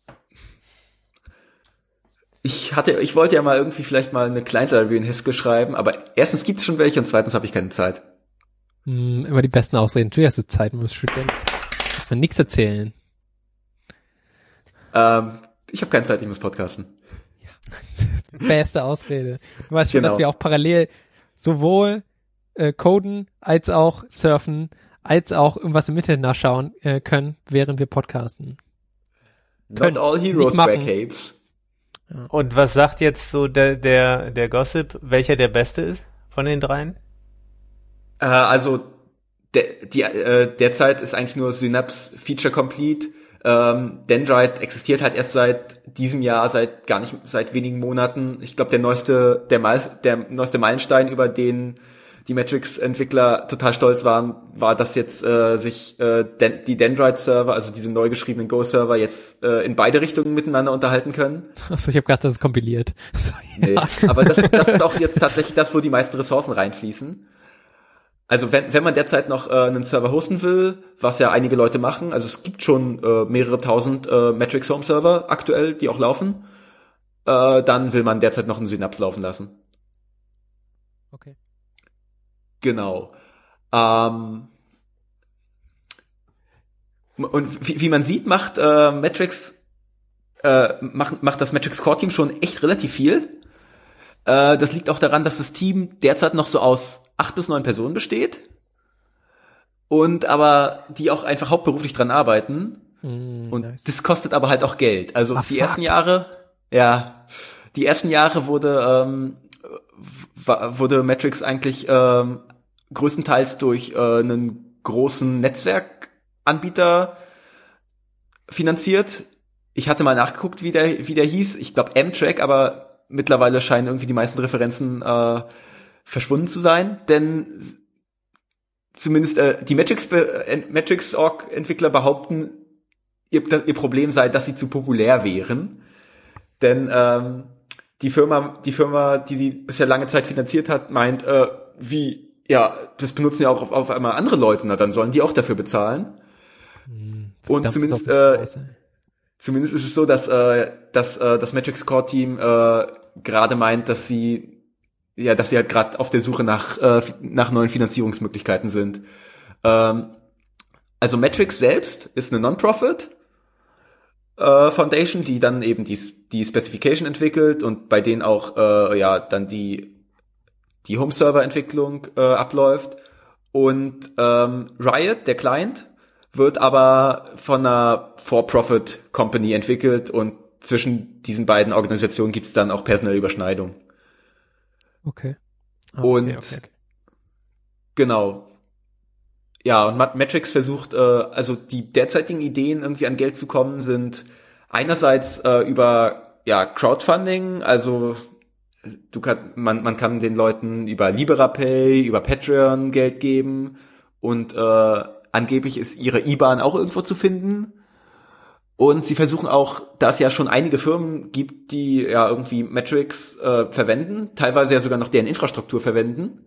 Ich wollte ja mal irgendwie vielleicht mal eine Client-Library in Haskell schreiben, aber erstens gibt's schon welche und zweitens habe ich keine Zeit. Immer die besten Ausreden. Natürlich hast du Zeit, man ist Student. Kannst mir nichts erzählen. Ich habe keine Zeit, ich muss podcasten. Beste Ausrede. Du weißt schon, Genau. dass wir auch parallel sowohl coden, als auch surfen, als auch irgendwas im Internet nachschauen können, während wir podcasten. Not all heroes nicht machen. wear capes. Und was sagt jetzt so der Gossip, welcher der beste ist von den dreien? Also derzeit ist eigentlich nur Synapse Feature Complete. Dendrite existiert halt erst seit diesem Jahr, seit wenigen Monaten. Ich glaube, der neueste Meilenstein, über den die Matrix-Entwickler total stolz waren, war, dass jetzt sich die Dendrite-Server, also diese neu geschriebenen Go-Server, jetzt in beide Richtungen miteinander unterhalten können. Achso, ich habe gedacht, das ist kompiliert. So, Nee, ja. aber das ist auch jetzt tatsächlich das, wo die meisten Ressourcen reinfließen. Also wenn man derzeit noch einen Server hosten will, was ja einige Leute machen, also es gibt schon mehrere tausend Matrix Home Server aktuell, die auch laufen, dann will man derzeit noch einen Synapse laufen lassen. Okay. Genau. Und wie man sieht, macht das Matrix Core Team schon echt relativ viel. Das liegt auch daran, dass das Team derzeit noch so aus 8 bis 9 Personen besteht und aber die auch einfach hauptberuflich dran arbeiten. Und nice. das kostet aber halt auch Geld. Also Ah, die fuck. ersten Jahre wurde Matrix eigentlich größtenteils durch einen großen Netzwerkanbieter finanziert. Ich hatte mal nachgeguckt, wie der hieß. Ich glaube Amtrak, aber mittlerweile scheinen irgendwie die meisten Referenzen verschwunden zu sein, denn zumindest die Matrix.org-Entwickler behaupten, ihr Problem sei, dass sie zu populär wären. Denn die Firma, die sie bisher lange Zeit finanziert hat, meint, das benutzen ja auch auf einmal andere Leute, na dann sollen die auch dafür bezahlen. Und zumindest ist es so, dass das Matrix Core Team gerade meint, dass sie halt gerade auf der Suche nach neuen Finanzierungsmöglichkeiten sind. Also Matrix selbst ist eine Non-Profit Foundation, die dann eben die Specification entwickelt und bei denen auch dann die Home-Server-Entwicklung abläuft. Und Riot, der Client, wird aber von einer For-Profit-Company entwickelt und zwischen diesen beiden Organisationen gibt es dann auch personelle Überschneidung. Okay. Und genau. Ja, und Matrix versucht, also die derzeitigen Ideen irgendwie an Geld zu kommen, sind einerseits über Crowdfunding, also man kann den Leuten über Liberapay, über Patreon Geld geben und angeblich ist ihre IBAN auch irgendwo zu finden. Und sie versuchen auch, da es ja schon einige Firmen gibt, die ja irgendwie Matrix verwenden, teilweise ja sogar noch deren Infrastruktur verwenden.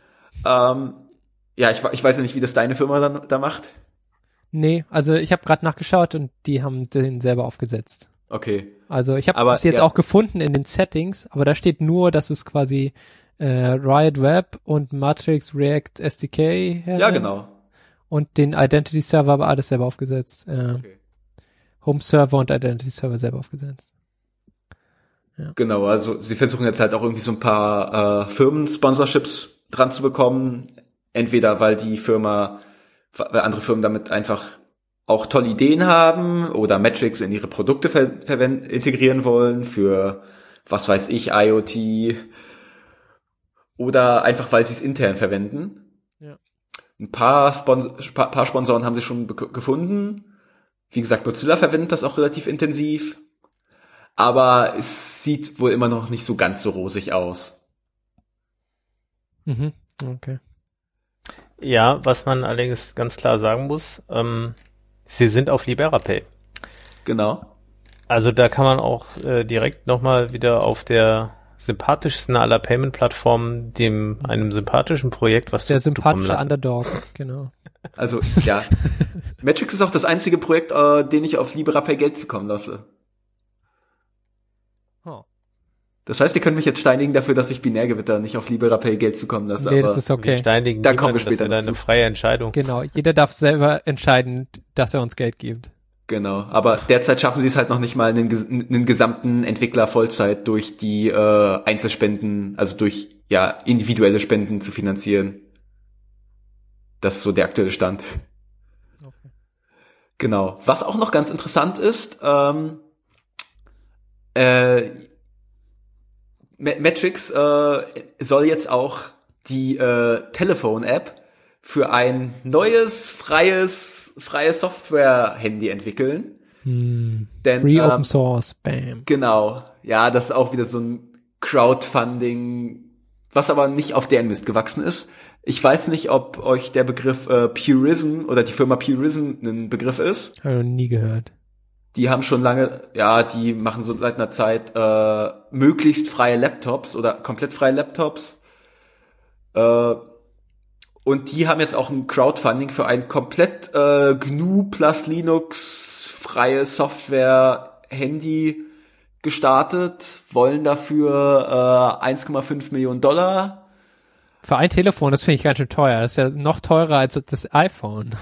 Ich weiß ja nicht, wie das deine Firma dann da macht. Nee, also ich habe gerade nachgeschaut und die haben den selber aufgesetzt. Okay. Also ich habe das jetzt auch gefunden in den Settings, aber da steht nur, dass es quasi Riot Web und Matrix React SDK hernimmt. Ja, genau. Und den Identity Server aber alles selber aufgesetzt. Okay. Home Server und Identity Server selber aufgesetzt. Ja. Genau, also sie versuchen jetzt halt auch irgendwie so ein paar Firmen-Sponsorships dran zu bekommen. Entweder weil andere Firmen damit einfach auch tolle Ideen haben oder Matrix in ihre Produkte integrieren wollen für, was weiß ich, IoT oder einfach weil sie es intern verwenden. Ja. Ein paar Sponsoren haben sie schon gefunden. Wie gesagt, Mozilla verwendet das auch relativ intensiv. Aber es sieht wohl immer noch nicht so ganz so rosig aus. Mhm. Okay. Ja, was man allerdings ganz klar sagen muss, sie sind auf Liberapay. Genau. Also da kann man auch direkt nochmal wieder auf der sympathischsten aller Payment-Plattformen, einem sympathischen Projekt, was der sympathische Underdog, genau. Also, ja. Matrix ist auch das einzige Projekt, den ich auf Liberapay Geld zukommen lasse. Oh. Das heißt, ihr könnt mich jetzt steinigen dafür, dass ich Binärgewitter nicht auf Liberapay Geld zukommen lasse. Nee, aber das ist okay. Steinigen da kommen wir später dazu. Das ist eine freie Entscheidung. Genau, jeder darf selber entscheiden, dass er uns Geld gibt. Genau, aber derzeit schaffen sie es halt noch nicht mal, einen gesamten Entwickler Vollzeit durch die Einzelspenden, also durch individuelle Spenden zu finanzieren. Das ist so der aktuelle Stand. Okay. Genau. Was auch noch ganz interessant ist, Matrix soll jetzt auch die Telefon-App für ein neues, freies Software-Handy entwickeln. Denn, Free Open Source, bam. Genau. Ja, das ist auch wieder so ein Crowdfunding, was aber nicht auf deren Mist gewachsen ist. Ich weiß nicht, ob euch der Begriff Purism oder die Firma Purism ein Begriff ist. Habe ich noch nie gehört. Die haben schon lange, die machen so seit einer Zeit möglichst freie Laptops oder komplett freie Laptops. Und die haben jetzt auch ein Crowdfunding für ein komplett GNU plus Linux freie Software-Handy gestartet, wollen dafür 1,5 Millionen $. Für ein Telefon, das finde ich ganz schön teuer. Das ist ja noch teurer als das iPhone.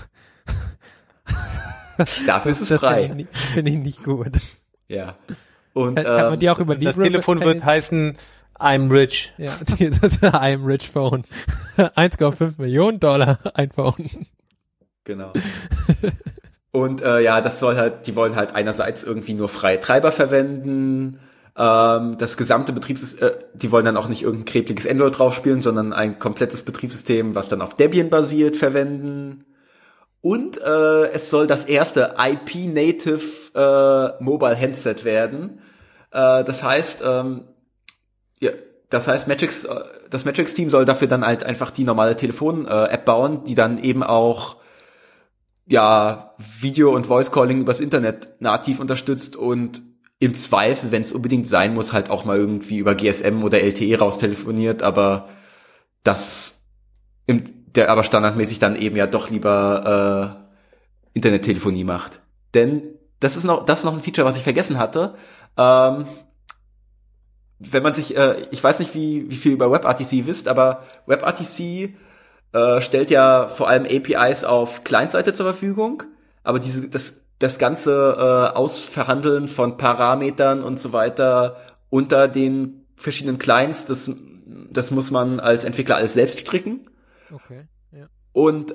Dafür ist es frei. Finde ich nicht gut. Ja. Und kann man die auch über das Telefon wird heißen I'm rich. Ja, I'm rich Phone. 1,5 Millionen $, ein Phone. Genau. Und das soll halt, die wollen halt einerseits irgendwie nur freie Treiber verwenden, das gesamte die wollen dann auch nicht irgendein krepliges Android draufspielen, sondern ein komplettes Betriebssystem, was dann auf Debian basiert, verwenden. Und es soll das erste IP-Native Mobile Handset werden. Das heißt, das Matrix-Team soll dafür dann halt einfach die normale Telefon-App bauen, die dann eben auch Video- und Voice-Calling übers Internet nativ unterstützt und im Zweifel, wenn es unbedingt sein muss, halt auch mal irgendwie über GSM oder LTE raustelefoniert, aber aber standardmäßig dann eben doch lieber Internettelefonie macht. Denn das ist noch ein Feature, was ich vergessen hatte. Wenn man sich, ich weiß nicht, wie viel über WebRTC wisst, aber WebRTC stellt ja vor allem APIs auf Client-Seite zur Verfügung, aber das ganze Ausverhandeln von Parametern und so weiter unter den verschiedenen Clients, das muss man als Entwickler alles selbst stricken. Okay, ja. Und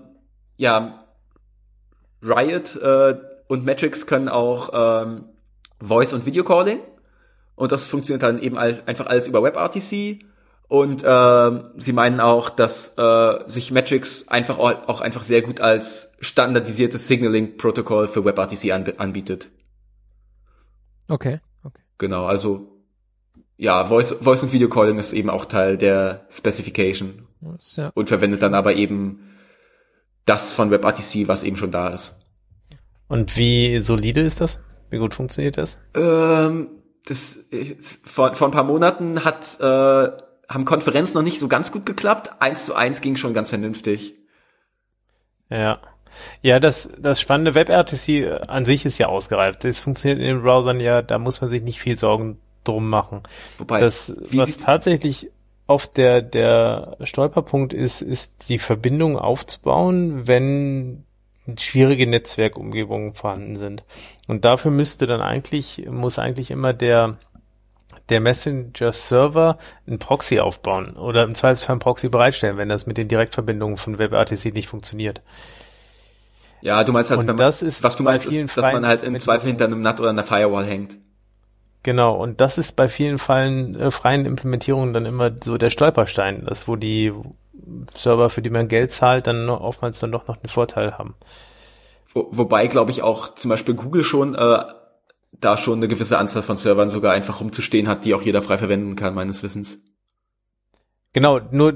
Riot und Metrics können auch Voice- und Video-Calling. Und das funktioniert dann eben einfach alles über WebRTC. Und sie meinen auch, dass sich Metrics auch einfach sehr gut als standardisiertes Signaling-Protokoll für WebRTC anbietet. Okay. Genau, also ja, Voice- und Video-Calling ist eben auch Teil der Specification. Ja. Und verwendet dann aber eben das von WebRTC, was eben schon da ist. Und wie solide ist das? Wie gut funktioniert das? Vor ein paar Monaten haben Konferenzen noch nicht so ganz gut geklappt. 1:1 ging schon ganz vernünftig. Ja. Ja, das spannende WebRTC an sich ist ja ausgereift. Das funktioniert in den Browsern ja, da muss man sich nicht viel Sorgen drum machen. Wobei, was tatsächlich oft der Stolperpunkt ist die Verbindung aufzubauen, wenn schwierige Netzwerkumgebungen vorhanden sind. Und dafür muss eigentlich immer der Messenger-Server einen Proxy aufbauen oder im Zweifelsfall einen Proxy bereitstellen, wenn das mit den Direktverbindungen von WebRTC nicht funktioniert. Ja, du meinst halt, was du meinst, ist, dass man halt im Zweifel hinter einem NAT oder einer Firewall hängt. Genau, und das ist bei vielen freien Implementierungen dann immer so der Stolperstein, wo die Server, für die man Geld zahlt, dann oftmals dann doch noch einen Vorteil haben. Wobei, glaube ich, auch zum Beispiel Google schon da schon eine gewisse Anzahl von Servern sogar einfach rumzustehen hat, die auch jeder frei verwenden kann, meines Wissens. Genau, nur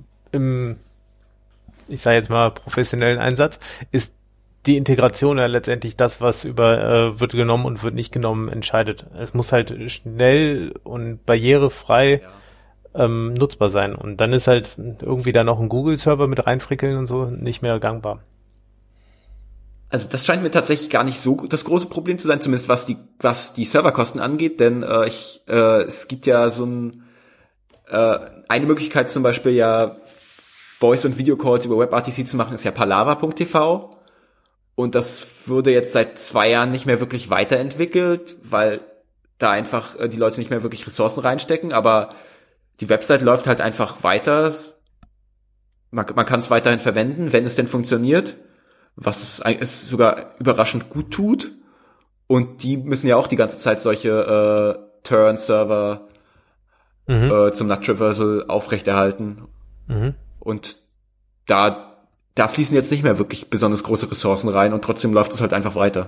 ich sage jetzt mal professionellen Einsatz, ist die Integration ja letztendlich das, was wird genommen und wird nicht genommen, entscheidet. Es muss halt schnell und barrierefrei nutzbar sein. Und dann ist halt irgendwie da noch ein Google-Server mit reinfrickeln und so nicht mehr gangbar. Also das scheint mir tatsächlich gar nicht so das große Problem zu sein, zumindest was die Serverkosten angeht, denn es gibt ja so eine Möglichkeit zum Beispiel ja Voice- und Video-Calls über WebRTC zu machen, ist ja Palava.tv. Und das wurde jetzt seit 2 Jahren nicht mehr wirklich weiterentwickelt, weil da einfach die Leute nicht mehr wirklich Ressourcen reinstecken, aber die Website läuft halt einfach weiter. Man kann es weiterhin verwenden, wenn es denn funktioniert, was es sogar überraschend gut tut. Und die müssen ja auch die ganze Zeit solche Turn-Server zum NAT-Traversal aufrechterhalten. Mhm. Und da fließen jetzt nicht mehr wirklich besonders große Ressourcen rein und trotzdem läuft es halt einfach weiter.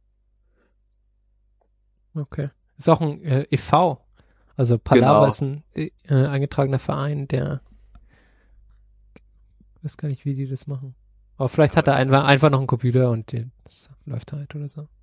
Okay. Ist auch ein e.V. Also Palava Genau. ist ein eingetragener Verein, der ich weiß gar nicht, wie die das machen. Aber vielleicht hat er einfach noch einen Computer und das läuft halt oder so.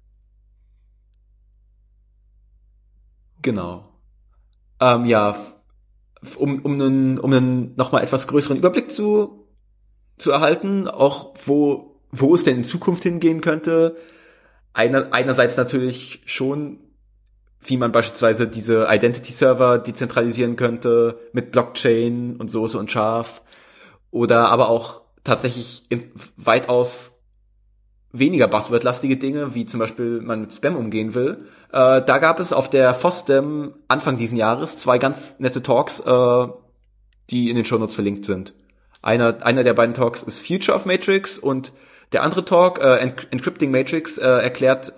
Genau. Ja, um einen nochmal etwas größeren Überblick zu erhalten, auch wo es denn in Zukunft hingehen könnte. Einerseits natürlich schon, wie man beispielsweise diese Identity-Server dezentralisieren könnte mit Blockchain und Soße und Schaf. Oder aber auch tatsächlich weitaus weniger buzzword-lastige Dinge, wie zum Beispiel man mit Spam umgehen will. Da gab es auf der FOSDEM Anfang diesen Jahres 2 ganz nette Talks, die in den Shownotes verlinkt sind. Einer der beiden Talks ist Future of Matrix und der andere Talk, Encrypting Matrix, erklärt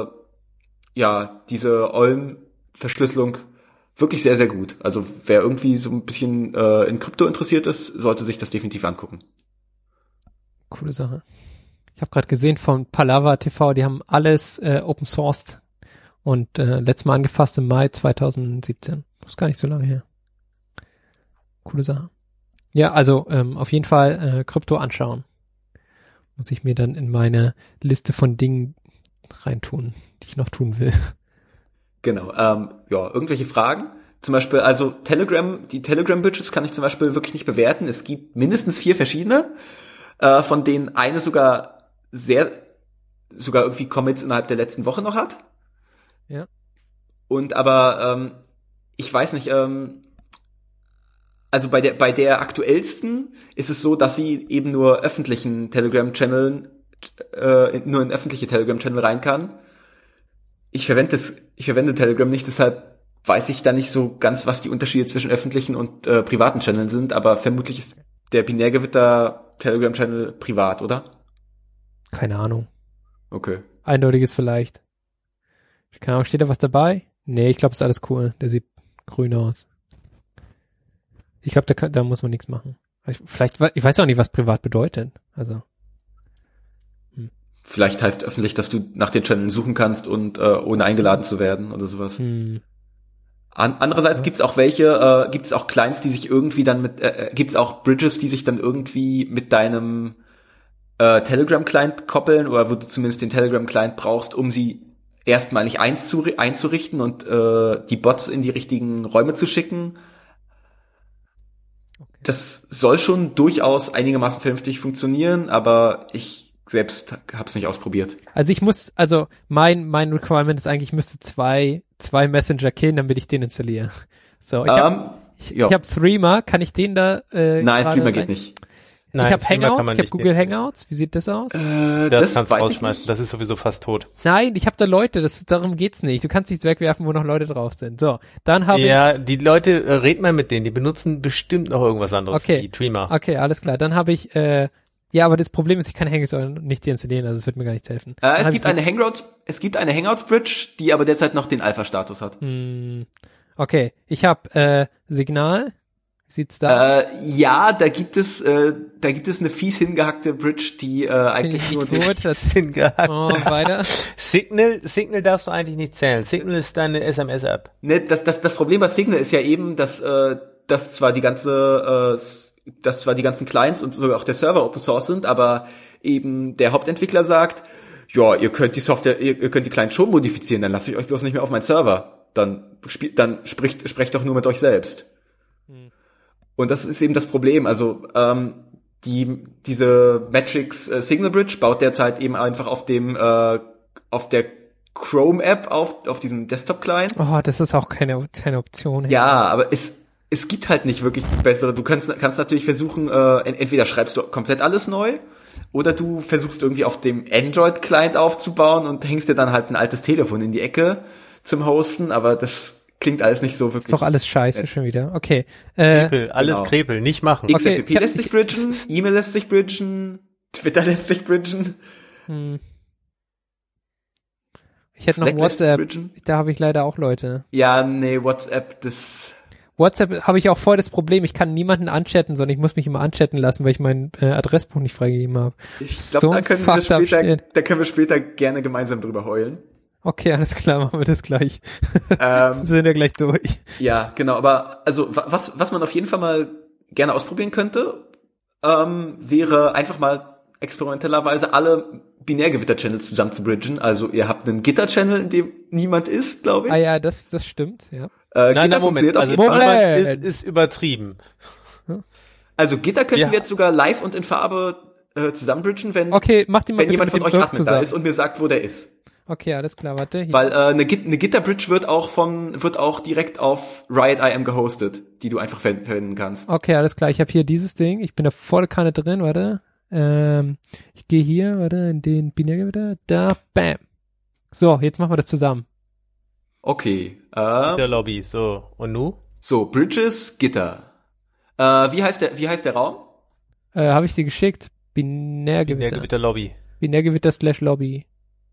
diese Olm-Verschlüsselung wirklich sehr, sehr gut. Also wer irgendwie so ein bisschen in Krypto interessiert ist, sollte sich das definitiv angucken. Coole Sache. Ich habe gerade gesehen von Palava TV, die haben alles open sourced und letztes Mal angefasst im Mai 2017. Das ist gar nicht so lange her. Coole Sache. Ja, also auf jeden Fall Krypto anschauen. Muss ich mir dann in meine Liste von Dingen reintun, die ich noch tun will. Genau. Irgendwelche Fragen? Zum Beispiel, also die Telegram-Bridges kann ich zum Beispiel wirklich nicht bewerten. Es gibt mindestens 4 verschiedene, von denen eine sogar irgendwie Commits innerhalb der letzten Woche noch hat. Ja. Und aber ich weiß nicht, also bei der aktuellsten ist es so, dass sie eben nur öffentlichen Telegram-Channeln, nur in öffentliche Telegram-Channel rein kann. Ich verwende Telegram nicht, deshalb weiß ich da nicht so ganz, was die Unterschiede zwischen öffentlichen und privaten Channeln sind, aber vermutlich ist der Binärgewitter Telegram-Channel privat, oder? Keine Ahnung. Okay. Eindeutiges vielleicht. Keine Ahnung, steht da was dabei? Nee, ich glaube, ist alles cool. Der sieht grün aus. Ich glaube, da muss man nichts machen. Ich weiß auch nicht, was privat bedeutet. Also. Vielleicht heißt öffentlich, dass du nach den Channeln suchen kannst und ohne eingeladen zu werden oder sowas. Andererseits gibt's auch gibt's auch Clients, die sich irgendwie dann gibt's auch Bridges, die sich dann irgendwie mit deinem Telegram-Client koppeln oder wo du zumindest den Telegram-Client brauchst, um sie erstmalig einzurichten und die Bots in die richtigen Räume zu schicken. Okay. Das soll schon durchaus einigermaßen vernünftig funktionieren, aber ich selbst hab's nicht ausprobiert. Also mein Requirement ist eigentlich, ich müsste zwei Messenger kennen, damit ich den installiere. So, ich hab Threema, kann ich den da Nein, Threema geht nicht. Nein, ich habe Hangouts, ich habe Google Hangouts. Wie sieht das aus? Das kannst du rausschmeißen, das ist sowieso fast tot. Nein, ich habe da Leute, darum geht's nicht. Du kannst nichts wegwerfen, wo noch Leute drauf sind. So, dann habe die Leute, red mal mit denen, die benutzen bestimmt noch irgendwas anderes. Okay, wie Threema. Okay, alles klar. Dann habe ich, aber das Problem ist, ich kann Hangouts nicht deinstallieren, also es wird mir gar nichts helfen. Es gibt eine Hangouts-Bridge, die aber derzeit noch den Alpha-Status hat. Okay, ich habe Signal. Wie sieht's da? Ja, da gibt es eine fies hingehackte Bridge, die eigentlich nur das hingehackt. Oh, weiter. Signal darfst du eigentlich nicht zählen. Signal ist deine SMS-App. Ne, das Problem bei Signal ist ja eben, dass zwar die ganzen Clients und sogar auch der Server Open Source sind, aber eben der Hauptentwickler sagt, ja, ihr könnt die Clients schon modifizieren, dann lasse ich euch bloß nicht mehr auf meinen Server. Dann sprecht doch nur mit euch selbst. Und das ist eben das Problem. Also diese Matrix Signal Bridge baut derzeit eben einfach auf der Chrome App auf diesem Desktop Client. Oh, das ist auch keine Option. Ja, aber es gibt halt nicht wirklich bessere. Du kannst natürlich versuchen, entweder schreibst du komplett alles neu oder du versuchst irgendwie auf dem Android Client aufzubauen und hängst dir dann halt ein altes Telefon in die Ecke zum Hosten, aber das klingt alles nicht so wirklich. Ist doch alles scheiße schon wieder. Okay. Krepel, alles Krepel, nicht machen. XMPP lässt sich bridgen, E-Mail lässt sich bridgen, Twitter lässt sich bridgen. Ich hätte noch WhatsApp, da habe ich leider auch Leute. Ja, nee, WhatsApp habe ich auch voll das Problem, ich kann niemanden anchatten, sondern ich muss mich immer anchatten lassen, weil ich mein Adressbuch nicht freigegeben habe. Ich glaube, da können wir später gerne gemeinsam drüber heulen. Okay, alles klar, machen wir das gleich. Sind wir gleich durch. Ja, genau, aber also was man auf jeden Fall mal gerne ausprobieren könnte, wäre einfach mal experimentellerweise alle Binärgewitter-Channels zusammen zu bridgen. Also ihr habt einen Gitter-Channel, in dem niemand ist, glaube ich. Ah ja, das stimmt, ja. Nein, Moment, also Moment. Ist übertrieben. Also Gitter könnten wir jetzt sogar live und in Farbe zusammen bridgen, wenn jemand von euch Admin da ist und mir sagt, wo der ist. Okay, alles klar, warte. Hier. Weil eine Gitter-Bridge wird auch direkt auf Riot.im gehostet, die du einfach verwenden kannst. Okay, alles klar, ich habe hier dieses Ding, ich bin da voll Kanne drin, warte. Ich gehe hier, warte, in den Binärgewitter, da, bam. So, jetzt machen wir das zusammen. Okay. Gitter-Lobby, so. Und nu? So, Bridges, Gitter. Wie heißt der Raum? Habe ich dir geschickt. Binärgewitter. Binärgewitter-Lobby. Binärgewitter/Lobby.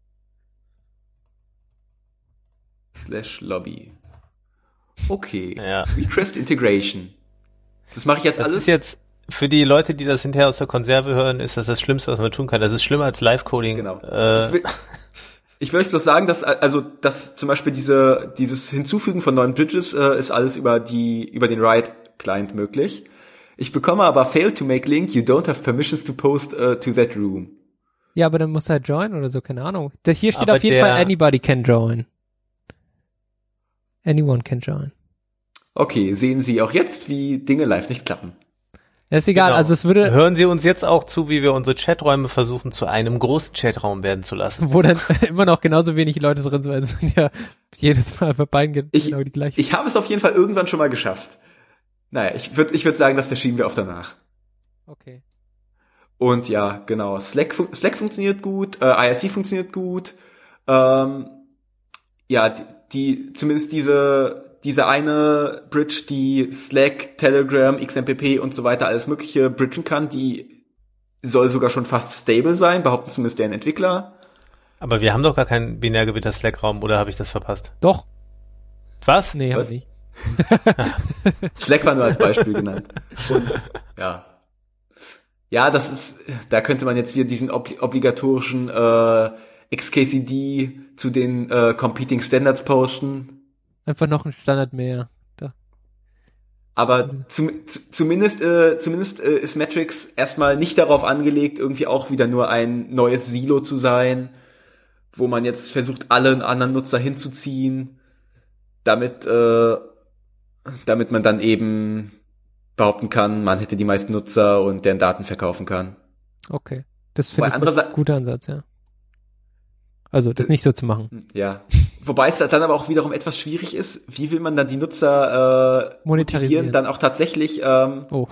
/Lobby. Okay. Ja. Request Integration. Das mache ich jetzt alles. Das ist jetzt, für die Leute, die das hinterher aus der Konserve hören, ist das Schlimmste, was man tun kann. Das ist schlimmer als Live-Coding. Genau. Ich will euch bloß sagen, dass zum Beispiel dieses Hinzufügen von neuen Bridges ist alles über den Riot-Client möglich. Ich bekomme aber failed to make link, you don't have permissions to post to that room. Ja, aber dann musst du halt join oder so, keine Ahnung. Hier steht auf jeden Fall anybody can join. Anyone can join. Okay, sehen Sie auch jetzt, wie Dinge live nicht klappen. Das ist egal, genau. Also es würde... Hören Sie uns jetzt auch zu, wie wir unsere Chaträume versuchen, zu einem großen Chatraum werden zu lassen. Wo dann immer noch genauso wenig Leute drin sind, weil es sind ja jedes Mal bei beiden genau die gleichen. Ich habe es auf jeden Fall irgendwann schon mal geschafft. Naja, ich würd sagen, das verschieben wir auf danach. Okay. Und ja, genau, Slack funktioniert gut, IRC funktioniert gut. Ja, zumindest diese eine Bridge, die Slack, Telegram, XMPP und so weiter alles mögliche bridgen kann, die soll sogar schon fast stable sein, behaupten zumindest deren Entwickler. Aber wir haben doch gar keinen Binärgewitter-Slack-Raum, oder habe ich das verpasst? Doch. Was? Nee, haben Was? wir nicht. Slack war nur als Beispiel genannt. Und, ja. Ja, da könnte man jetzt wieder diesen obligatorischen XKCD zu den Competing Standards posten. Einfach noch ein Standard mehr. Da. Aber zumindest ist Metrics erstmal nicht darauf angelegt, irgendwie auch wieder nur ein neues Silo zu sein, wo man jetzt versucht, alle anderen Nutzer hinzuziehen, damit man dann eben behaupten kann, man hätte die meisten Nutzer und deren Daten verkaufen kann. Okay. Das finde ich ein guter Ansatz, ja. Also, das nicht so zu machen. Ja. Wobei es dann aber auch wiederum etwas schwierig ist, wie will man dann die Nutzer motivieren, dann auch tatsächlich Also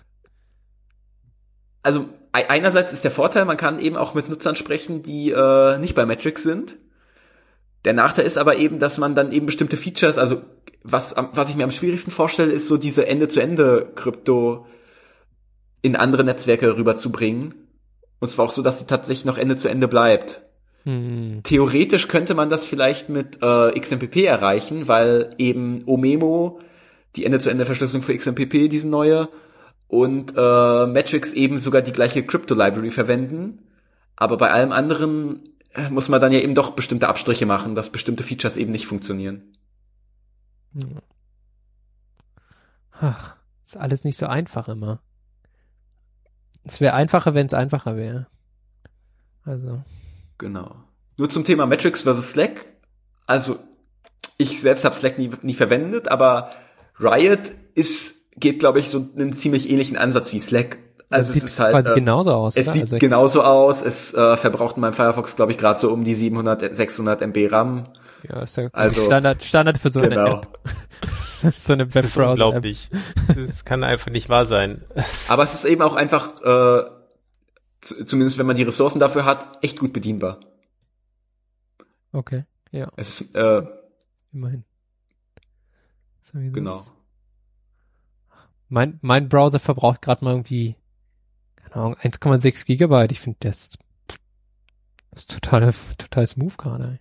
einerseits ist der Vorteil, man kann eben auch mit Nutzern sprechen, die nicht bei Metrics sind. Der Nachteil ist aber eben, dass man dann eben bestimmte Features, also was ich mir am schwierigsten vorstelle, ist so diese Ende-zu-Ende-Krypto in andere Netzwerke rüberzubringen. Und zwar auch so, dass sie tatsächlich noch Ende zu Ende bleibt. Theoretisch könnte man das vielleicht mit XMPP erreichen, weil eben Omemo, die Ende-zu-Ende-Verschlüsselung für XMPP, diese neue, und Metrics eben sogar die gleiche Crypto-Library verwenden. Aber bei allem anderen muss man dann ja eben doch bestimmte Abstriche machen, dass bestimmte Features eben nicht funktionieren. Ach, ist alles nicht so einfach immer. Es wäre einfacher, wenn es einfacher wäre. Also. Genau. Nur zum Thema Metrics versus Slack. Also, ich selbst habe Slack nie verwendet, aber Riot geht, glaube ich, so einen ziemlich ähnlichen Ansatz wie Slack. Also es sieht quasi genauso aus, oder? Es sieht genauso aus. Es verbraucht in meinem Firefox, glaube ich, gerade so um die 700, 600 MB RAM. Ja, ist ja also, Standard für so eine App. So eine Webbrowser-App. Unglaublich. Das kann einfach nicht wahr sein. Aber es ist eben auch einfach, zumindest wenn man die Ressourcen dafür hat, echt gut bedienbar. Okay, ja. Es ist, immerhin. Sowieso genau. Mein Browser verbraucht gerade mal irgendwie, keine Ahnung, 1,6 Gigabyte. Ich finde, das ist total smooth gerade.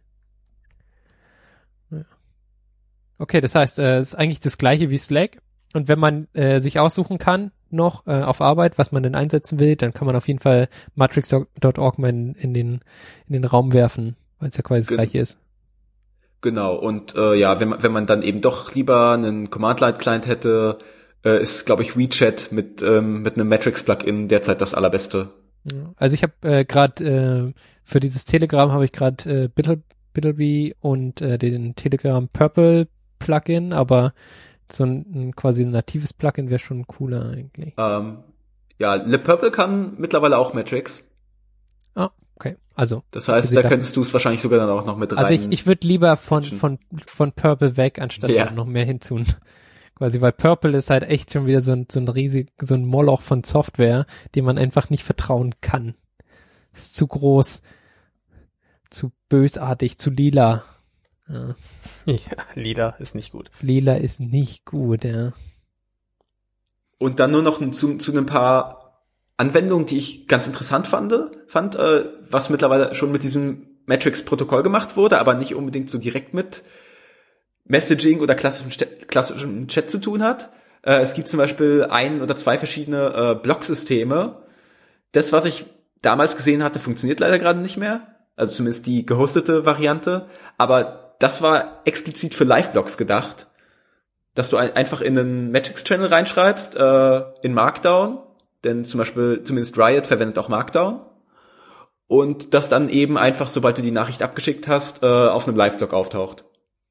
Ja. Okay, das heißt, es ist eigentlich das gleiche wie Slack. Und wenn man sich aussuchen kann, noch auf Arbeit, was man denn einsetzen will, dann kann man auf jeden Fall matrix.org mal in den Raum werfen, weil es ja quasi das gleiche ist. Genau, und ja, wenn man dann eben doch lieber einen Command-Line-Client hätte, ist, glaube ich, WeChat mit einem Matrix-Plugin derzeit das allerbeste. Also ich habe gerade für dieses Telegram habe ich gerade Bittleby und den Telegram Purple Plugin, aber so ein quasi ein natives Plugin wäre schon cooler eigentlich. Ja, LibPurple kann mittlerweile auch Matrix. Ah, okay. Also das heißt, da könntest du es wahrscheinlich sogar dann auch noch mit rein. Also ich würde lieber von Purple weg, anstatt noch mehr hinzutun. Quasi, weil Purple ist halt echt schon wieder so ein Moloch von Software, dem man einfach nicht vertrauen kann. Ist zu groß, zu bösartig, zu lila. Ja, lila ist nicht gut. Lila ist nicht gut, ja. Und dann nur noch zu ein paar Anwendungen, die ich ganz interessant fand, was mittlerweile schon mit diesem Matrix-Protokoll gemacht wurde, aber nicht unbedingt so direkt mit Messaging oder klassischem Chat zu tun hat. Es gibt zum Beispiel 1 oder 2 verschiedene Blocksysteme. Das, was ich damals gesehen hatte, funktioniert leider gerade nicht mehr. Also zumindest die gehostete Variante. Aber das war explizit für Live-Blocks gedacht. Dass du einfach in einen Matrix-Channel reinschreibst, in Markdown. Denn zumindest Riot verwendet auch Markdown. Und das dann eben einfach, sobald du die Nachricht abgeschickt hast, auf einem Live-Block auftaucht.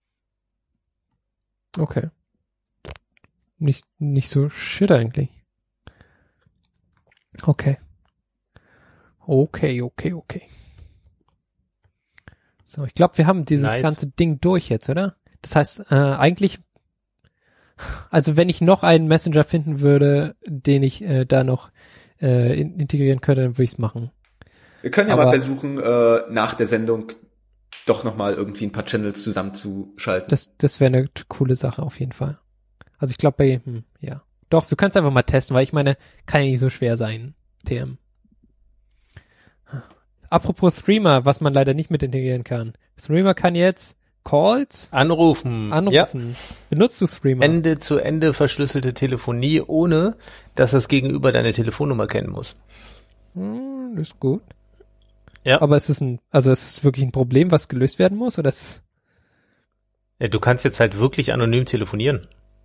Okay. Nicht so shit eigentlich. Okay. So, ich glaube, wir haben dieses ganze Ding durch jetzt, oder? Das heißt, eigentlich Also wenn ich noch einen Messenger finden würde, den ich da noch integrieren könnte, dann würde ich es machen. Wir können ja mal versuchen, nach der Sendung doch nochmal irgendwie ein paar Channels zusammenzuschalten. Das wäre eine coole Sache auf jeden Fall. Also ich glaube ja. Doch, wir können es einfach mal testen, weil ich meine, kann ja nicht so schwer sein, TM. Apropos Threema, was man leider nicht mit integrieren kann. Threema kann jetzt Calls anrufen. Ja. Benutzt du Threema? Ende-zu-Ende verschlüsselte Telefonie, ohne dass das Gegenüber deine Telefonnummer kennen muss. Das ist gut. Ja. Aber ist es wirklich ein Problem, was gelöst werden muss, oder ist Ja, du kannst jetzt halt wirklich anonym telefonieren.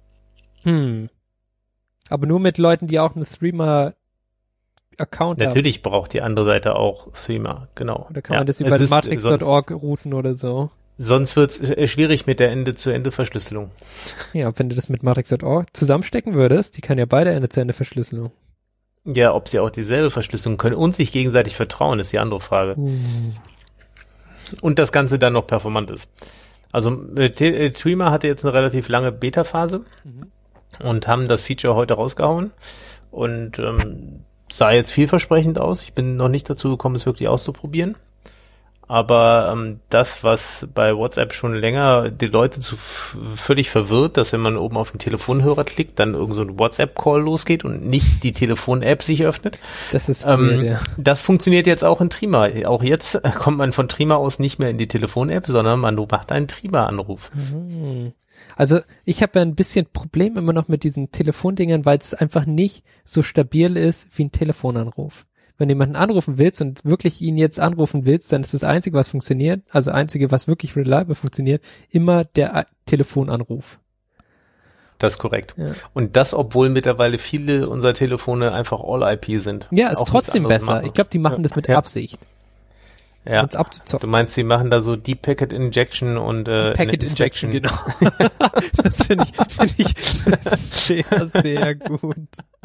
Aber nur mit Leuten, die auch einen Threema-Account haben. Natürlich braucht die andere Seite auch Threema, genau. Oder kann man das über matrix.org routen oder so? Sonst wird es schwierig mit der Ende-zu-Ende-Verschlüsselung. Ja, wenn du das mit matrix.org zusammenstecken würdest, die kann ja beide Ende-zu-Ende-Verschlüsselung. Ja, ob sie auch dieselbe Verschlüsselung können und sich gegenseitig vertrauen, ist die andere Frage. Und das Ganze dann noch performant ist. Also Threema hatte jetzt eine relativ lange Beta-Phase und haben das Feature heute rausgehauen und sah jetzt vielversprechend aus. Ich bin noch nicht dazu gekommen, es wirklich auszuprobieren. Aber das, was bei WhatsApp schon länger die Leute völlig verwirrt, dass wenn man oben auf den Telefonhörer klickt, dann irgend so ein WhatsApp-Call losgeht und nicht die Telefon-App sich öffnet. Das ist weird, ja. Das funktioniert jetzt auch in Threema. Auch jetzt kommt man von Threema aus nicht mehr in die Telefon-App, sondern man macht einen Threema-Anruf. Also ich habe ja ein bisschen Problem immer noch mit diesen Telefondingern, weil es einfach nicht so stabil ist wie ein Telefonanruf. Wenn du jemanden anrufen willst und wirklich ihn jetzt anrufen willst, dann ist das Einzige, was funktioniert, also Einzige, was wirklich reliable funktioniert, immer der Telefonanruf. Das ist korrekt. Ja. Und das, obwohl mittlerweile viele unserer Telefone einfach All-IP sind. Ja, ist trotzdem besser. Machen. Ich glaube, die machen das mit Absicht. Ja. Uns abzuzocken. Du meinst, sie machen da so Deep Packet Injection und Packet Injection, genau. Das finde ich das ist sehr, sehr gut.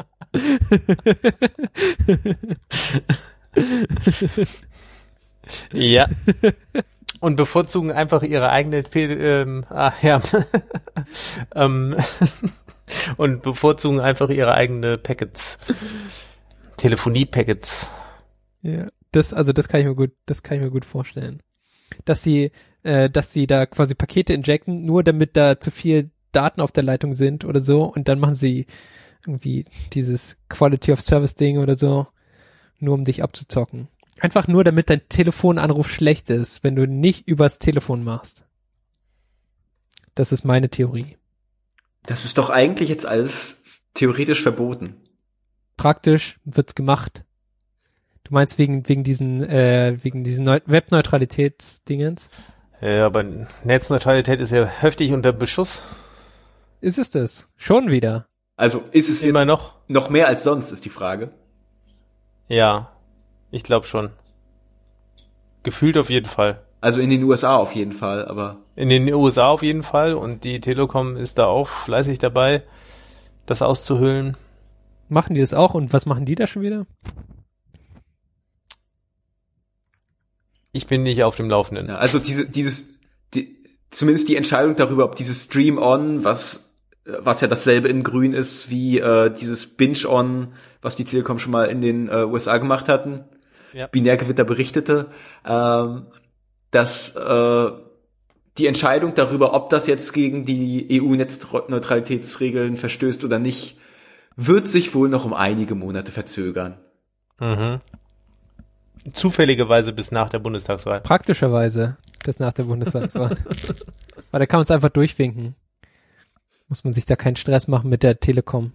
Ja. Und bevorzugen einfach ihre eigene und bevorzugen einfach ihre eigene Packets. Telefonie-Packets. Ja, das kann ich mir gut vorstellen. Dass sie da quasi Pakete injecten, nur damit da zu viel Daten auf der Leitung sind oder so, und dann machen sie irgendwie dieses Quality of Service Ding oder so, nur um dich abzuzocken. Einfach nur, damit dein Telefonanruf schlecht ist, wenn du nicht übers Telefon machst. Das ist meine Theorie. Das ist doch eigentlich jetzt alles theoretisch verboten. Praktisch wird's gemacht. Du meinst wegen diesen Webneutralitätsdingens? Ja, aber Netzneutralität ist ja heftig unter Beschuss. Ist es das? Schon wieder? Also ist es immer noch mehr als sonst, ist die Frage. Ja, ich glaube schon. Gefühlt auf jeden Fall. Also in den USA auf jeden Fall, aber... In den USA auf jeden Fall, und die Telekom ist da auch fleißig dabei, das auszuhöhlen. Machen die das auch, und was machen die da schon wieder? Ich bin nicht auf dem Laufenden. Ja, also zumindest die Entscheidung darüber, ob dieses Stream-On, was ja dasselbe in Grün ist wie dieses Binge-On, was die Telekom schon mal in den USA gemacht hatten, ja. Binärgewitter berichtete, dass die Entscheidung darüber, ob das jetzt gegen die EU-Netzneutralitätsregeln verstößt oder nicht, wird sich wohl noch um einige Monate verzögern. Mhm. Zufälligerweise bis nach der Bundestagswahl. Praktischerweise bis nach der Bundestagswahl. Weil da kann man es einfach durchwinken. Muss man sich da keinen Stress machen mit der Telekom.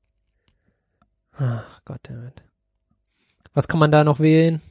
Ach Goddammit. Was kann man da noch wählen?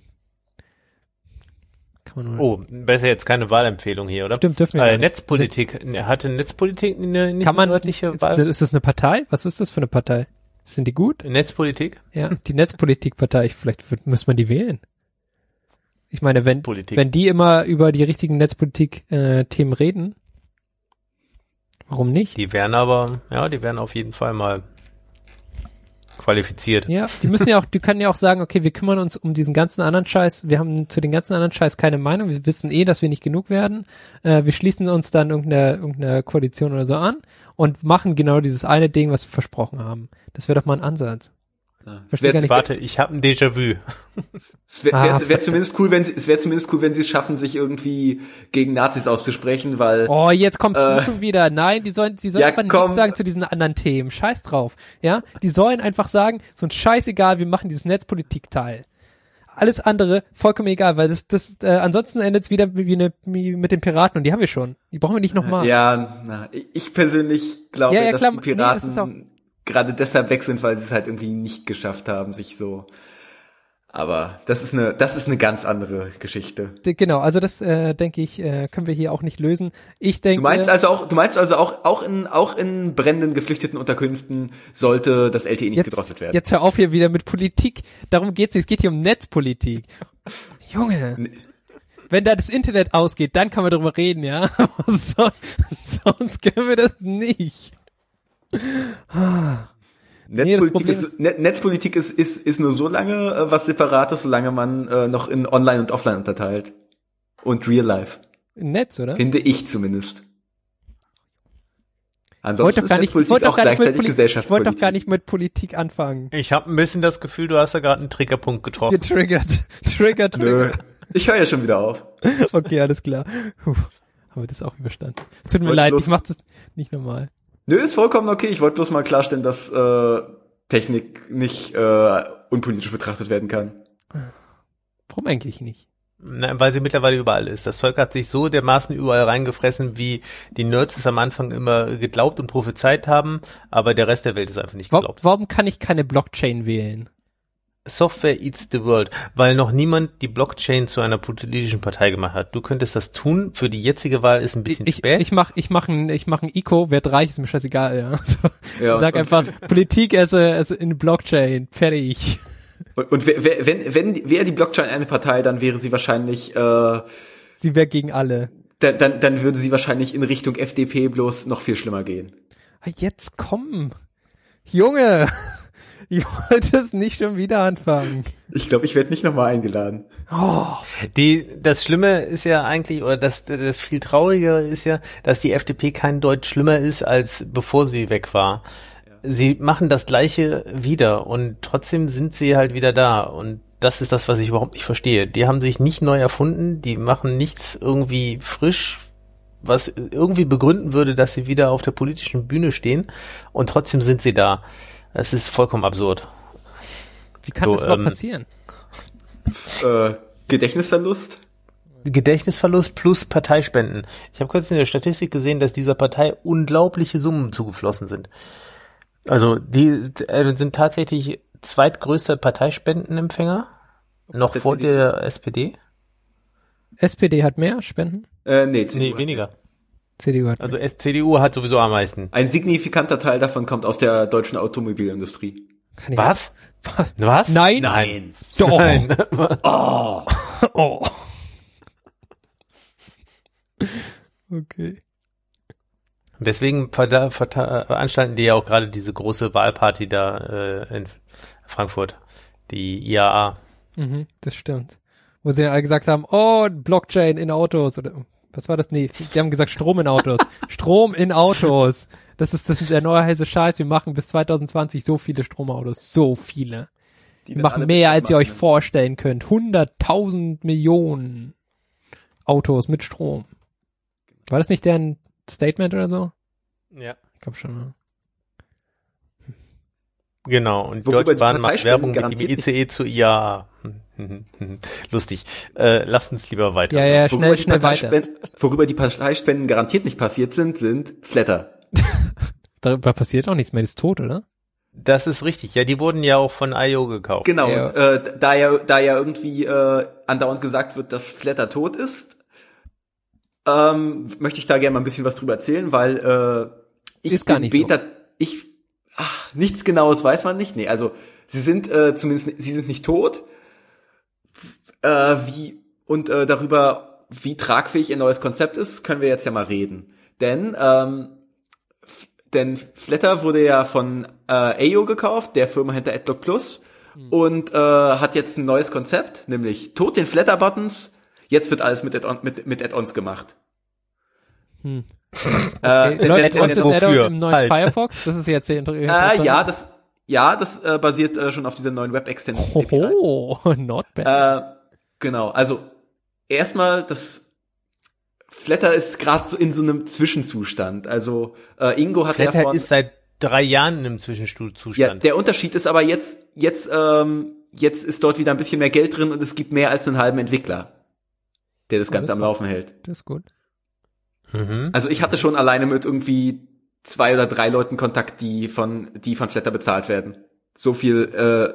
Besser jetzt keine Wahlempfehlung hier, oder? Stimmt, dürfen wir nicht. Netzpolitik. Hatte Netzpolitik eine nicht nördliche Wahl? Ist das eine Partei? Was ist das für eine Partei? Sind die gut? Netzpolitik? Ja, die Netzpolitikpartei. Vielleicht muss man die wählen. Ich meine, wenn die immer über die richtigen Netzpolitik-Themen reden, warum nicht? Die wären auf jeden Fall mal qualifiziert. Ja, die können ja auch sagen, okay, wir kümmern uns um diesen ganzen anderen Scheiß, wir haben zu den ganzen anderen Scheiß keine Meinung, wir wissen dass wir nicht genug werden, wir schließen uns dann irgendeiner Koalition oder so an und machen genau dieses eine Ding, was wir versprochen haben. Das wäre doch mal ein Ansatz. Ja. Warte, ich habe ein Déjà-vu. Es wäre zumindest cool, wenn sie es schaffen, sich irgendwie gegen Nazis auszusprechen, weil. Oh, jetzt kommst du schon wieder. Nein, sie sollen ja, einfach nichts sagen zu diesen anderen Themen. Scheiß drauf. Ja, die sollen einfach sagen, so ein Scheißegal, wir machen dieses Netzpolitik-Teil. Alles andere vollkommen egal, weil ansonsten endet es wieder wie mit den Piraten und die haben wir schon. Die brauchen wir nicht nochmal. Ja, ich persönlich glaube, dass klar, die Piraten gerade deshalb weg sind, weil sie es halt irgendwie nicht geschafft haben, sich so. Aber das ist eine ganz andere Geschichte. Genau, also das denke ich, können wir hier auch nicht lösen. Ich denke. Du meinst also auch in brennenden geflüchteten Unterkünften sollte das LTE nicht gedrosselt werden. Jetzt hör auf hier wieder mit Politik. Darum geht's nicht. Es geht hier um Netzpolitik. Junge. Wenn da das Internet ausgeht, dann kann man darüber reden, ja. Sonst können wir das nicht. Netzpolitik ist nur so lange was Separates, solange man noch in Online und Offline unterteilt. Und Real Life. Netz, oder? Finde ich zumindest. Ansonsten ist Netzpolitik auch gleichzeitig Gesellschaftspolitik. Ich wollte doch gar nicht mit Politik anfangen. Ich habe ein bisschen das Gefühl, du hast da gerade einen Triggerpunkt getroffen. Triggered. Nö, ich höre ja schon wieder auf. Okay, alles klar. Haben wir das auch überstanden. Es tut mir leid, ich mach das nicht normal. Nö, ist vollkommen okay. Ich wollte bloß mal klarstellen, dass Technik nicht unpolitisch betrachtet werden kann. Warum eigentlich nicht? Nein, weil sie mittlerweile überall ist. Das Zeug hat sich so dermaßen überall reingefressen, wie die Nerds es am Anfang immer geglaubt und prophezeit haben, aber der Rest der Welt ist einfach nicht geglaubt. Warum kann ich keine Blockchain wählen? Software eats the world, weil noch niemand die Blockchain zu einer politischen Partei gemacht hat. Du könntest das tun, für die jetzige Wahl ist ein bisschen spät. Ich mach ein ICO, wer reich ist mir scheißegal, ja. So, ja, sag einfach, Politik as in Blockchain, fertig. Und wäre die Blockchain eine Partei, dann wäre sie wahrscheinlich sie wäre gegen alle. Dann würde sie wahrscheinlich in Richtung FDP bloß noch viel schlimmer gehen. Jetzt komm. Junge, ich wollte es nicht schon wieder anfangen. Ich glaube, ich werde nicht nochmal eingeladen. Oh. Das Schlimme ist ja eigentlich, oder das viel Traurigere ist ja, dass die FDP kein Deut schlimmer ist, als bevor sie weg war. Sie machen das Gleiche wieder und trotzdem sind sie halt wieder da und das ist das, was ich überhaupt nicht verstehe. Die haben sich nicht neu erfunden, die machen nichts irgendwie frisch, was irgendwie begründen würde, dass sie wieder auf der politischen Bühne stehen und trotzdem sind sie da. Es ist vollkommen absurd. Wie kann das überhaupt passieren? Gedächtnisverlust? Gedächtnisverlust plus Parteispenden. Ich habe kurz in der Statistik gesehen, dass dieser Partei unglaubliche Summen zugeflossen sind. Also die sind tatsächlich zweitgrößter Parteispendenempfänger, noch vor der SPD. SPD hat mehr Spenden? Nee, weniger. CDU hat mehr. Also CDU hat sowieso am meisten. Ein signifikanter Teil davon kommt aus der deutschen Automobilindustrie. Was? Was? Nein. Doch. Nein. Oh. Okay. Deswegen veranstalten die ja auch gerade diese große Wahlparty da in Frankfurt, die IAA. Das stimmt. Wo sie dann alle gesagt haben, oh, Blockchain in Autos oder was war das? Nee, die haben gesagt Strom in Autos. Strom in Autos. Das ist der neue heiße Scheiß. Wir machen bis 2020 so viele Stromautos. So viele. Wir machen mehr, als ihr euch vorstellen könnt. 100.000 Millionen Autos mit Strom. War das nicht deren Statement oder so? Ja. Ich glaube schon. Ne? Genau. Und die Deutsche Bahn macht Werbung mit dem ICE zu IAA. Lustig. Lasst uns lieber weiter. Ja, schnell weiter. Worüber die Parteispenden garantiert nicht passiert sind Flatter. Darüber passiert auch nichts mehr, die ist tot, oder? Das ist richtig. Ja, die wurden ja auch von IO gekauft. Genau. Ja. Und, da ja irgendwie andauernd gesagt wird, dass Flatter tot ist, möchte ich da gerne mal ein bisschen was drüber erzählen, weil ist gar nicht Beta, so. Nichts Genaues weiß man nicht. Nee, also sie sind nicht tot. Darüber, wie tragfähig ihr neues Konzept ist, können wir jetzt ja mal reden. Denn denn Flatter wurde ja von Ayo gekauft, der Firma hinter Adblock Plus, und hat jetzt ein neues Konzept, nämlich tot den Flatter-Buttons, jetzt wird alles mit Add-ons gemacht. Okay. Läuft das Add-on im neuen Firefox? Das ist jetzt sehr interessant. Das basiert schon auf dieser neuen Web-Extension. Oh, not bad. Genau, also erstmal, das Flatter ist gerade so in so einem Zwischenzustand. Also Ingo hat Flatter ist seit 3 Jahren im Zwischenzustand. Ja, der Unterschied ist aber jetzt ist dort wieder ein bisschen mehr Geld drin und es gibt mehr als einen halben Entwickler, der das Ganze am Laufen hält. Das ist gut. Mhm. Also ich hatte schon alleine mit irgendwie 2 oder 3 Leuten Kontakt, die von Flatter bezahlt werden. So viel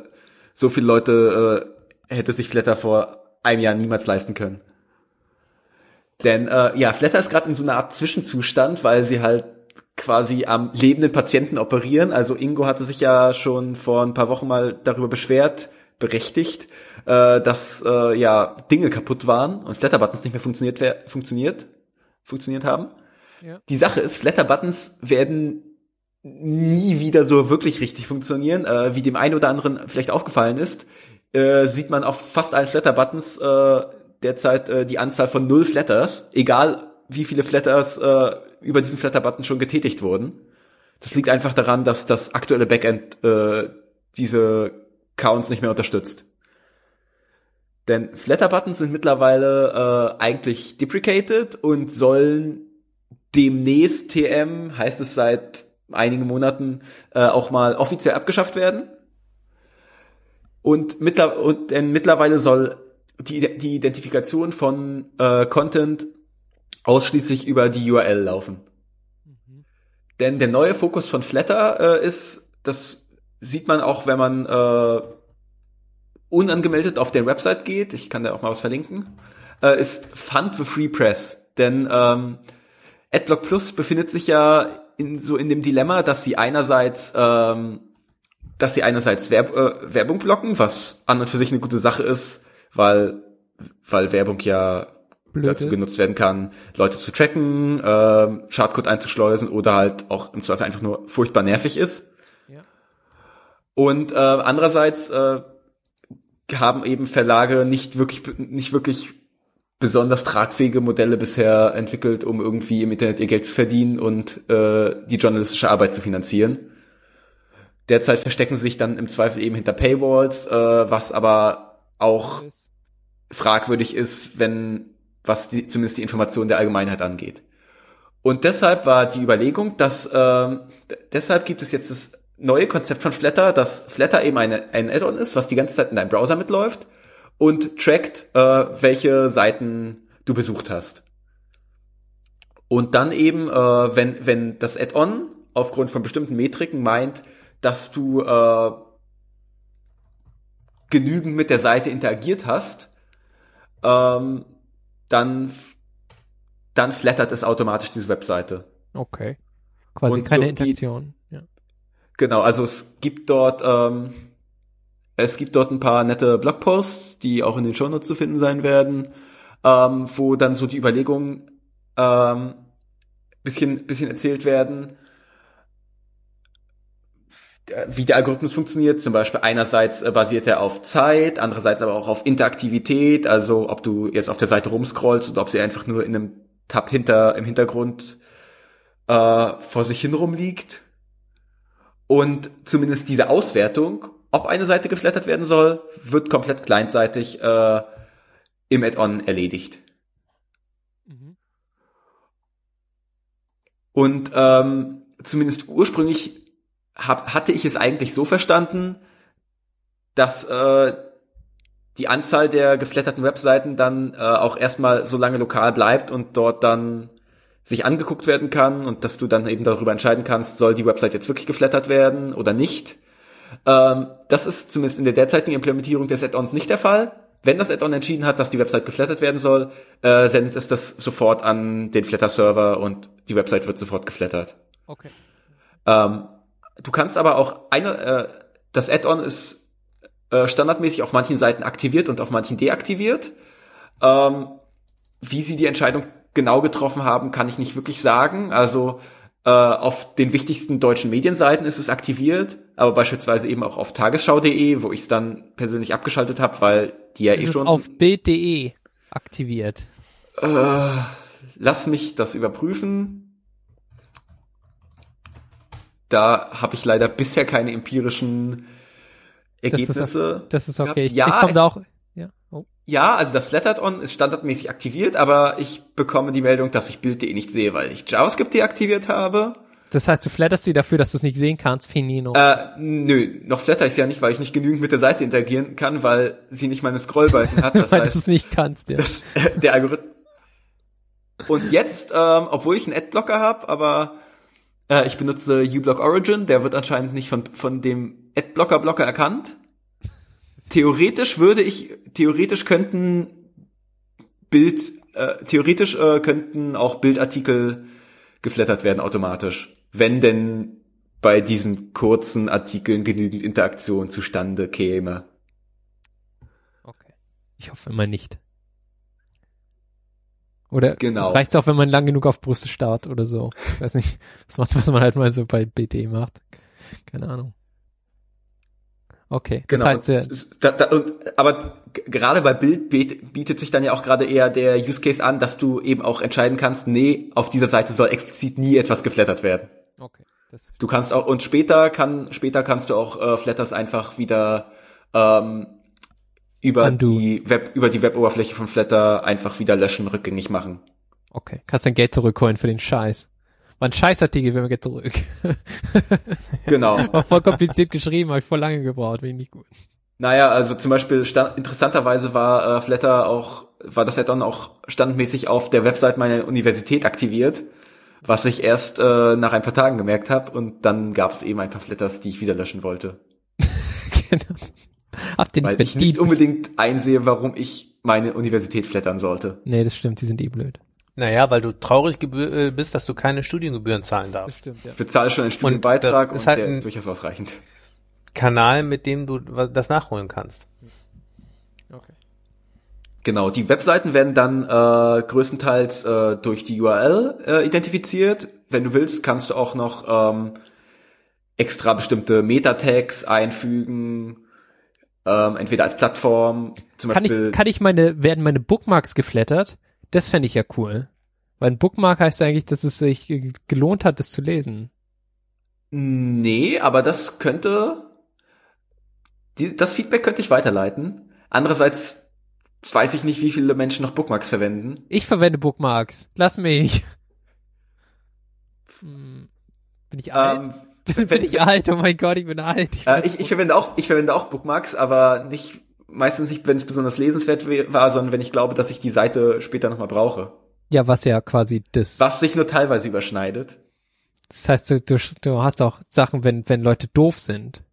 Leute hätte sich Flatter vor einem Jahr niemals leisten können. Denn Flatter ist gerade in so einer Art Zwischenzustand, weil sie halt quasi am lebenden Patienten operieren. Also Ingo hatte sich ja schon vor ein paar Wochen mal darüber berechtigt, dass Dinge kaputt waren und Flatter-Buttons nicht mehr funktioniert haben. Ja. Die Sache ist, Flatter-Buttons werden nie wieder so wirklich richtig funktionieren. Wie dem einen oder anderen vielleicht aufgefallen ist, sieht man auf fast allen Flatter-Buttons derzeit die Anzahl von 0 Flatters, egal wie viele Flatters über diesen Flatter-Button schon getätigt wurden. Das liegt einfach daran, dass das aktuelle Backend diese Counts nicht mehr unterstützt. Denn Flatter-Buttons sind mittlerweile eigentlich deprecated und sollen demnächst heißt es seit einigen Monaten, auch mal offiziell abgeschafft werden. Und mittlerweile soll die Identifikation von Content ausschließlich über die URL laufen. Mhm. Denn der neue Fokus von Flatter ist, das sieht man auch, wenn man unangemeldet auf der Website geht, ich kann da auch mal was verlinken, ist Fund the Free Press. Denn Adblock Plus befindet sich ja in dem Dilemma, dass sie einerseits Werbung blocken, was an und für sich eine gute Sache ist, weil Werbung ja dazu genutzt werden kann, Leute zu tracken, Schadcode einzuschleusen oder halt auch im Zweifel einfach nur furchtbar nervig ist. Ja. Und andererseits haben eben Verlage nicht wirklich besonders tragfähige Modelle bisher entwickelt, um irgendwie im Internet ihr Geld zu verdienen und die journalistische Arbeit zu finanzieren. Derzeit verstecken sie sich dann im Zweifel eben hinter Paywalls, was aber auch fragwürdig ist, zumindest die Information der Allgemeinheit angeht. Und deshalb war die Überlegung, dass deshalb gibt es jetzt das neue Konzept von Flatter, dass Flatter eben ein Add-on ist, was die ganze Zeit in deinem Browser mitläuft und trackt, welche Seiten du besucht hast. Und dann eben, wenn das Add-on aufgrund von bestimmten Metriken meint, dass du genügend mit der Seite interagiert hast, dann flattert es automatisch diese Webseite. Okay. Quasi und keine Interaktion. Ja. Genau, also es gibt dort ein paar nette Blogposts, die auch in den Shownotes zu finden sein werden, wo dann so die Überlegungen bisschen erzählt werden, wie der Algorithmus funktioniert. Zum Beispiel einerseits basiert er auf Zeit, andererseits aber auch auf Interaktivität, also ob du jetzt auf der Seite rumscrollst oder ob sie einfach nur in einem Tab im Hintergrund vor sich hin rumliegt. Und zumindest diese Auswertung, ob eine Seite geflattert werden soll, wird komplett clientseitig im Add-on erledigt. Mhm. Und zumindest ursprünglich hatte ich es eigentlich so verstanden, dass die Anzahl der geflatterten Webseiten dann auch erstmal so lange lokal bleibt und dort dann sich angeguckt werden kann und dass du dann eben darüber entscheiden kannst, soll die Website jetzt wirklich geflattert werden oder nicht. Das ist zumindest in der derzeitigen Implementierung des Add-ons nicht der Fall. Wenn das Add-on entschieden hat, dass die Website geflattert werden soll, sendet es das sofort an den Flatter-Server und die Website wird sofort geflattert. Okay. Du kannst aber auch das Add-on ist standardmäßig auf manchen Seiten aktiviert und auf manchen deaktiviert. Wie sie die Entscheidung genau getroffen haben, kann ich nicht wirklich sagen. Also Auf den wichtigsten deutschen Medienseiten ist es aktiviert, aber beispielsweise eben auch auf tagesschau.de, wo ich es dann persönlich abgeschaltet habe, weil die ja ist eh es schon... auf bild.de aktiviert? Lass mich das überprüfen. Da habe ich leider bisher keine empirischen Ergebnisse. Das ist okay. Ja, ich komme da auch... Ja. Oh. Ja, also das Flattert-On ist standardmäßig aktiviert, aber ich bekomme die Meldung, dass ich Bild.de nicht sehe, weil ich JavaScript deaktiviert habe. Das heißt, du flatterst sie dafür, dass du es nicht sehen kannst, Finino. Nö, noch flatter ich es ja nicht, weil ich nicht genügend mit der Seite interagieren kann, weil sie nicht meine Scrollbalken hat. Das weil heißt, du es nicht kannst, ja. Der Algorithmus. Und jetzt, obwohl ich einen Adblocker habe, aber ich benutze uBlock Origin, der wird anscheinend nicht von dem Adblocker erkannt. Theoretisch könnten auch Bildartikel geflattert werden automatisch, wenn denn bei diesen kurzen Artikeln genügend Interaktion zustande käme. Okay. Ich hoffe immer nicht. Oder Genau. reicht's auch, wenn man lang genug auf Brüste starrt oder so. Ich weiß nicht, was man halt mal so bei BD macht. Keine Ahnung. Okay, das Genau. heißt aber gerade bei Bild bietet sich dann ja auch gerade eher der Use Case an, dass du eben auch entscheiden kannst, nee, auf dieser Seite soll explizit nie etwas geflattert werden. okay. Du kannst auch, und später kannst du auch Flatters einfach wieder über die Web-Oberfläche von Flatter einfach wieder löschen, rückgängig machen. Okay, kannst dein Geld zurückholen für den Scheiß. War ein Scheißartikel, wenn wir Geld zurück. Genau. War voll kompliziert geschrieben, habe ich voll lange gebraucht, finde ich nicht gut. Naja, also zum Beispiel interessanterweise war das Add-on auch standardmäßig auf der Website meiner Universität aktiviert, was ich erst nach ein paar Tagen gemerkt habe, und dann gab es eben ein paar Flatters, die ich wieder löschen wollte. Genau. Habt ihr nicht Weil ich nicht unbedingt einsehe, warum ich meine Universität flattern sollte. Nee, das stimmt, die sind blöd. Naja, weil du traurig bist, dass du keine Studiengebühren zahlen Das darfst. stimmt, ja. Ich bezahle schon einen Studienbeitrag das ist und halt der ein ist durchaus ausreichend. Kanal, mit dem du das nachholen kannst. Okay. Genau, die Webseiten werden dann größtenteils durch die URL identifiziert. Wenn du willst, kannst du auch noch extra bestimmte Meta-Tags einfügen, entweder als Plattform, zum Beispiel. Werden meine Bookmarks geflattert? Das fände ich ja cool. Weil ein Bookmark heißt eigentlich, dass es sich gelohnt hat, das zu lesen. Nee, aber das Feedback könnte ich weiterleiten. Andererseits weiß ich nicht, wie viele Menschen noch Bookmarks verwenden. Ich verwende Bookmarks. Lass mich. Bin ich alt? Bin ich alt? Oh mein Gott, ich bin alt. Ich verwende auch Bookmarks, aber meistens nicht, wenn es besonders lesenswert war, sondern wenn ich glaube, dass ich die Seite später nochmal brauche. Ja, was ja quasi Was sich nur teilweise überschneidet. Das heißt, du hast auch Sachen, wenn Leute doof sind.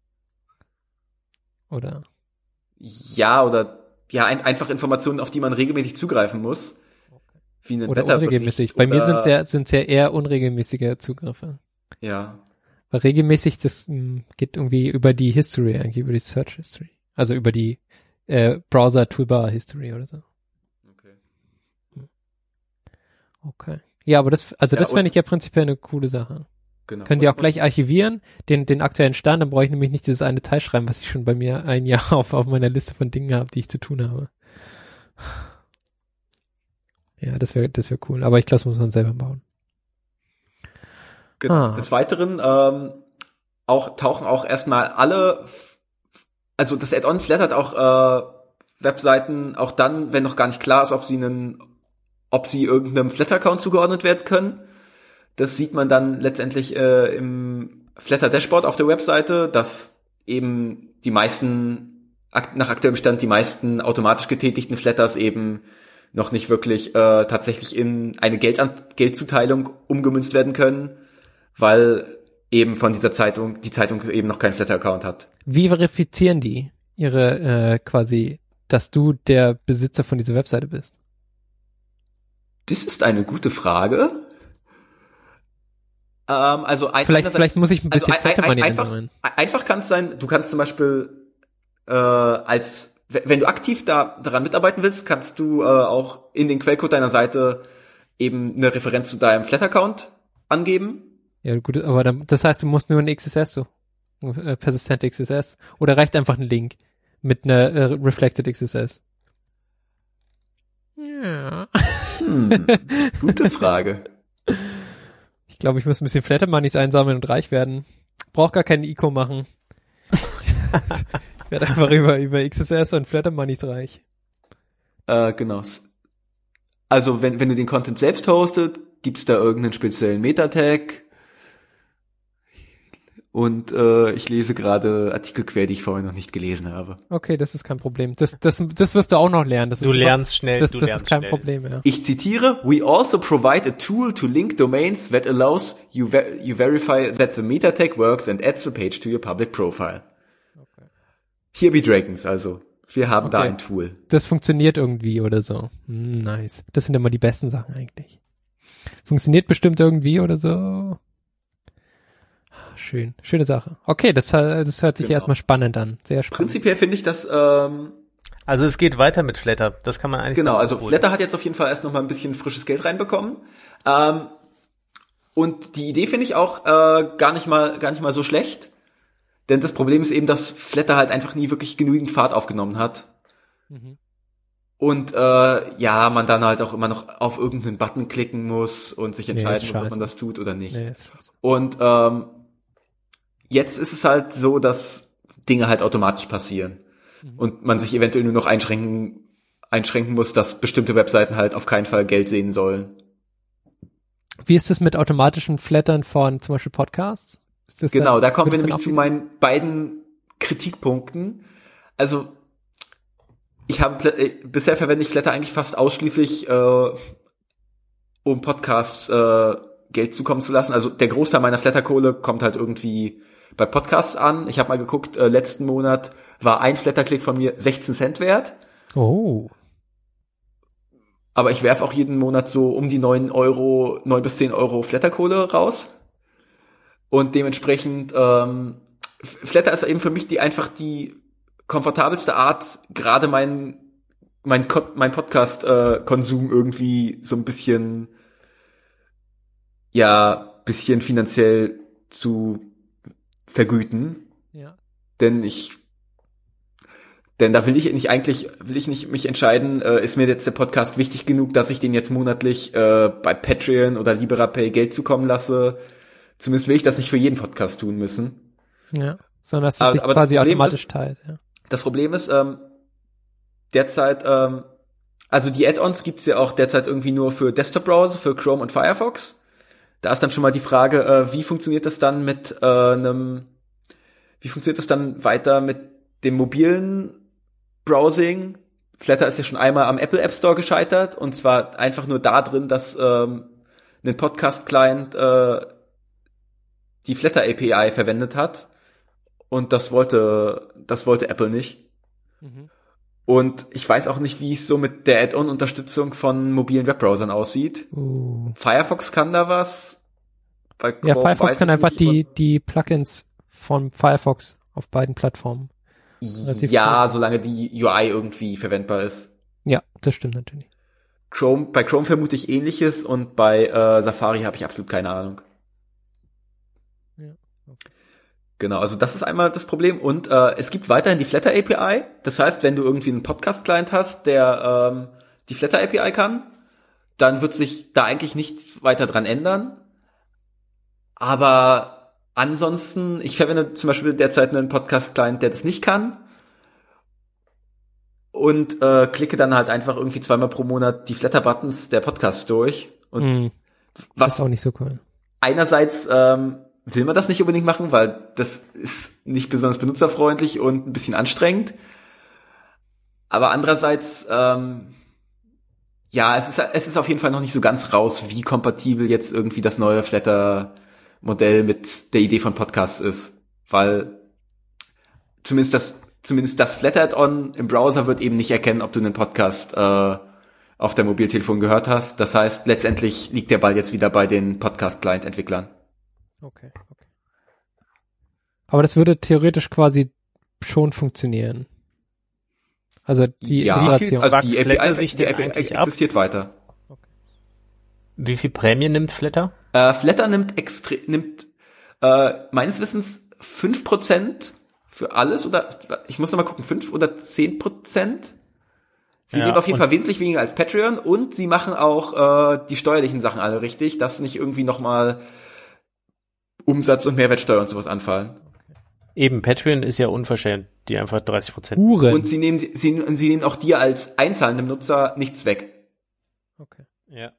Oder? Ja, einfach Informationen, auf die man regelmäßig zugreifen muss. Wie einen Oder Wetterbericht. unregelmäßig. Bei mir sind's ja eher unregelmäßige Zugriffe. Ja. Weil regelmäßig, das geht irgendwie über die History, eigentlich über die Search History. Also über die Browser Toolbar History oder so. Okay. Ja, aber das fände ich ja prinzipiell eine coole Sache. Genau. Könnt ihr auch gleich archivieren, den aktuellen Stand, dann brauche ich nämlich nicht dieses eine Teil schreiben, was ich schon bei mir ein Jahr auf meiner Liste von Dingen habe, die ich zu tun habe. Ja, das wäre cool. Aber ich glaube, das muss man selber bauen. Genau. Des Weiteren tauchen auch erstmal also das Add-on flattert auch Webseiten auch dann, wenn noch gar nicht klar ist, ob sie irgendeinem Flatter-Account zugeordnet werden können. Das sieht man dann letztendlich im Flatter-Dashboard auf der Webseite, dass eben die meisten, nach aktuellem Stand, die meisten automatisch getätigten Flatters eben noch nicht wirklich tatsächlich in eine Geldzuteilung umgemünzt werden können, weil eben von die Zeitung eben noch keinen Flatter-Account hat. Wie verifizieren die ihre quasi, dass du der Besitzer von dieser Webseite bist? Das ist eine gute Frage. Vielleicht muss ich ein bisschen Flatter-Money einsammeln. Einfach kann es sein, du kannst zum Beispiel wenn du aktiv daran mitarbeiten willst, kannst du auch in den Quellcode deiner Seite eben eine Referenz zu deinem Flatter-Account angeben. Ja, gut, aber das heißt, du musst nur ein XSS so. Persistent XSS. Oder reicht einfach ein Link mit einer Reflected XSS? Ja. Gute Frage. Ich glaube, ich muss ein bisschen Flatter-Moneys einsammeln und reich werden. Brauch gar keinen ICO machen. Ich werde einfach über XSS und Flatter-Moneys reich. Genau. Also wenn du den Content selbst hostet, gibt's da irgendeinen speziellen Meta-Tag. Und ich lese gerade Artikel quer, die ich vorher noch nicht gelesen habe. Okay, das ist kein Problem. Das wirst du auch noch lernen. Du lernst schnell. Das ist kein Problem, ja. Ich zitiere: We also provide a tool to link domains that allows you verify that the meta tag works and adds the page to your public profile. Okay. Here be Dragons, also. Wir haben da ein Tool. Das funktioniert irgendwie oder so. Nice. Das sind immer die besten Sachen eigentlich. Funktioniert bestimmt irgendwie oder so. Schön. Schöne Sache. Okay, das hört sich erstmal spannend an. Sehr spannend. Prinzipiell finde ich das, also es geht weiter mit Flatter. Das kann man eigentlich. Genau, also Flatter hat jetzt auf jeden Fall erst noch mal ein bisschen frisches Geld reinbekommen. Und die Idee finde ich auch gar nicht mal so schlecht. Denn das Problem ist eben, dass Flatter halt einfach nie wirklich genügend Fahrt aufgenommen hat. Mhm. Und man dann halt auch immer noch auf irgendeinen Button klicken muss und sich entscheiden muss, ob man das tut oder nicht. Und jetzt ist es halt so, dass Dinge halt automatisch passieren. Mhm. Und man sich eventuell nur noch einschränken muss, dass bestimmte Webseiten halt auf keinen Fall Geld sehen sollen. Wie ist es mit automatischen Flattern von zum Beispiel Podcasts? Genau, da kommen wir nämlich zu meinen beiden Kritikpunkten. Also bisher verwende ich Flatter eigentlich fast ausschließlich, um Podcasts Geld zukommen zu lassen. Also der Großteil meiner Flatterkohle kommt halt irgendwie bei Podcasts an. Ich habe mal geguckt, letzten Monat war ein Flatterklick von mir 16 Cent wert. Oh. Aber ich werfe auch jeden Monat so um die 9 bis 10 Euro Flatterkohle raus. Und dementsprechend, Flatter ist eben für mich die komfortabelste Art, gerade mein Podcast-Konsum irgendwie so ein bisschen finanziell zu vergüten. Ja. Denn da will ich nicht mich entscheiden, ist mir jetzt der Podcast wichtig genug, dass ich den jetzt monatlich bei Patreon oder Liberapay Geld zukommen lasse. Zumindest will ich das nicht für jeden Podcast tun müssen. Ja, sondern dass es sich quasi automatisch teilt. Ja. Das Problem ist, derzeit, also die Add-ons gibt's ja auch derzeit irgendwie nur für Desktop-Browser, für Chrome und Firefox. Da ist dann schon mal die Frage, wie funktioniert das dann weiter mit dem mobilen Browsing? Flatter ist ja schon einmal am Apple App Store gescheitert, und zwar einfach nur da drin, dass ein Podcast-Client die Flatter API verwendet hat, und das wollte Apple nicht. Mhm. Und ich weiß auch nicht, wie es so mit der Add-on-Unterstützung von mobilen Webbrowsern aussieht. Firefox kann da was. Ja, Firefox kann einfach die Plugins von Firefox auf beiden Plattformen. Ja, solange die UI irgendwie verwendbar ist. Ja, das stimmt natürlich. Bei Chrome vermute ich Ähnliches, und bei Safari habe ich absolut keine Ahnung. Ja, okay. Genau, also das ist einmal das Problem, und es gibt weiterhin die Flatter API. Das heißt, wenn du irgendwie einen Podcast-Client hast, der die Flatter API kann, dann wird sich da eigentlich nichts weiter dran ändern. Aber ansonsten, ich verwende zum Beispiel derzeit einen Podcast-Client, der das nicht kann, und klicke dann halt einfach irgendwie 2-mal pro Monat die Flatter-Buttons der Podcasts durch. Und was ist auch nicht so cool. Einerseits will man das nicht unbedingt machen, weil das ist nicht besonders benutzerfreundlich und ein bisschen anstrengend. Aber andererseits, es ist auf jeden Fall noch nicht so ganz raus, wie kompatibel jetzt irgendwie das neue Flatter-Modell mit der Idee von Podcasts ist. Weil zumindest das Flatter-Add-on im Browser wird eben nicht erkennen, ob du einen Podcast auf deinem Mobiltelefon gehört hast. Das heißt, letztendlich liegt der Ball jetzt wieder bei den Podcast-Client-Entwicklern. Okay. Aber das würde theoretisch quasi schon funktionieren. Also die Integration. Also die API existiert weiter. Okay. Wie viel Prämie nimmt Flatter? Flatter nimmt meines Wissens 5% für alles, oder ich muss noch mal gucken, 5 oder 10%. Sie nehmen auf jeden Fall wesentlich weniger als Patreon und sie machen auch die steuerlichen Sachen alle richtig, dass nicht irgendwie nochmal Umsatz- und Mehrwertsteuer und sowas anfallen. Eben, Patreon ist ja unverschämt, die einfach 30%. Huren. Und sie nehmen auch dir als einzahlendem Nutzer nichts weg. Okay. Ja.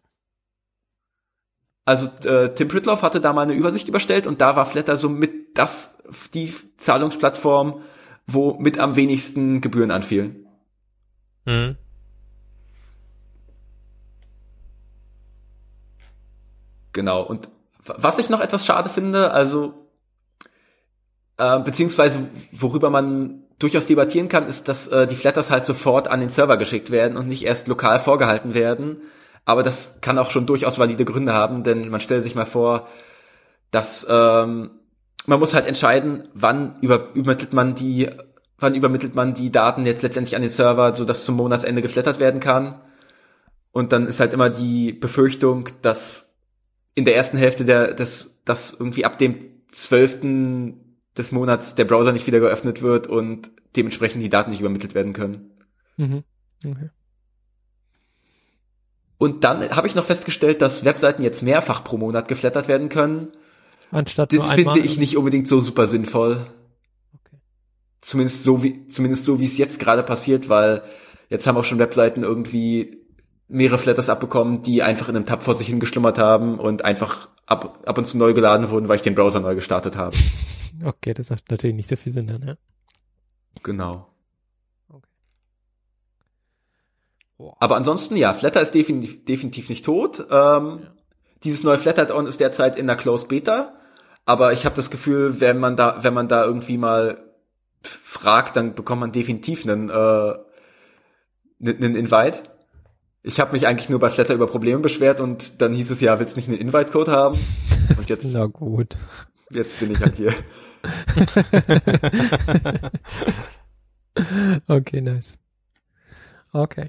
Also Tim Pritloff hatte da mal eine Übersicht überstellt und da war Flatter so mit die Zahlungsplattform, wo mit am wenigsten Gebühren anfielen. Mhm. Genau. Und was ich noch etwas schade finde, also beziehungsweise worüber man durchaus debattieren kann, ist, dass die Flatters halt sofort an den Server geschickt werden und nicht erst lokal vorgehalten werden. Aber das kann auch schon durchaus valide Gründe haben, denn man stellt sich mal vor, dass man muss halt entscheiden, wann übermittelt man die Daten jetzt letztendlich an den Server, sodass zum Monatsende geflattert werden kann. Und dann ist halt immer die Befürchtung, dass in der ersten Hälfte dass irgendwie ab dem 12. des Monats der Browser nicht wieder geöffnet wird und dementsprechend die Daten nicht übermittelt werden können. Mhm. Okay. Und dann habe ich noch festgestellt, dass Webseiten jetzt mehrfach pro Monat geflattert werden können. Anstatt nur Das einmal. finde ich nicht unbedingt so super sinnvoll. Okay. Zumindest so wie es jetzt gerade passiert, weil jetzt haben auch schon Webseiten irgendwie mehrere Flatters abbekommen, die einfach in einem Tab vor sich hingeschlummert haben und einfach ab und zu neu geladen wurden, weil ich den Browser neu gestartet habe. Okay, das macht natürlich nicht so viel Sinn dann, ja. Genau. Okay. Boah. Aber ansonsten, ja, Flatter ist definitiv nicht tot. Dieses neue Flatter Add-on ist derzeit in der Closed Beta, aber ich habe das Gefühl, wenn man da irgendwie mal fragt, dann bekommt man definitiv einen Invite. Ich habe mich eigentlich nur bei Flatter über Probleme beschwert und dann hieß es ja, willst nicht einen Invite-Code haben? Und jetzt, Na gut. jetzt bin ich halt hier. Okay, nice. Okay.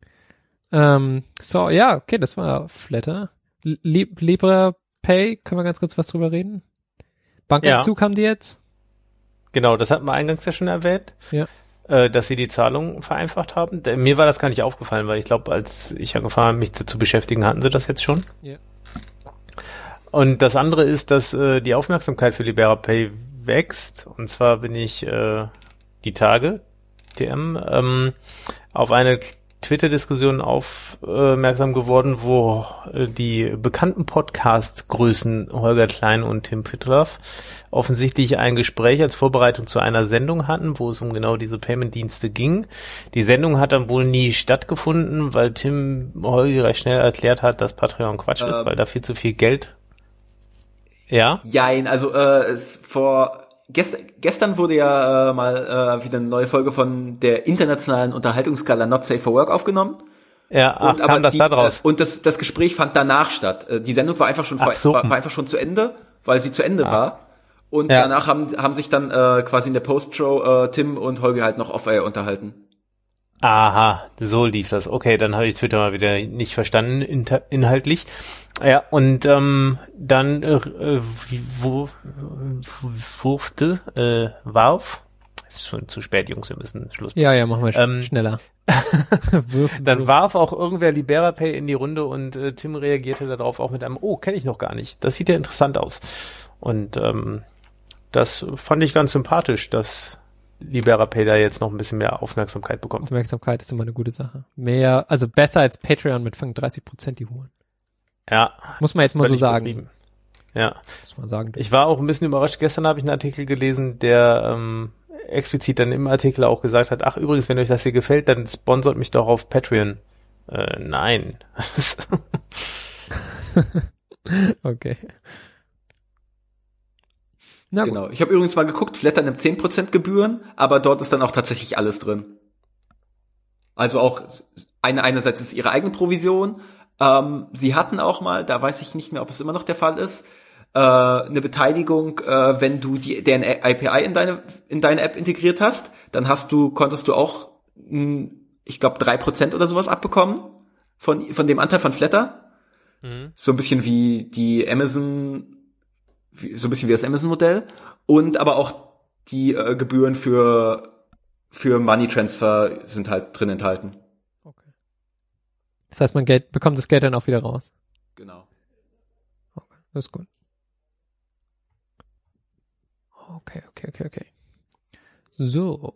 So, ja, okay, das war Flatter. Libra Pay, können wir ganz kurz was drüber reden? Bankentzug haben die jetzt? Genau, das hatten wir eingangs ja schon erwähnt. Ja. Dass sie die Zahlung vereinfacht haben. Mir war das gar nicht aufgefallen, weil ich glaube, als ich angefangen habe, mich zu beschäftigen, hatten sie das jetzt schon. Ja. Und das andere ist, dass die Aufmerksamkeit für Libera Pay wächst. Und zwar bin ich die Tage, TM, auf eine Twitter-Diskussion aufmerksam geworden, wo die bekannten Podcast-Größen Holger Klein und Tim Pritloff offensichtlich ein Gespräch als Vorbereitung zu einer Sendung hatten, wo es um genau diese Payment-Dienste ging. Die Sendung hat dann wohl nie stattgefunden, weil Tim Holger recht schnell erklärt hat, dass Patreon Quatsch ist, weil da viel zu viel Geld... Ja? Jein, also Gestern wurde ja mal wieder eine neue Folge von der internationalen Unterhaltungsskala Not Safe for Work aufgenommen. Ja, kam das da draus? Und das Gespräch fand danach statt. Die Sendung war einfach schon war einfach schon zu Ende, weil sie zu Ende war. Und danach haben sich dann quasi in der Postshow Tim und Holger halt noch off-air unterhalten. Aha, so lief das. Okay, dann habe ich Twitter mal wieder nicht verstanden, inhaltlich. Ja, und dann warf, ist schon zu spät, Jungs, wir müssen Schluss machen. Ja, machen wir schneller. Dann warf auch irgendwer Libera Pay in die Runde und Tim reagierte darauf auch mit einem, kenne ich noch gar nicht. Das sieht ja interessant aus. Und das fand ich ganz sympathisch, dass Libera Pay da jetzt noch ein bisschen mehr Aufmerksamkeit bekommt. Aufmerksamkeit ist immer eine gute Sache. Also besser als Patreon mit 35% die Huren. Ja. Muss man jetzt mal so sagen. Ja. Muss man sagen. Ich war auch ein bisschen überrascht. Gestern habe ich einen Artikel gelesen, der explizit dann im Artikel auch gesagt hat, ach übrigens, wenn euch das hier gefällt, dann sponsort mich doch auf Patreon. Nein. Okay. Na genau. Ich habe übrigens mal geguckt, Flatter nimmt 10% Gebühren, aber dort ist dann auch tatsächlich alles drin. Also auch einerseits ist ihre eigene Provision. Sie hatten auch mal, da weiß ich nicht mehr, ob es immer noch der Fall ist, eine Beteiligung, wenn du deren API in deine App integriert hast, dann konntest du auch, ich glaube 3% oder sowas abbekommen von dem Anteil von Flatter. So ein bisschen wie die Amazon, so ein bisschen wie das Amazon-Modell. Und aber auch die Gebühren für Money Transfer sind halt drin enthalten. Okay. Das heißt, man bekommt das Geld dann auch wieder raus. Genau. Okay, das ist gut. Okay. So.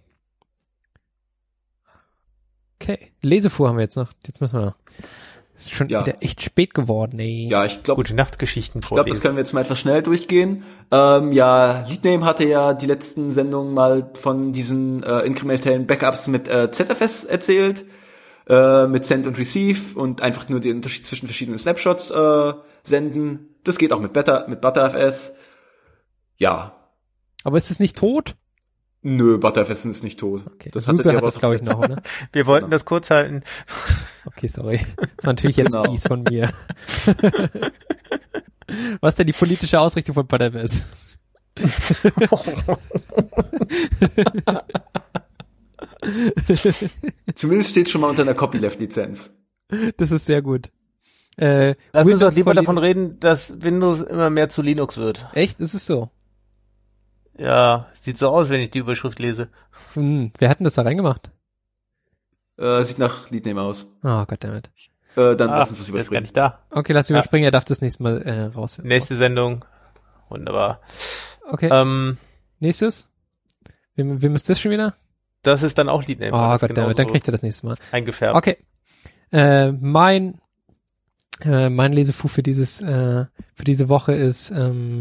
Okay, Lesefuhr haben wir jetzt noch. Jetzt müssen wir. Ist schon wieder echt spät geworden, ey. Ja, ich glaube, Gute Nachtgeschichten ich glaube, das können wir jetzt mal etwas schnell durchgehen. Leadname hatte ja die letzten Sendungen mal von diesen inkrementellen Backups mit ZFS erzählt, mit Send und Receive und einfach nur den Unterschied zwischen verschiedenen Snapshots senden. Das geht auch mit ButterFS. Ja. Aber ist es nicht tot? Nö, ButterFS ist nicht tot. Okay, das User hat das, glaube ich, noch, oder? Wir wollten das kurz halten. Okay, sorry. Das war natürlich jetzt fies von mir. Was ist denn die politische Ausrichtung von ButterFS? Zumindest steht schon mal unter einer Copyleft-Lizenz. Das ist sehr gut. Lass uns doch lieber davon reden, dass Windows immer mehr zu Linux wird. Echt? Ist es so? Ja, sieht so aus, wenn ich die Überschrift lese. Wer hat denn das da reingemacht? Sieht nach Leadname aus. Oh, goddammit. Dann lass uns das überspringen. Ist gar nicht da. Okay, lass überspringen, er darf das nächste Mal rausfinden. Nächste Sendung. Wunderbar. Okay. Nächstes? Wem ist das schon wieder? Das ist dann auch Leadname. Oh, goddammit, dann kriegt er das nächste Mal. Eingefärbt. Okay. Mein Lesefu für diese Woche ist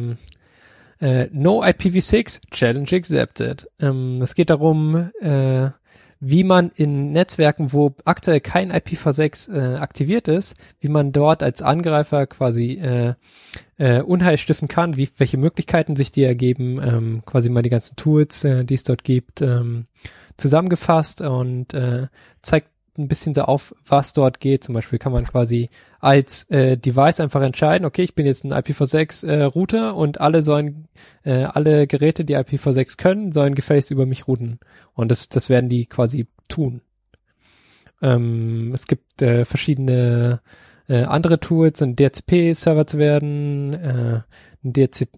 No IPv6 Challenge accepted. Es geht darum, wie man in Netzwerken, wo aktuell kein IPv6 aktiviert ist, wie man dort als Angreifer quasi Unheil stiften kann, welche Möglichkeiten sich die ergeben, quasi mal die ganzen Tools, die es dort gibt, zusammengefasst und zeigt ein bisschen so auf, was dort geht. Zum Beispiel kann man quasi als Device einfach entscheiden, okay, ich bin jetzt ein IPv6 Router und alle Geräte, die IPv6 können, sollen gefälligst über mich routen. Und das werden die quasi tun. Es gibt verschiedene andere Tools, ein DHCP-Server zu werden, ein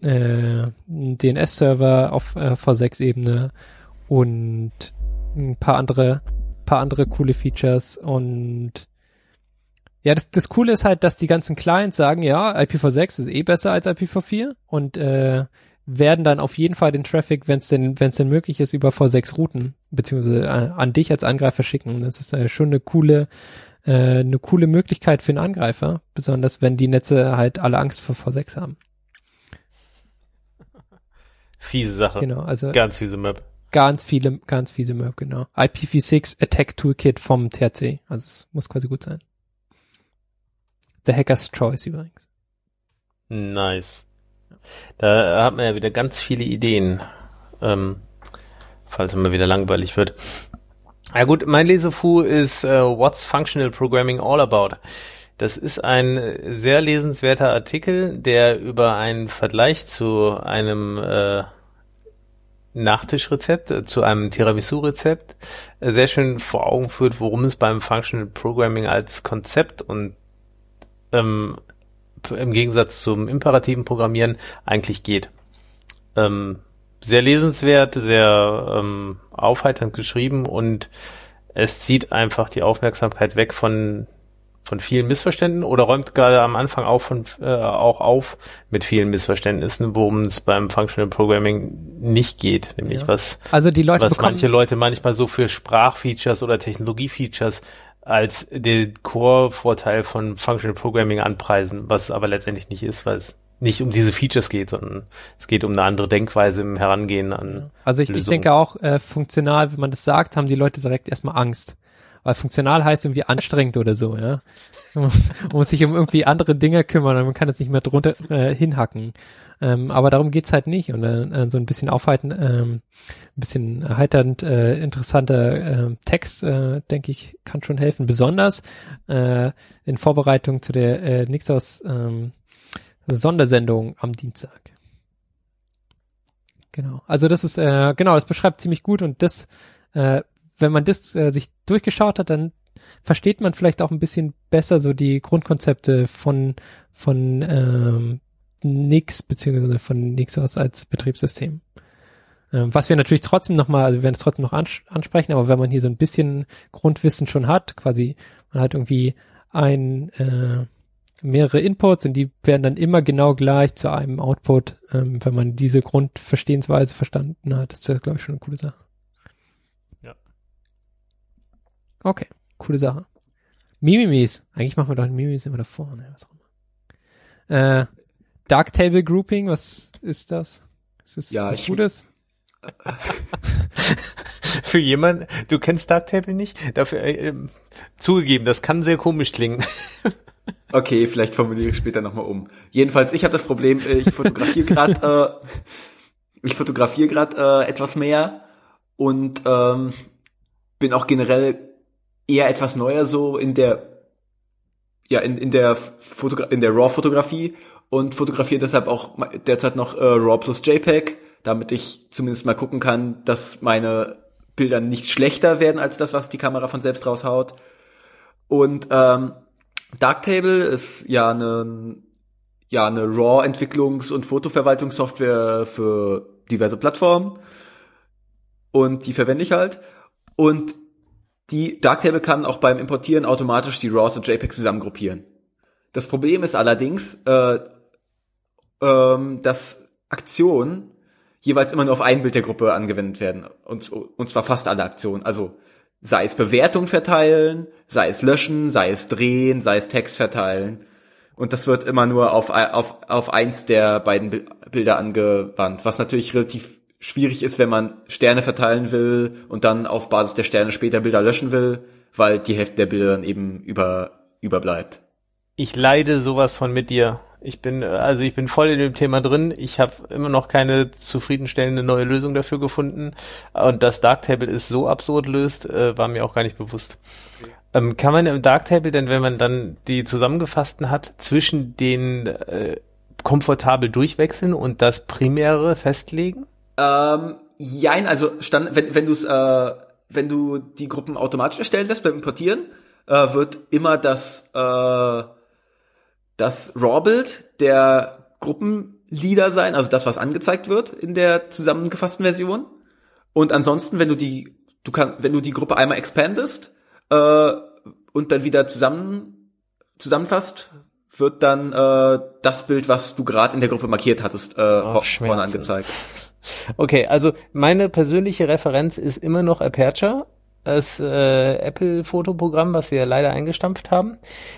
DNS-Server auf V6-Ebene und ein paar andere coole Features. Und ja, das Coole ist halt, dass die ganzen Clients sagen, ja, IPv6 ist eh besser als IPv4 und werden dann auf jeden Fall den Traffic, wenn es denn möglich ist, über V6 routen, beziehungsweise an dich als Angreifer schicken. Und das ist schon eine coole Möglichkeit für einen Angreifer, besonders wenn die Netze halt alle Angst vor V6 haben. Fiese Sache. Genau, also ganz fiese Map. Ganz fiese Map, genau. IPv6 Attack Toolkit vom THC. Also es muss quasi gut sein. The Hacker's Choice übrigens. Nice. Da hat man ja wieder ganz viele Ideen, falls es mal wieder langweilig wird. Ja gut, mein Lesefu ist What's Functional Programming All About? Das ist ein sehr lesenswerter Artikel, der über einen Vergleich zu einem Nachtischrezept, zu einem Tiramisu-Rezept sehr schön vor Augen führt, worum es beim Functional Programming als Konzept und im Gegensatz zum imperativen Programmieren eigentlich geht. Sehr lesenswert, sehr aufheiternd geschrieben und es zieht einfach die Aufmerksamkeit weg von vielen Missverständnissen oder räumt gerade am Anfang auch auf mit vielen Missverständnissen, worum es beim Functional Programming nicht geht, nämlich was manche Leute manchmal so für Sprachfeatures oder Technologiefeatures als den Core-Vorteil von Functional Programming anpreisen, was aber letztendlich nicht ist, weil es nicht um diese Features geht, sondern es geht um eine andere Denkweise im Herangehen an Also ich denke auch, funktional, wenn man das sagt, haben die Leute direkt erstmal Angst. Weil funktional heißt irgendwie anstrengend oder so, ja. Man muss sich um irgendwie andere Dinge kümmern und man kann jetzt nicht mehr drunter hinhacken. Aber darum geht's halt nicht. Und so ein bisschen ein bisschen erheiternd, interessanter Text, denke ich, kann schon helfen. Besonders in Vorbereitung zu der Nixos Sondersendung am Dienstag. Genau. Also das ist, das beschreibt ziemlich gut und das, wenn man das sich durchgeschaut hat, dann versteht man vielleicht auch ein bisschen besser so die Grundkonzepte von Nix beziehungsweise von Nixos als Betriebssystem. Was wir natürlich trotzdem nochmal, also wir werden es trotzdem noch ansprechen, aber wenn man hier so ein bisschen Grundwissen schon hat, quasi, man hat irgendwie mehrere Inputs und die werden dann immer genau gleich zu einem Output, wenn man diese Grundverstehensweise verstanden hat. Das ist, glaube ich, schon eine coole Sache. Ja. Okay, coole Sache. Mimimis. Eigentlich machen wir doch Mimimis immer davor. Ne? Was auch immer. Darktable Grouping, was ist das? Ist das was Gutes? Für jemanden, du kennst Darktable nicht? Dafür, zugegeben, das kann sehr komisch klingen. Okay, vielleicht formuliere ich später nochmal um. Jedenfalls, ich habe das Problem, ich fotografiere gerade etwas mehr und bin auch generell eher etwas neuer so in der RAW-Fotografie und fotografiere deshalb auch derzeit noch RAW plus JPEG, damit ich zumindest mal gucken kann, dass meine Bilder nicht schlechter werden als das, was die Kamera von selbst raushaut. Und Darktable ist ja eine RAW-Entwicklungs- und Fotoverwaltungssoftware für diverse Plattformen und die verwende ich halt. Und die Darktable kann auch beim Importieren automatisch die RAWs und JPEGs zusammengruppieren. Das Problem ist allerdings, dass Aktionen jeweils immer nur auf ein Bild der Gruppe angewendet werden. Und zwar fast alle Aktionen. Also sei es Bewertung verteilen, sei es löschen, sei es drehen, sei es Text verteilen. Und das wird immer nur auf eins der beiden Bilder angewandt. Was natürlich relativ schwierig ist, wenn man Sterne verteilen will und dann auf Basis der Sterne später Bilder löschen will, weil die Hälfte der Bilder dann eben überbleibt. Ich leide sowas von mit dir. Ich bin voll in dem Thema drin. Ich habe immer noch keine zufriedenstellende neue Lösung dafür gefunden. Und dass Darktable es so absurd löst, war mir auch gar nicht bewusst. Okay. Kann man im Darktable denn, wenn man dann die zusammengefassten hat, zwischen den komfortabel durchwechseln und das Primäre festlegen? Jein, also wenn du die Gruppen automatisch erstellen lässt beim Importieren, wird immer das RAW-Bild der Gruppenleader sein, also das, was angezeigt wird in der zusammengefassten Version. Und ansonsten, wenn du die Gruppe einmal expandest und dann wieder zusammenfasst, wird dann das Bild, was du gerade in der Gruppe markiert hattest, vorne angezeigt. Okay, also meine persönliche Referenz ist immer noch Aperture, das Apple-Fotoprogramm, was sie ja leider eingestampft haben.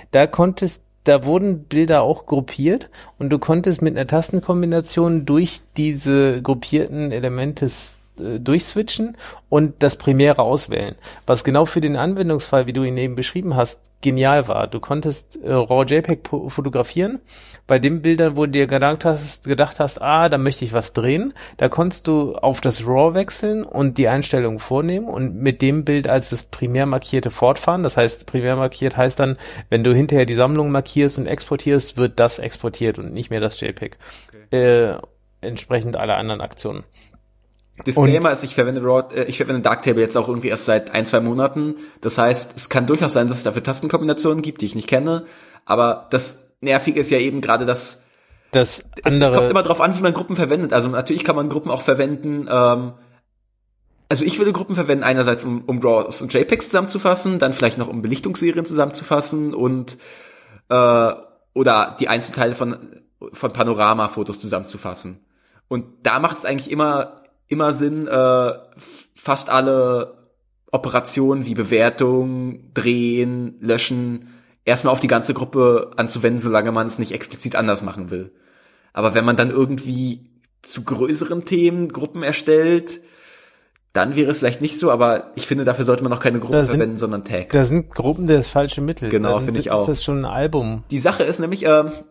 Da wurden Bilder auch gruppiert und du konntest mit einer Tastenkombination durch diese gruppierten Elemente durchswitchen und das Primäre auswählen. Was genau für den Anwendungsfall, wie du ihn eben beschrieben hast, genial war. Du konntest RAW JPEG fotografieren. Bei den Bildern, wo du dir gedacht hast, da möchte ich was drehen, da konntest du auf das RAW wechseln und die Einstellungen vornehmen und mit dem Bild als das primär markierte fortfahren. Das heißt, primär markiert heißt dann, wenn du hinterher die Sammlung markierst und exportierst, wird das exportiert und nicht mehr das JPEG. Okay. Entsprechend aller anderen Aktionen. Disclaimer ist, ich verwende Darktable jetzt auch irgendwie erst seit 1-2 Monaten. Das heißt, es kann durchaus sein, dass es dafür Tastenkombinationen gibt, die ich nicht kenne. Aber das Nervige ist ja eben gerade, dass es kommt immer drauf an, wie man Gruppen verwendet. Also natürlich kann man Gruppen auch verwenden. Also ich würde Gruppen verwenden einerseits, um RAWs und JPEGs zusammenzufassen, dann vielleicht noch um Belichtungsserien zusammenzufassen und oder die Einzelteile von Panoramafotos zusammenzufassen. Und da macht es eigentlich immer Sinn, fast alle Operationen wie Bewertung, Drehen, Löschen erstmal auf die ganze Gruppe anzuwenden, solange man es nicht explizit anders machen will. Aber wenn man dann irgendwie zu größeren Themen Gruppen erstellt, dann wäre es vielleicht nicht so, aber ich finde, dafür sollte man auch keine Gruppen verwenden, sondern Tag. Da sind Gruppen das falsche Mittel. Genau, finde ich auch. Ist das schon ein Album? Die Sache ist nämlich,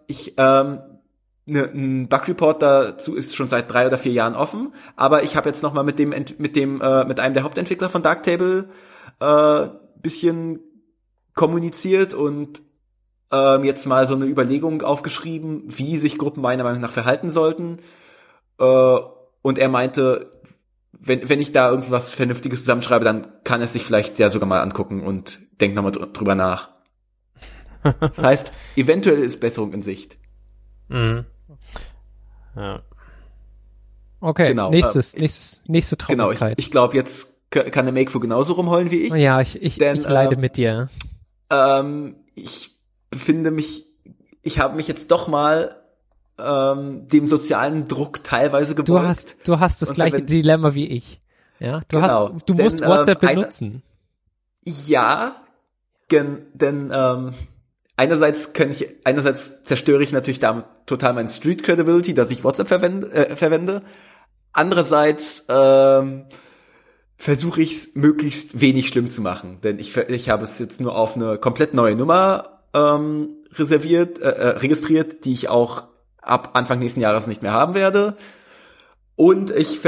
ein Bug-Report dazu ist schon seit 3 oder 4 Jahren offen, aber ich habe jetzt noch mal mit einem der Hauptentwickler von Darktable bisschen kommuniziert und jetzt mal so eine Überlegung aufgeschrieben, wie sich Gruppen meiner Meinung nach verhalten sollten. Und er meinte, wenn ich da irgendwas Vernünftiges zusammenschreibe, dann kann er es sich vielleicht ja sogar mal angucken und denk nochmal drüber nach. Das heißt, eventuell ist Besserung in Sicht. Mhm. Ja. Okay, Genau, nächste Genau, Traurigkeit. ich glaube, jetzt kann der Makefu genauso rumheulen wie ich. Ja, ich leide mit dir. Ich habe mich jetzt doch mal dem sozialen Druck teilweise gebeugt. Du hast das gleiche Dilemma wie ich. Ja, du musst WhatsApp benutzen. Ja, denn einerseits zerstöre ich natürlich damit total mein Street Credibility, dass ich WhatsApp verwende. Andererseits versuche ich es möglichst wenig schlimm zu machen, denn ich habe es jetzt nur auf eine komplett neue Nummer registriert, die ich auch ab Anfang nächsten Jahres nicht mehr haben werde. Und ich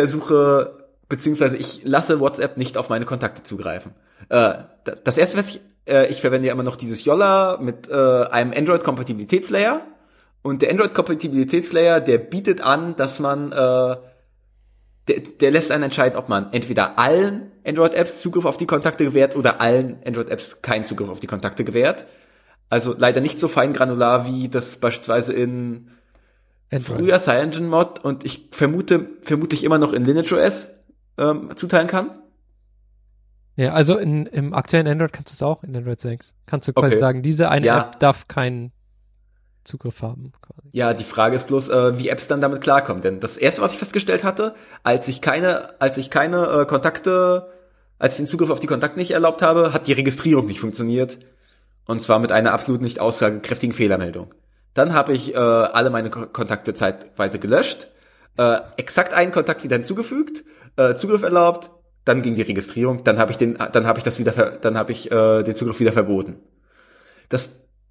lasse WhatsApp nicht auf meine Kontakte zugreifen. Das erste, was ich verwende ja immer noch dieses Yolla mit einem Android-Kompatibilitätslayer. Und der Android-Kompatibilitätslayer, der bietet an, dass man der lässt einen entscheiden, ob man entweder allen Android-Apps Zugriff auf die Kontakte gewährt oder allen Android-Apps keinen Zugriff auf die Kontakte gewährt. Also leider nicht so fein granular, wie das beispielsweise in früher CyanogenMod und ich vermutlich immer noch in LineageOS zuteilen kann. Ja, also im aktuellen Android kannst du es auch, in Android 6. Kannst du quasi sagen, diese eine App darf keinen Zugriff haben. Quasi. Ja, die Frage ist bloß, wie Apps dann damit klarkommen. Denn das erste, was ich festgestellt hatte, als ich den Zugriff auf die Kontakte nicht erlaubt habe, hat die Registrierung nicht funktioniert. Und zwar mit einer absolut nicht aussagekräftigen Fehlermeldung. Dann habe ich alle meine Kontakte zeitweise gelöscht, exakt einen Kontakt wieder hinzugefügt, Zugriff erlaubt, dann ging die Registrierung, dann habe ich den Zugriff wieder verboten. Das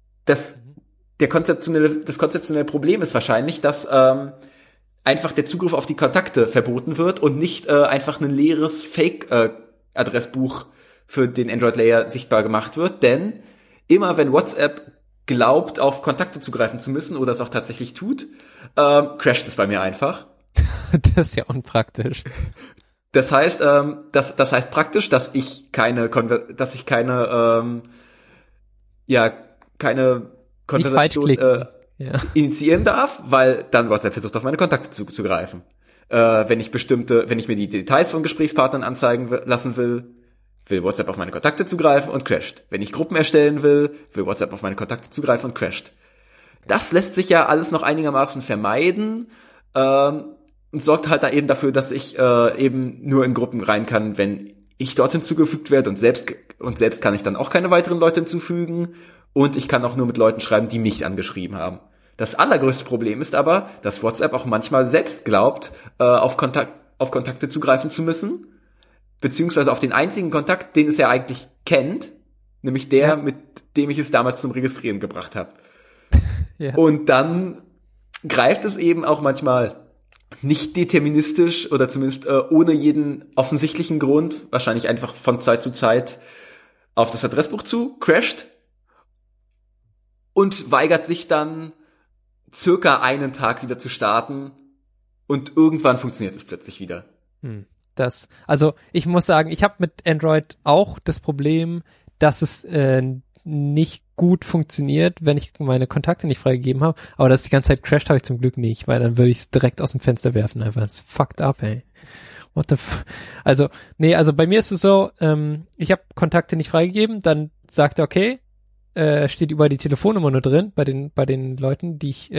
konzeptionelle Problem ist wahrscheinlich, dass einfach der Zugriff auf die Kontakte verboten wird und nicht einfach ein leeres Fake-Adressbuch für den Android-Layer sichtbar gemacht wird, denn immer wenn WhatsApp glaubt, auf Kontakte zugreifen zu müssen oder es auch tatsächlich tut, crasht es bei mir einfach. Das ist ja unpraktisch. Das heißt praktisch, dass ich keine Konversation initiieren darf, weil dann WhatsApp versucht, auf meine Kontakte zuzugreifen. Wenn ich mir die Details von Gesprächspartnern anzeigen lassen will WhatsApp auf meine Kontakte zugreifen und crasht. Wenn ich Gruppen erstellen will WhatsApp auf meine Kontakte zugreifen und crasht. Das lässt sich ja alles noch einigermaßen vermeiden und sorgt halt da eben dafür, dass ich eben nur in Gruppen rein kann, wenn ich dort hinzugefügt werde und selbst kann ich dann auch keine weiteren Leute hinzufügen und ich kann auch nur mit Leuten schreiben, die mich angeschrieben haben. Das allergrößte Problem ist aber, dass WhatsApp auch manchmal selbst glaubt, auf Kontakte zugreifen zu müssen, beziehungsweise auf den einzigen Kontakt, den es ja eigentlich kennt, nämlich der, mit dem ich es damals zum Registrieren gebracht habe. Ja. Und dann greift es eben auch manchmal nicht deterministisch oder zumindest ohne jeden offensichtlichen Grund, wahrscheinlich einfach von Zeit zu Zeit auf das Adressbuch zu, crasht und weigert sich dann circa einen Tag wieder zu starten und irgendwann funktioniert es plötzlich wieder. Also ich muss sagen, ich habe mit Android auch das Problem, dass es nicht gut funktioniert, wenn ich meine Kontakte nicht freigegeben habe, aber dass es die ganze Zeit crasht, habe ich zum Glück nicht, weil dann würde ich es direkt aus dem Fenster werfen, einfach. Das ist fucked up, ey. Also bei mir ist es so, ich habe Kontakte nicht freigegeben, dann sagt er, okay, steht über die Telefonnummer nur drin, bei den Leuten, die ich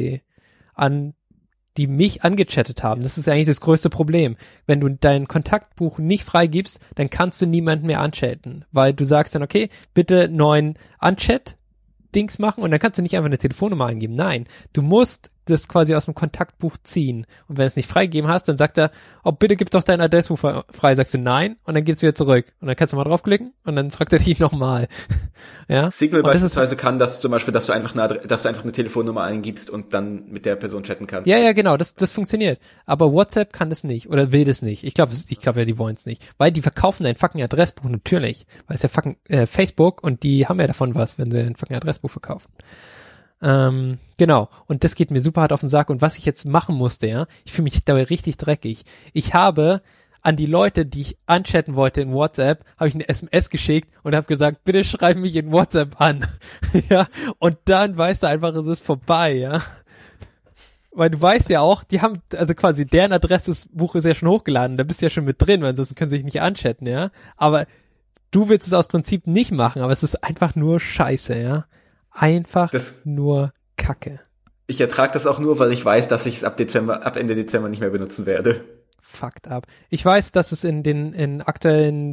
die mich angechattet haben. Das ist eigentlich das größte Problem. Wenn du dein Kontaktbuch nicht freigibst, dann kannst du niemanden mehr anchatten, weil du sagst dann, okay, bitte neuen Unchat-Dings machen und dann kannst du nicht einfach eine Telefonnummer eingeben. Nein, du musst das quasi aus dem Kontaktbuch ziehen. Und wenn du es nicht freigegeben hast, dann sagt er, oh, bitte gib doch dein Adressbuch frei. Sagst du nein und dann geht's wieder zurück. Und dann kannst du mal draufklicken und dann fragt er dich nochmal. Ja? Signal beispielsweise kann das zum Beispiel, dass du einfach eine Telefonnummer eingibst und dann mit der Person chatten kannst. Ja, genau, das funktioniert. Aber WhatsApp kann das nicht oder will das nicht. Ich glaube ja, die wollen es nicht. Weil die verkaufen ein fucking Adressbuch, natürlich. Weil es ja fucking Facebook und die haben ja davon was, wenn sie ein fucking Adressbuch verkaufen. Genau. Und das geht mir super hart auf den Sack. Und was ich jetzt machen musste, ja, ich fühle mich dabei richtig dreckig. Ich habe an die Leute, die ich anchatten wollte in WhatsApp, habe ich eine SMS geschickt und habe gesagt, bitte schreib mich in WhatsApp an. Ja, und dann weißt du einfach, es ist vorbei, ja. Weil du weißt ja auch, die haben, also quasi deren Adressbuch ist ja schon hochgeladen, da bist du ja schon mit drin, weil sonst können sie sich nicht anchatten, ja. Aber du willst es aus Prinzip nicht machen, aber es ist einfach nur Scheiße, ja. Einfach nur Kacke. Ich ertrage das auch nur, weil ich weiß, dass ich es ab Ende Dezember nicht mehr benutzen werde. Fucked up. Ich weiß, dass es in aktuellen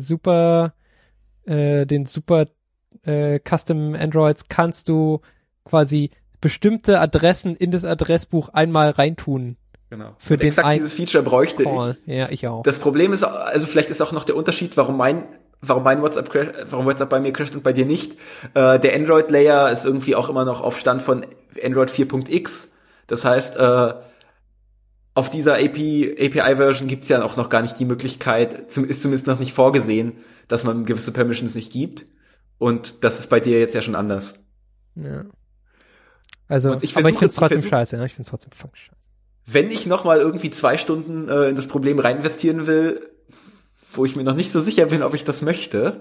Custom Androids kannst du quasi bestimmte Adressen in das Adressbuch einmal reintun. Genau. Für und den exakt dieses Feature bräuchte Call. ich. Ja, ich auch. Das Problem ist, also vielleicht ist auch noch der Unterschied, warum WhatsApp bei mir crasht und bei dir nicht. Der Android-Layer ist irgendwie auch immer noch auf Stand von Android 4.x. Das heißt, auf dieser API-Version gibt's ja auch noch gar nicht die Möglichkeit, ist zumindest noch nicht vorgesehen, dass man gewisse Permissions nicht gibt. Und das ist bei dir jetzt ja schon anders. Ja. Also, aber ich finde es trotzdem scheiße, ja. Ich finde es trotzdem scheiße. Wenn ich nochmal irgendwie 2 Stunden in das Problem rein investieren will, wo ich mir noch nicht so sicher bin, ob ich das möchte,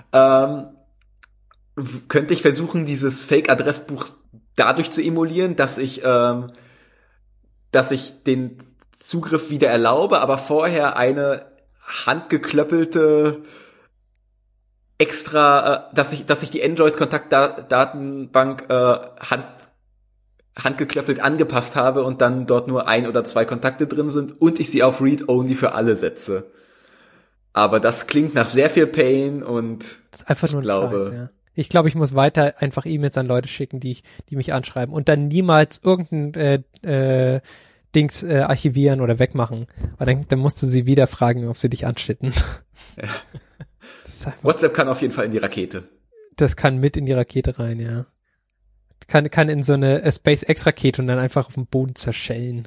könnte ich versuchen, dieses Fake-Adressbuch dadurch zu emulieren, dass ich den Zugriff wieder erlaube, aber vorher eine handgeklöppelte dass ich die Android-Kontaktdatenbank handgeklöppelt angepasst habe und dann dort nur 1 oder 2 Kontakte drin sind und ich sie auf Read-Only für alle setze. Aber das klingt nach sehr viel Pain und das ist einfach nur ein Scheiß, ja. Ich glaube, ich muss weiter einfach E-Mails an Leute schicken, die mich anschreiben und dann niemals irgendein Dings archivieren oder wegmachen. Weil dann musst du sie wieder fragen, ob sie dich anschitten. Ja. WhatsApp kann auf jeden Fall in die Rakete. Das kann mit in die Rakete rein, ja. Kann in so eine SpaceX-Rakete und dann einfach auf dem Boden zerschellen.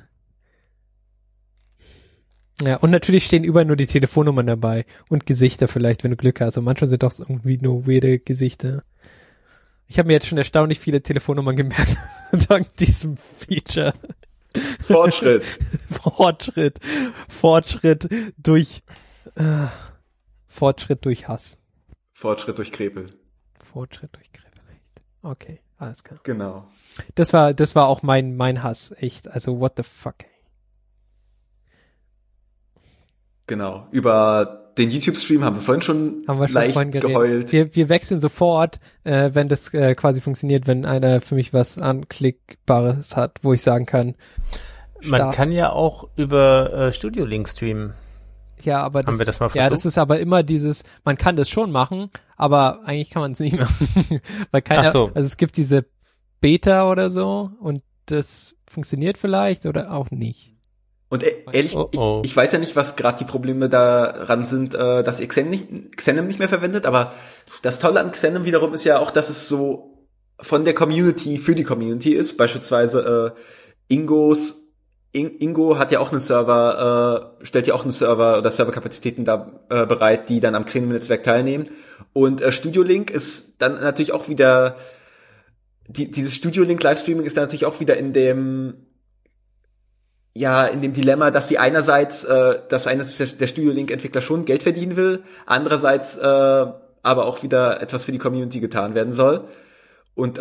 Ja, und natürlich stehen überall nur die Telefonnummern dabei und Gesichter vielleicht, wenn du Glück hast. Und manchmal sind doch irgendwie nur weirde Gesichter. Ich habe mir jetzt schon erstaunlich viele Telefonnummern gemerkt dank diesem Feature. Fortschritt durch Hass. Fortschritt durch Krepel. Okay, alles klar. Genau. Das war auch mein Hass, echt. Also what the fuck. Genau. Über den YouTube-Stream haben wir vorhin schon leicht geheult. Wir wechseln sofort, wenn das quasi funktioniert, wenn einer für mich was Anklickbares hat, wo ich sagen kann. Man kann ja auch über Studio Link streamen. Ja, aber haben wir das mal versucht? Ja, das ist aber immer man kann das schon machen, aber eigentlich kann man es nicht machen. Weil also es gibt diese Beta oder so und das funktioniert vielleicht oder auch nicht. Und ehrlich, ich weiß ja nicht, was gerade die Probleme daran sind, dass ihr Xenem nicht mehr verwendet, aber das Tolle an Xenem wiederum ist ja auch, dass es so von der Community für die Community ist. Beispielsweise Ingo hat ja auch einen Server, stellt ja auch einen Server oder Serverkapazitäten da bereit, die dann am Xenem-Netzwerk teilnehmen. Und Studio Link ist dann natürlich auch wieder, dieses Studio Link Livestreaming ist dann natürlich auch wieder in dem Dilemma, dass der Studio Link Entwickler schon Geld verdienen will, andererseits aber auch wieder etwas für die Community getan werden soll. Und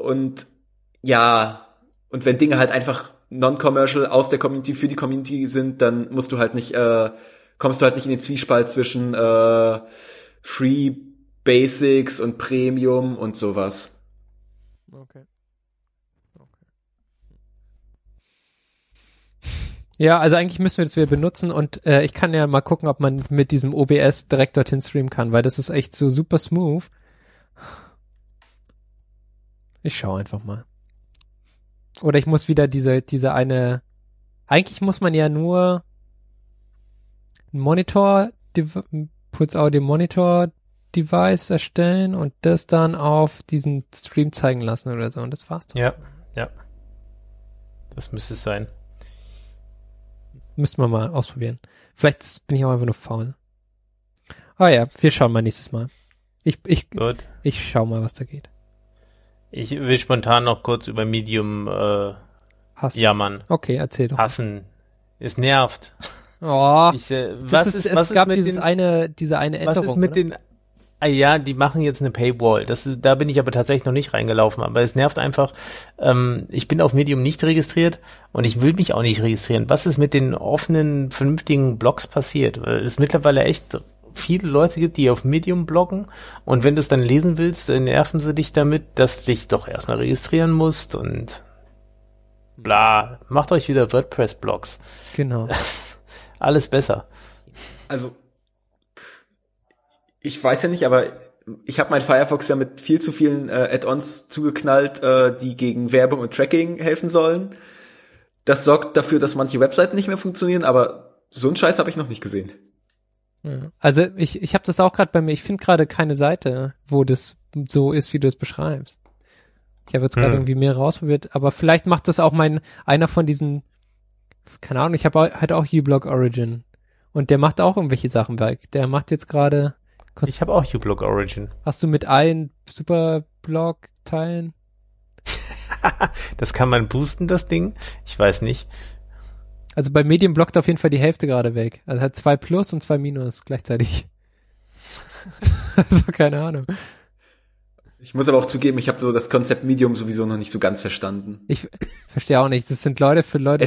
wenn Dinge halt einfach non-commercial aus der Community für die Community sind, dann kommst du halt nicht in den Zwiespalt zwischen Free Basics und Premium und sowas. Okay. Ja, also eigentlich müssen wir das wieder benutzen und ich kann ja mal gucken, ob man mit diesem OBS direkt dorthin streamen kann, weil das ist echt so super smooth. Ich schaue einfach mal. Oder ich muss wieder diese eine, eigentlich muss man ja nur ein Puls Audio Monitor Device erstellen und das dann auf diesen Stream zeigen lassen oder so und das war's dann. Ja. Das müsste es sein. Müssten wir mal ausprobieren. Vielleicht bin ich auch einfach nur faul. Ah ja, wir schauen mal nächstes Mal. Ich schau mal, was da geht. Ich will spontan noch kurz über Medium Hassen. jammern. Okay, erzähl doch. Hassen. Es nervt. Oh, was gab ist mit diese eine Änderung. Was ist mit den, ja, die machen jetzt eine Paywall. Da bin ich aber tatsächlich noch nicht reingelaufen, aber es nervt einfach. Ich bin auf Medium nicht registriert und ich will mich auch nicht registrieren. Was ist mit den offenen, vernünftigen Blogs passiert? Weil es mittlerweile echt viele Leute gibt, die auf Medium bloggen und wenn du es dann lesen willst, dann nerven sie dich damit, dass du dich doch erstmal registrieren musst und bla. Macht euch wieder WordPress-Blogs. Genau. Alles besser. Also, ich weiß ja nicht, aber ich habe meinen Firefox ja mit viel zu vielen Add-ons zugeknallt, die gegen Werbung und Tracking helfen sollen. Das sorgt dafür, dass manche Webseiten nicht mehr funktionieren, aber so einen Scheiß habe ich noch nicht gesehen. Ja. Also ich habe das auch gerade bei mir. Ich finde gerade keine Seite, wo das so ist, wie du es beschreibst. Ich habe jetzt gerade irgendwie mehrere ausprobiert, aber vielleicht macht das auch einer von diesen, keine Ahnung, ich habe halt auch uBlock Origin und der macht auch irgendwelche Sachen weg. Der macht jetzt gerade. Ich habe auch uBlock Origin. Hast du mit allen Superblog teilen? Das kann man boosten, das Ding? Ich weiß nicht. Also bei Medium blockt auf jeden Fall die Hälfte gerade weg. Also hat 2 Plus und 2 Minus gleichzeitig. Also keine Ahnung. Ich muss aber auch zugeben, ich habe so das Konzept Medium sowieso noch nicht so ganz verstanden. Ich verstehe auch nicht. Das sind Leute für Leute.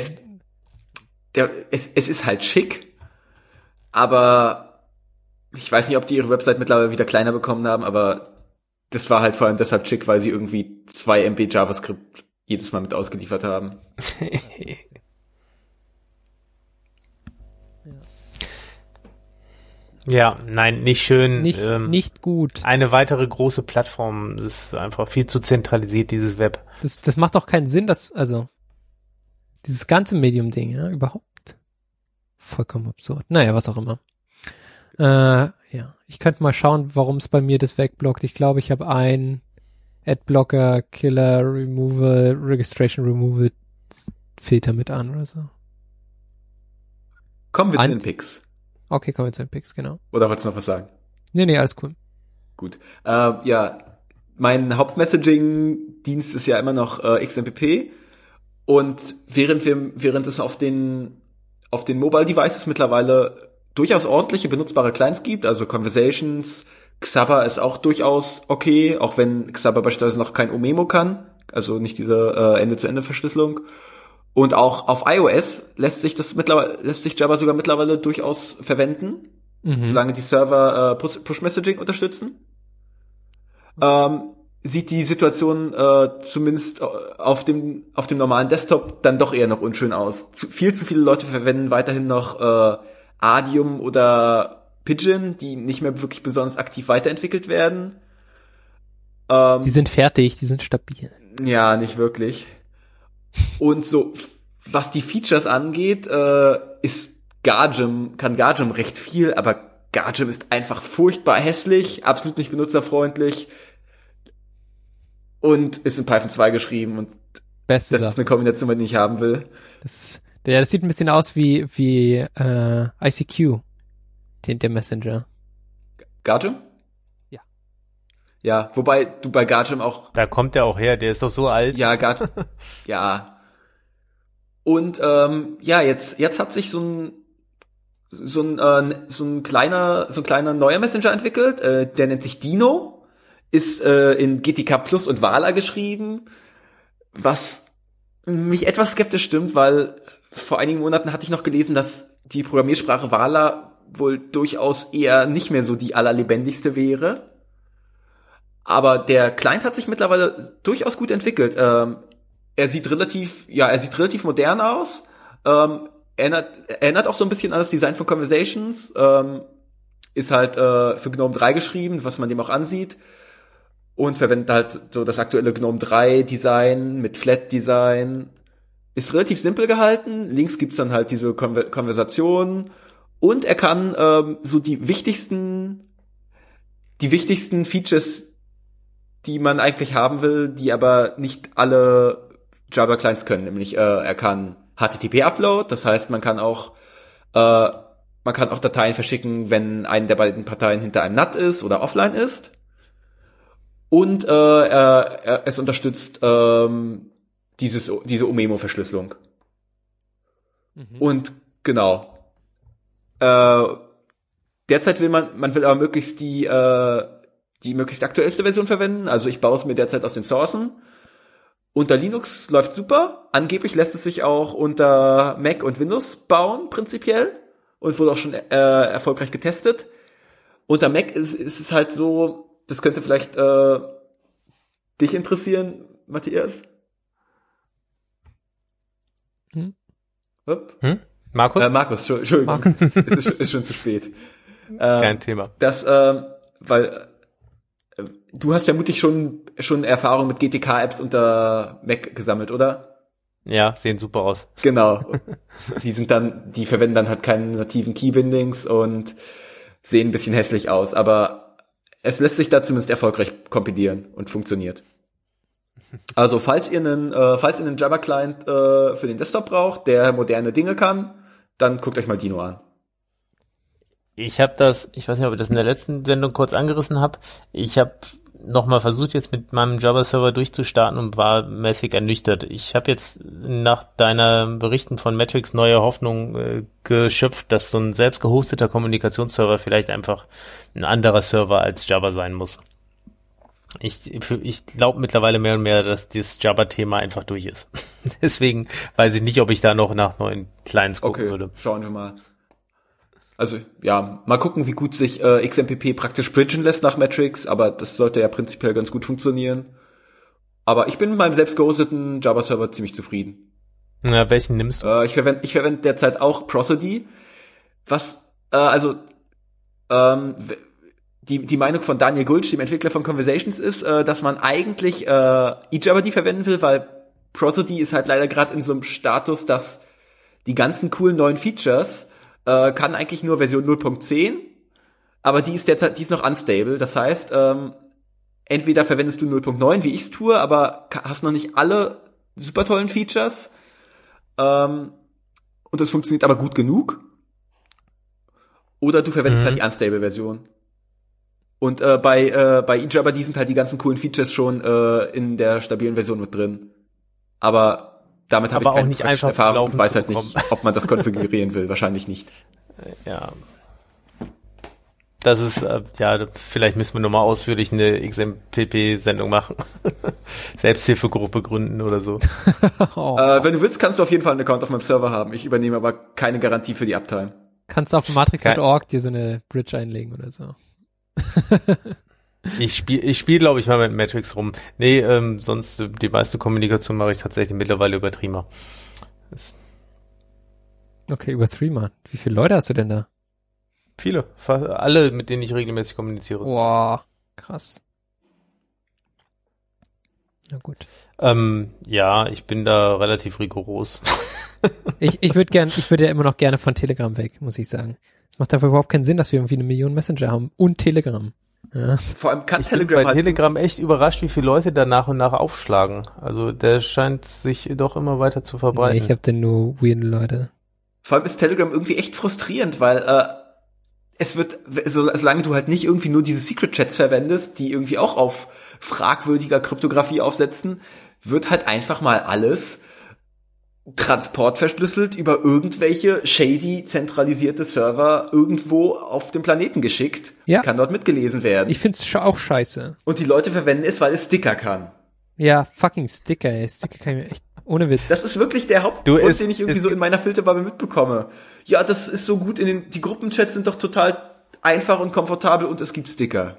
Es ist halt schick, aber ich weiß nicht, ob die ihre Website mittlerweile wieder kleiner bekommen haben, aber das war halt vor allem deshalb schick, weil sie irgendwie 2 MB JavaScript jedes Mal mit ausgeliefert haben. Ja, nein, nicht schön. Nicht gut. Eine weitere große Plattform ist einfach viel zu zentralisiert, dieses Web. Das macht auch keinen Sinn, also dieses ganze Medium-Ding, ja, überhaupt. Vollkommen absurd. Naja, was auch immer. Ja, ich könnte mal schauen, warum es bei mir das wegblockt. Ich glaube, ich habe ein Adblocker, Killer, Removal, Registration Removal Filter mit an oder so. Kommen wir zu den Picks. Okay, kommen wir zu den Picks, genau. Oder wolltest du noch was sagen? Nee, alles cool. Gut. Ja, mein Hauptmessaging-Dienst ist ja immer noch XMPP. Und während es auf den Mobile Devices mittlerweile durchaus ordentliche benutzbare Clients gibt, also Conversations, Xabber ist auch durchaus okay, auch wenn Xabber beispielsweise noch kein Omemo kann, also nicht diese Ende-zu-Ende-Verschlüsselung. Und auch auf iOS lässt sich Java sogar mittlerweile durchaus verwenden, solange die Server Push-Messaging unterstützen. Sieht die Situation zumindest auf dem normalen Desktop dann doch eher noch unschön aus. Viel zu viele Leute verwenden weiterhin noch Adium oder Pidgin, die nicht mehr wirklich besonders aktiv weiterentwickelt werden. Die sind fertig, die sind stabil. Ja, nicht wirklich. Und so, was die Features angeht, kann Gargem recht viel, aber Gargem ist einfach furchtbar hässlich, absolut nicht benutzerfreundlich und ist in Python 2 geschrieben und Beste das ist eine Kombination, die ich haben will. Das sieht ein bisschen aus wie ICQ, der Messenger. Gargem? Ja. Ja, wobei du bei Gargem auch... Da kommt der auch her, der ist doch so alt. Ja, ja. Und jetzt hat sich so ein kleiner neuer Messenger entwickelt, der nennt sich Dino, ist in GTK Plus und Vala geschrieben, was mich etwas skeptisch stimmt, weil vor einigen Monaten hatte ich noch gelesen, dass die Programmiersprache Vala wohl durchaus eher nicht mehr so die allerlebendigste wäre. Aber der Client hat sich mittlerweile durchaus gut entwickelt. Er sieht relativ modern aus. Erinnert auch so ein bisschen an das Design von Conversations. Ist halt für GNOME 3 geschrieben, was man dem auch ansieht. Und verwendet halt so das aktuelle GNOME 3 Design mit Flat Design. Ist relativ simpel gehalten. Links gibt's dann halt diese Konversationen. Und er kann so die wichtigsten Features, die man eigentlich haben will, die aber nicht alle Java-Clients können. Nämlich er kann HTTP-Upload, das heißt, man kann auch Dateien verschicken, wenn eine der beiden Parteien hinter einem NAT ist oder offline ist. Und es unterstützt diese Omemo-Verschlüsselung. Und genau. derzeit will man will aber möglichst die möglichst aktuellste Version verwenden. Also ich baue es mir derzeit aus den Sourcen. Unter Linux läuft super. Angeblich lässt es sich auch unter Mac und Windows bauen, prinzipiell. Und wurde auch schon erfolgreich getestet. Unter Mac ist es halt so, das könnte vielleicht dich interessieren, Matthias. Markus? Markus, Entschuldigung. Markus. ist schon zu spät. Kein Thema. Weil du hast vermutlich schon Erfahrung mit GTK-Apps unter Mac gesammelt, oder? Ja, sehen super aus. Genau. Die verwenden dann halt keine nativen Keybindings und sehen ein bisschen hässlich aus, aber es lässt sich da zumindest erfolgreich kompilieren und funktioniert. Also falls ihr einen Java-Client für den Desktop braucht, der moderne Dinge kann, dann guckt euch mal Dino an. Ich weiß nicht, ob ich das in der letzten Sendung kurz angerissen habe. Ich habe nochmal versucht, jetzt mit meinem Java-Server durchzustarten und war mäßig ernüchtert. Ich habe jetzt nach deiner Berichten von Metrics neue Hoffnung geschöpft, dass so ein selbst gehosteter Kommunikationsserver vielleicht einfach ein anderer Server als Java sein muss. Ich glaube mittlerweile mehr und mehr, dass das Java-Thema einfach durch ist. Deswegen weiß ich nicht, ob ich da noch nach neuen Clients gucken würde. Schauen wir mal. Also ja, mal gucken, wie gut sich XMPP praktisch bridgen lässt nach Metrics, aber das sollte ja prinzipiell ganz gut funktionieren. Aber ich bin mit meinem selbst gehosteten Java-Server ziemlich zufrieden. Na, welchen nimmst du? Ich verwende derzeit auch Prosody. Die Meinung von Daniel Gulsch, dem Entwickler von Conversations, ist, dass man eigentlich eJabber verwenden will, weil Prosody ist halt leider gerade in so einem Status, dass die ganzen coolen neuen Features kann eigentlich nur Version 0.10, aber die ist noch unstable. Das heißt, entweder verwendest du 0.9, wie ich's tue, aber hast noch nicht alle super tollen Features, und das funktioniert aber gut genug, oder du verwendest halt die unstable Version. Und bei eJabber, die sind halt die ganzen coolen Features schon in der stabilen Version mit drin. Aber damit habe ich keine praktische Erfahrung und weiß halt nicht, ob man das konfigurieren will. Wahrscheinlich nicht. Ja. Das ist, vielleicht müssen wir nochmal ausführlich eine XMPP-Sendung machen. Selbsthilfegruppe gründen oder so. Wenn du willst, kannst du auf jeden Fall einen Account auf meinem Server haben. Ich übernehme aber keine Garantie für die Uptime. Kannst auf matrix.org dir so eine Bridge einlegen oder so. Ich spiel, glaube ich, mal mit Matrix rum. Nee, sonst die meiste Kommunikation mache ich tatsächlich mittlerweile über Threema. Okay, über Threema. Wie viele Leute hast du denn da? Viele. Alle, mit denen ich regelmäßig kommuniziere. Boah, krass. Na gut. Ja, ich bin da relativ rigoros. Ich würde ja immer noch gerne von Telegram weg, muss ich sagen. Es macht einfach überhaupt keinen Sinn, dass wir irgendwie 1 Million Messenger haben und Telegram. Ja. Vor allem kann ich bin bei Telegram echt überrascht, wie viele Leute da nach und nach aufschlagen. Also der scheint sich doch immer weiter zu verbreiten. Nee, ich habe denn nur weirde Leute. Vor allem ist Telegram irgendwie echt frustrierend, weil es wird, solange du halt nicht irgendwie nur diese Secret-Chats verwendest, die irgendwie auch auf fragwürdiger Kryptographie aufsetzen, wird halt einfach mal alles transportverschlüsselt über irgendwelche shady zentralisierte Server irgendwo auf dem Planeten geschickt. Ja. Kann dort mitgelesen werden. Ich find's auch scheiße. Und die Leute verwenden es, weil es Sticker kann. Ja, fucking Sticker, ey. Sticker kann ich mir echt, ohne Witz. Das ist wirklich der Hauptgrund, den ich irgendwie so in meiner Filterbubble mitbekomme. Ja, das ist so gut, die Gruppenchats sind doch total einfach und komfortabel und es gibt Sticker.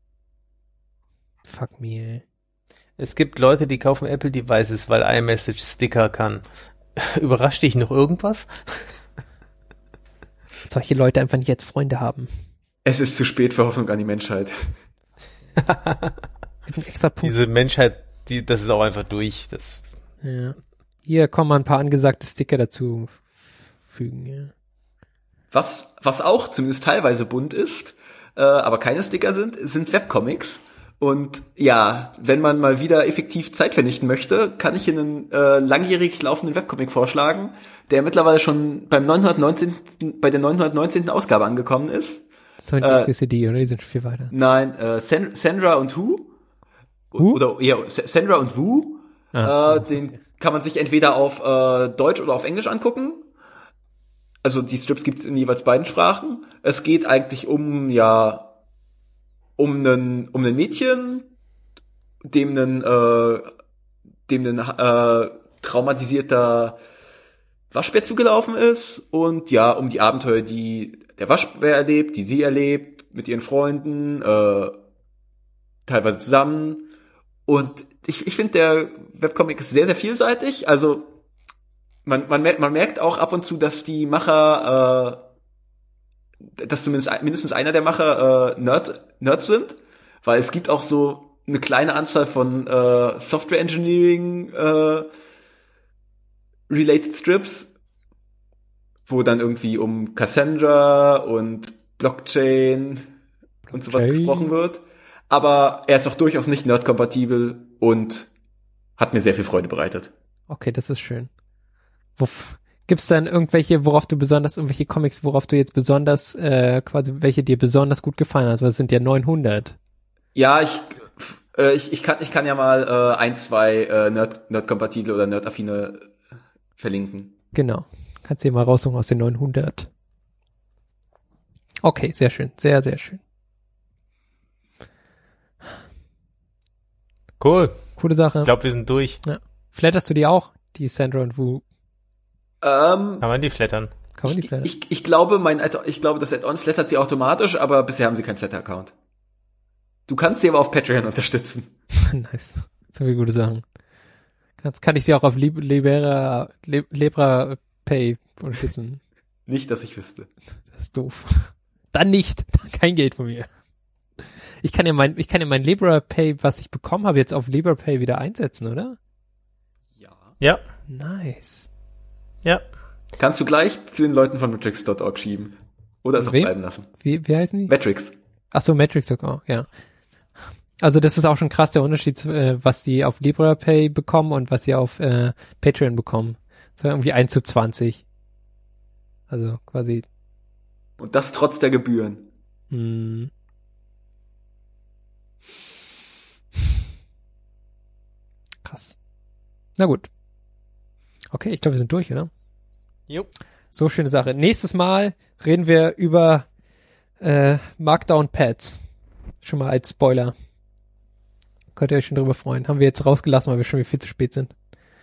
Fuck me, ey. Es gibt Leute, die kaufen Apple Devices, weil iMessage Sticker kann. Überrascht dich noch irgendwas? Solche Leute einfach nicht als Freunde haben. Es ist zu spät für Hoffnung an die Menschheit. Extra Punkt. Diese Menschheit, das ist auch einfach durch. Ja. Hier kommen mal ein paar angesagte Sticker dazu fügen. Ja. Was auch zumindest teilweise bunt ist, aber keine Sticker sind Webcomics. Und ja, wenn man mal wieder effektiv Zeit vernichten möchte, kann ich Ihnen einen langjährig laufenden Webcomic vorschlagen, der mittlerweile schon bei der 919. Ausgabe angekommen ist. So ein CD, oder? Die sind schon viel weiter. Nein, Sandra und Who? Oder ja, Sandra und Who. Den kann man sich entweder auf Deutsch oder auf Englisch angucken. also die Strips gibt's in jeweils beiden Sprachen. Es geht eigentlich um einen Mädchen, dem ein traumatisierter Waschbär zugelaufen ist und ja, um die Abenteuer, die der Waschbär erlebt, die sie erlebt, mit ihren Freunden, teilweise zusammen. Und ich finde, der Webcomic ist sehr, sehr vielseitig. Also man merkt auch ab und zu, dass die Macher, dass mindestens einer der Macher Nerds sind, weil es gibt auch so eine kleine Anzahl von Software Engineering related Strips, wo dann irgendwie um Cassandra und Blockchain und sowas gesprochen wird. Aber er ist auch durchaus nicht nerdkompatibel und hat mir sehr viel Freude bereitet. Okay, das ist schön. Gibt's dann irgendwelche Comics, worauf du jetzt besonders, quasi, welche dir besonders gut gefallen hat? Weil es sind ja 900. Ja, ich kann ja mal ein, zwei nerdkompatible oder nerdaffine verlinken. Genau. Kannst du dir mal raussuchen aus den 900. Okay, sehr schön. Sehr, sehr schön. Cool. Coole Sache. Ich glaube, wir sind durch. Ja. Flatterst du die auch, die Sandra und Wu? Kann man die flattern? Kann man die flattern? Ich glaube, das Add-on flattert sie automatisch, aber bisher haben sie keinen Flatter-Account. Du kannst sie aber auf Patreon unterstützen. Nice. So viele gute Sachen. Kann ich sie auch auf Libra Pay unterstützen? Nicht, dass ich wüsste. Das ist doof. Dann nicht. Kein Geld von mir. Ich kann ja mein Libra Pay, was ich bekommen habe, jetzt auf Libra Pay wieder einsetzen, oder? Ja. Nice. Ja. Kannst du gleich zu den Leuten von Matrix.org schieben. Oder es auch bleiben lassen. Wie heißen die? Matrix. Ach so, Matrix.org, ja. Also das ist auch schon krass der Unterschied, was die auf Libra Pay bekommen und was sie auf Patreon bekommen. Das war irgendwie 1:20. Also quasi. Und das trotz der Gebühren. Krass. Na gut. Okay, ich glaube, wir sind durch, oder? Jo. So, schöne Sache. Nächstes Mal reden wir über Markdown Pads. Schon mal als Spoiler. Könnt ihr euch schon drüber freuen. Haben wir jetzt rausgelassen, weil wir schon wieder viel zu spät sind.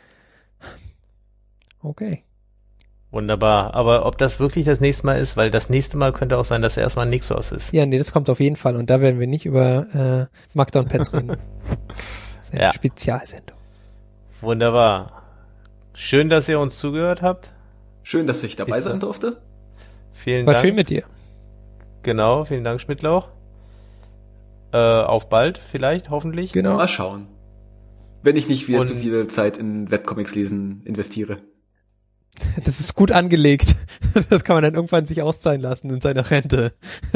Okay. Wunderbar. Aber ob das wirklich das nächste Mal ist, weil das nächste Mal könnte auch sein, dass erstmal Nixos ist. Ja, nee, das kommt auf jeden Fall. Und da werden wir nicht über Markdown Pads reden. Das ist eine Spezialsendung. Wunderbar. Schön, dass ihr uns zugehört habt. Schön, dass ich dabei sein durfte. Vielen Dank. War schön mit dir. Genau, vielen Dank, Schmidtlauch. Auf bald, vielleicht, hoffentlich. Genau. Mal schauen. Wenn ich nicht wieder zu viel Zeit in Webcomics lesen investiere. Das ist gut angelegt. Das kann man dann irgendwann sich auszahlen lassen in seiner Rente.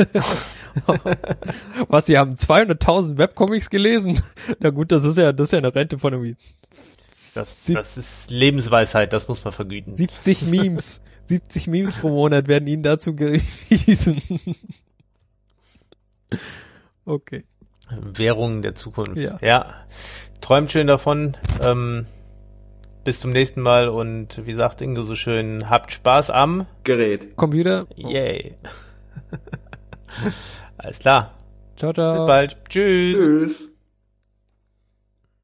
Was, Sie haben 200.000 Webcomics gelesen? Na gut, das ist ja eine Rente von irgendwie das ist Lebensweisheit, das muss man vergüten. 70 Memes. 70 Memes pro Monat werden Ihnen dazu gewiesen. Okay. Währung der Zukunft. Ja. Träumt schön davon. Bis zum nächsten Mal und wie sagt Ingo so schön, habt Spaß am Gerät. Computer. Yay. Alles klar. Ciao, ciao. Bis bald. Tschüss. Tschüss.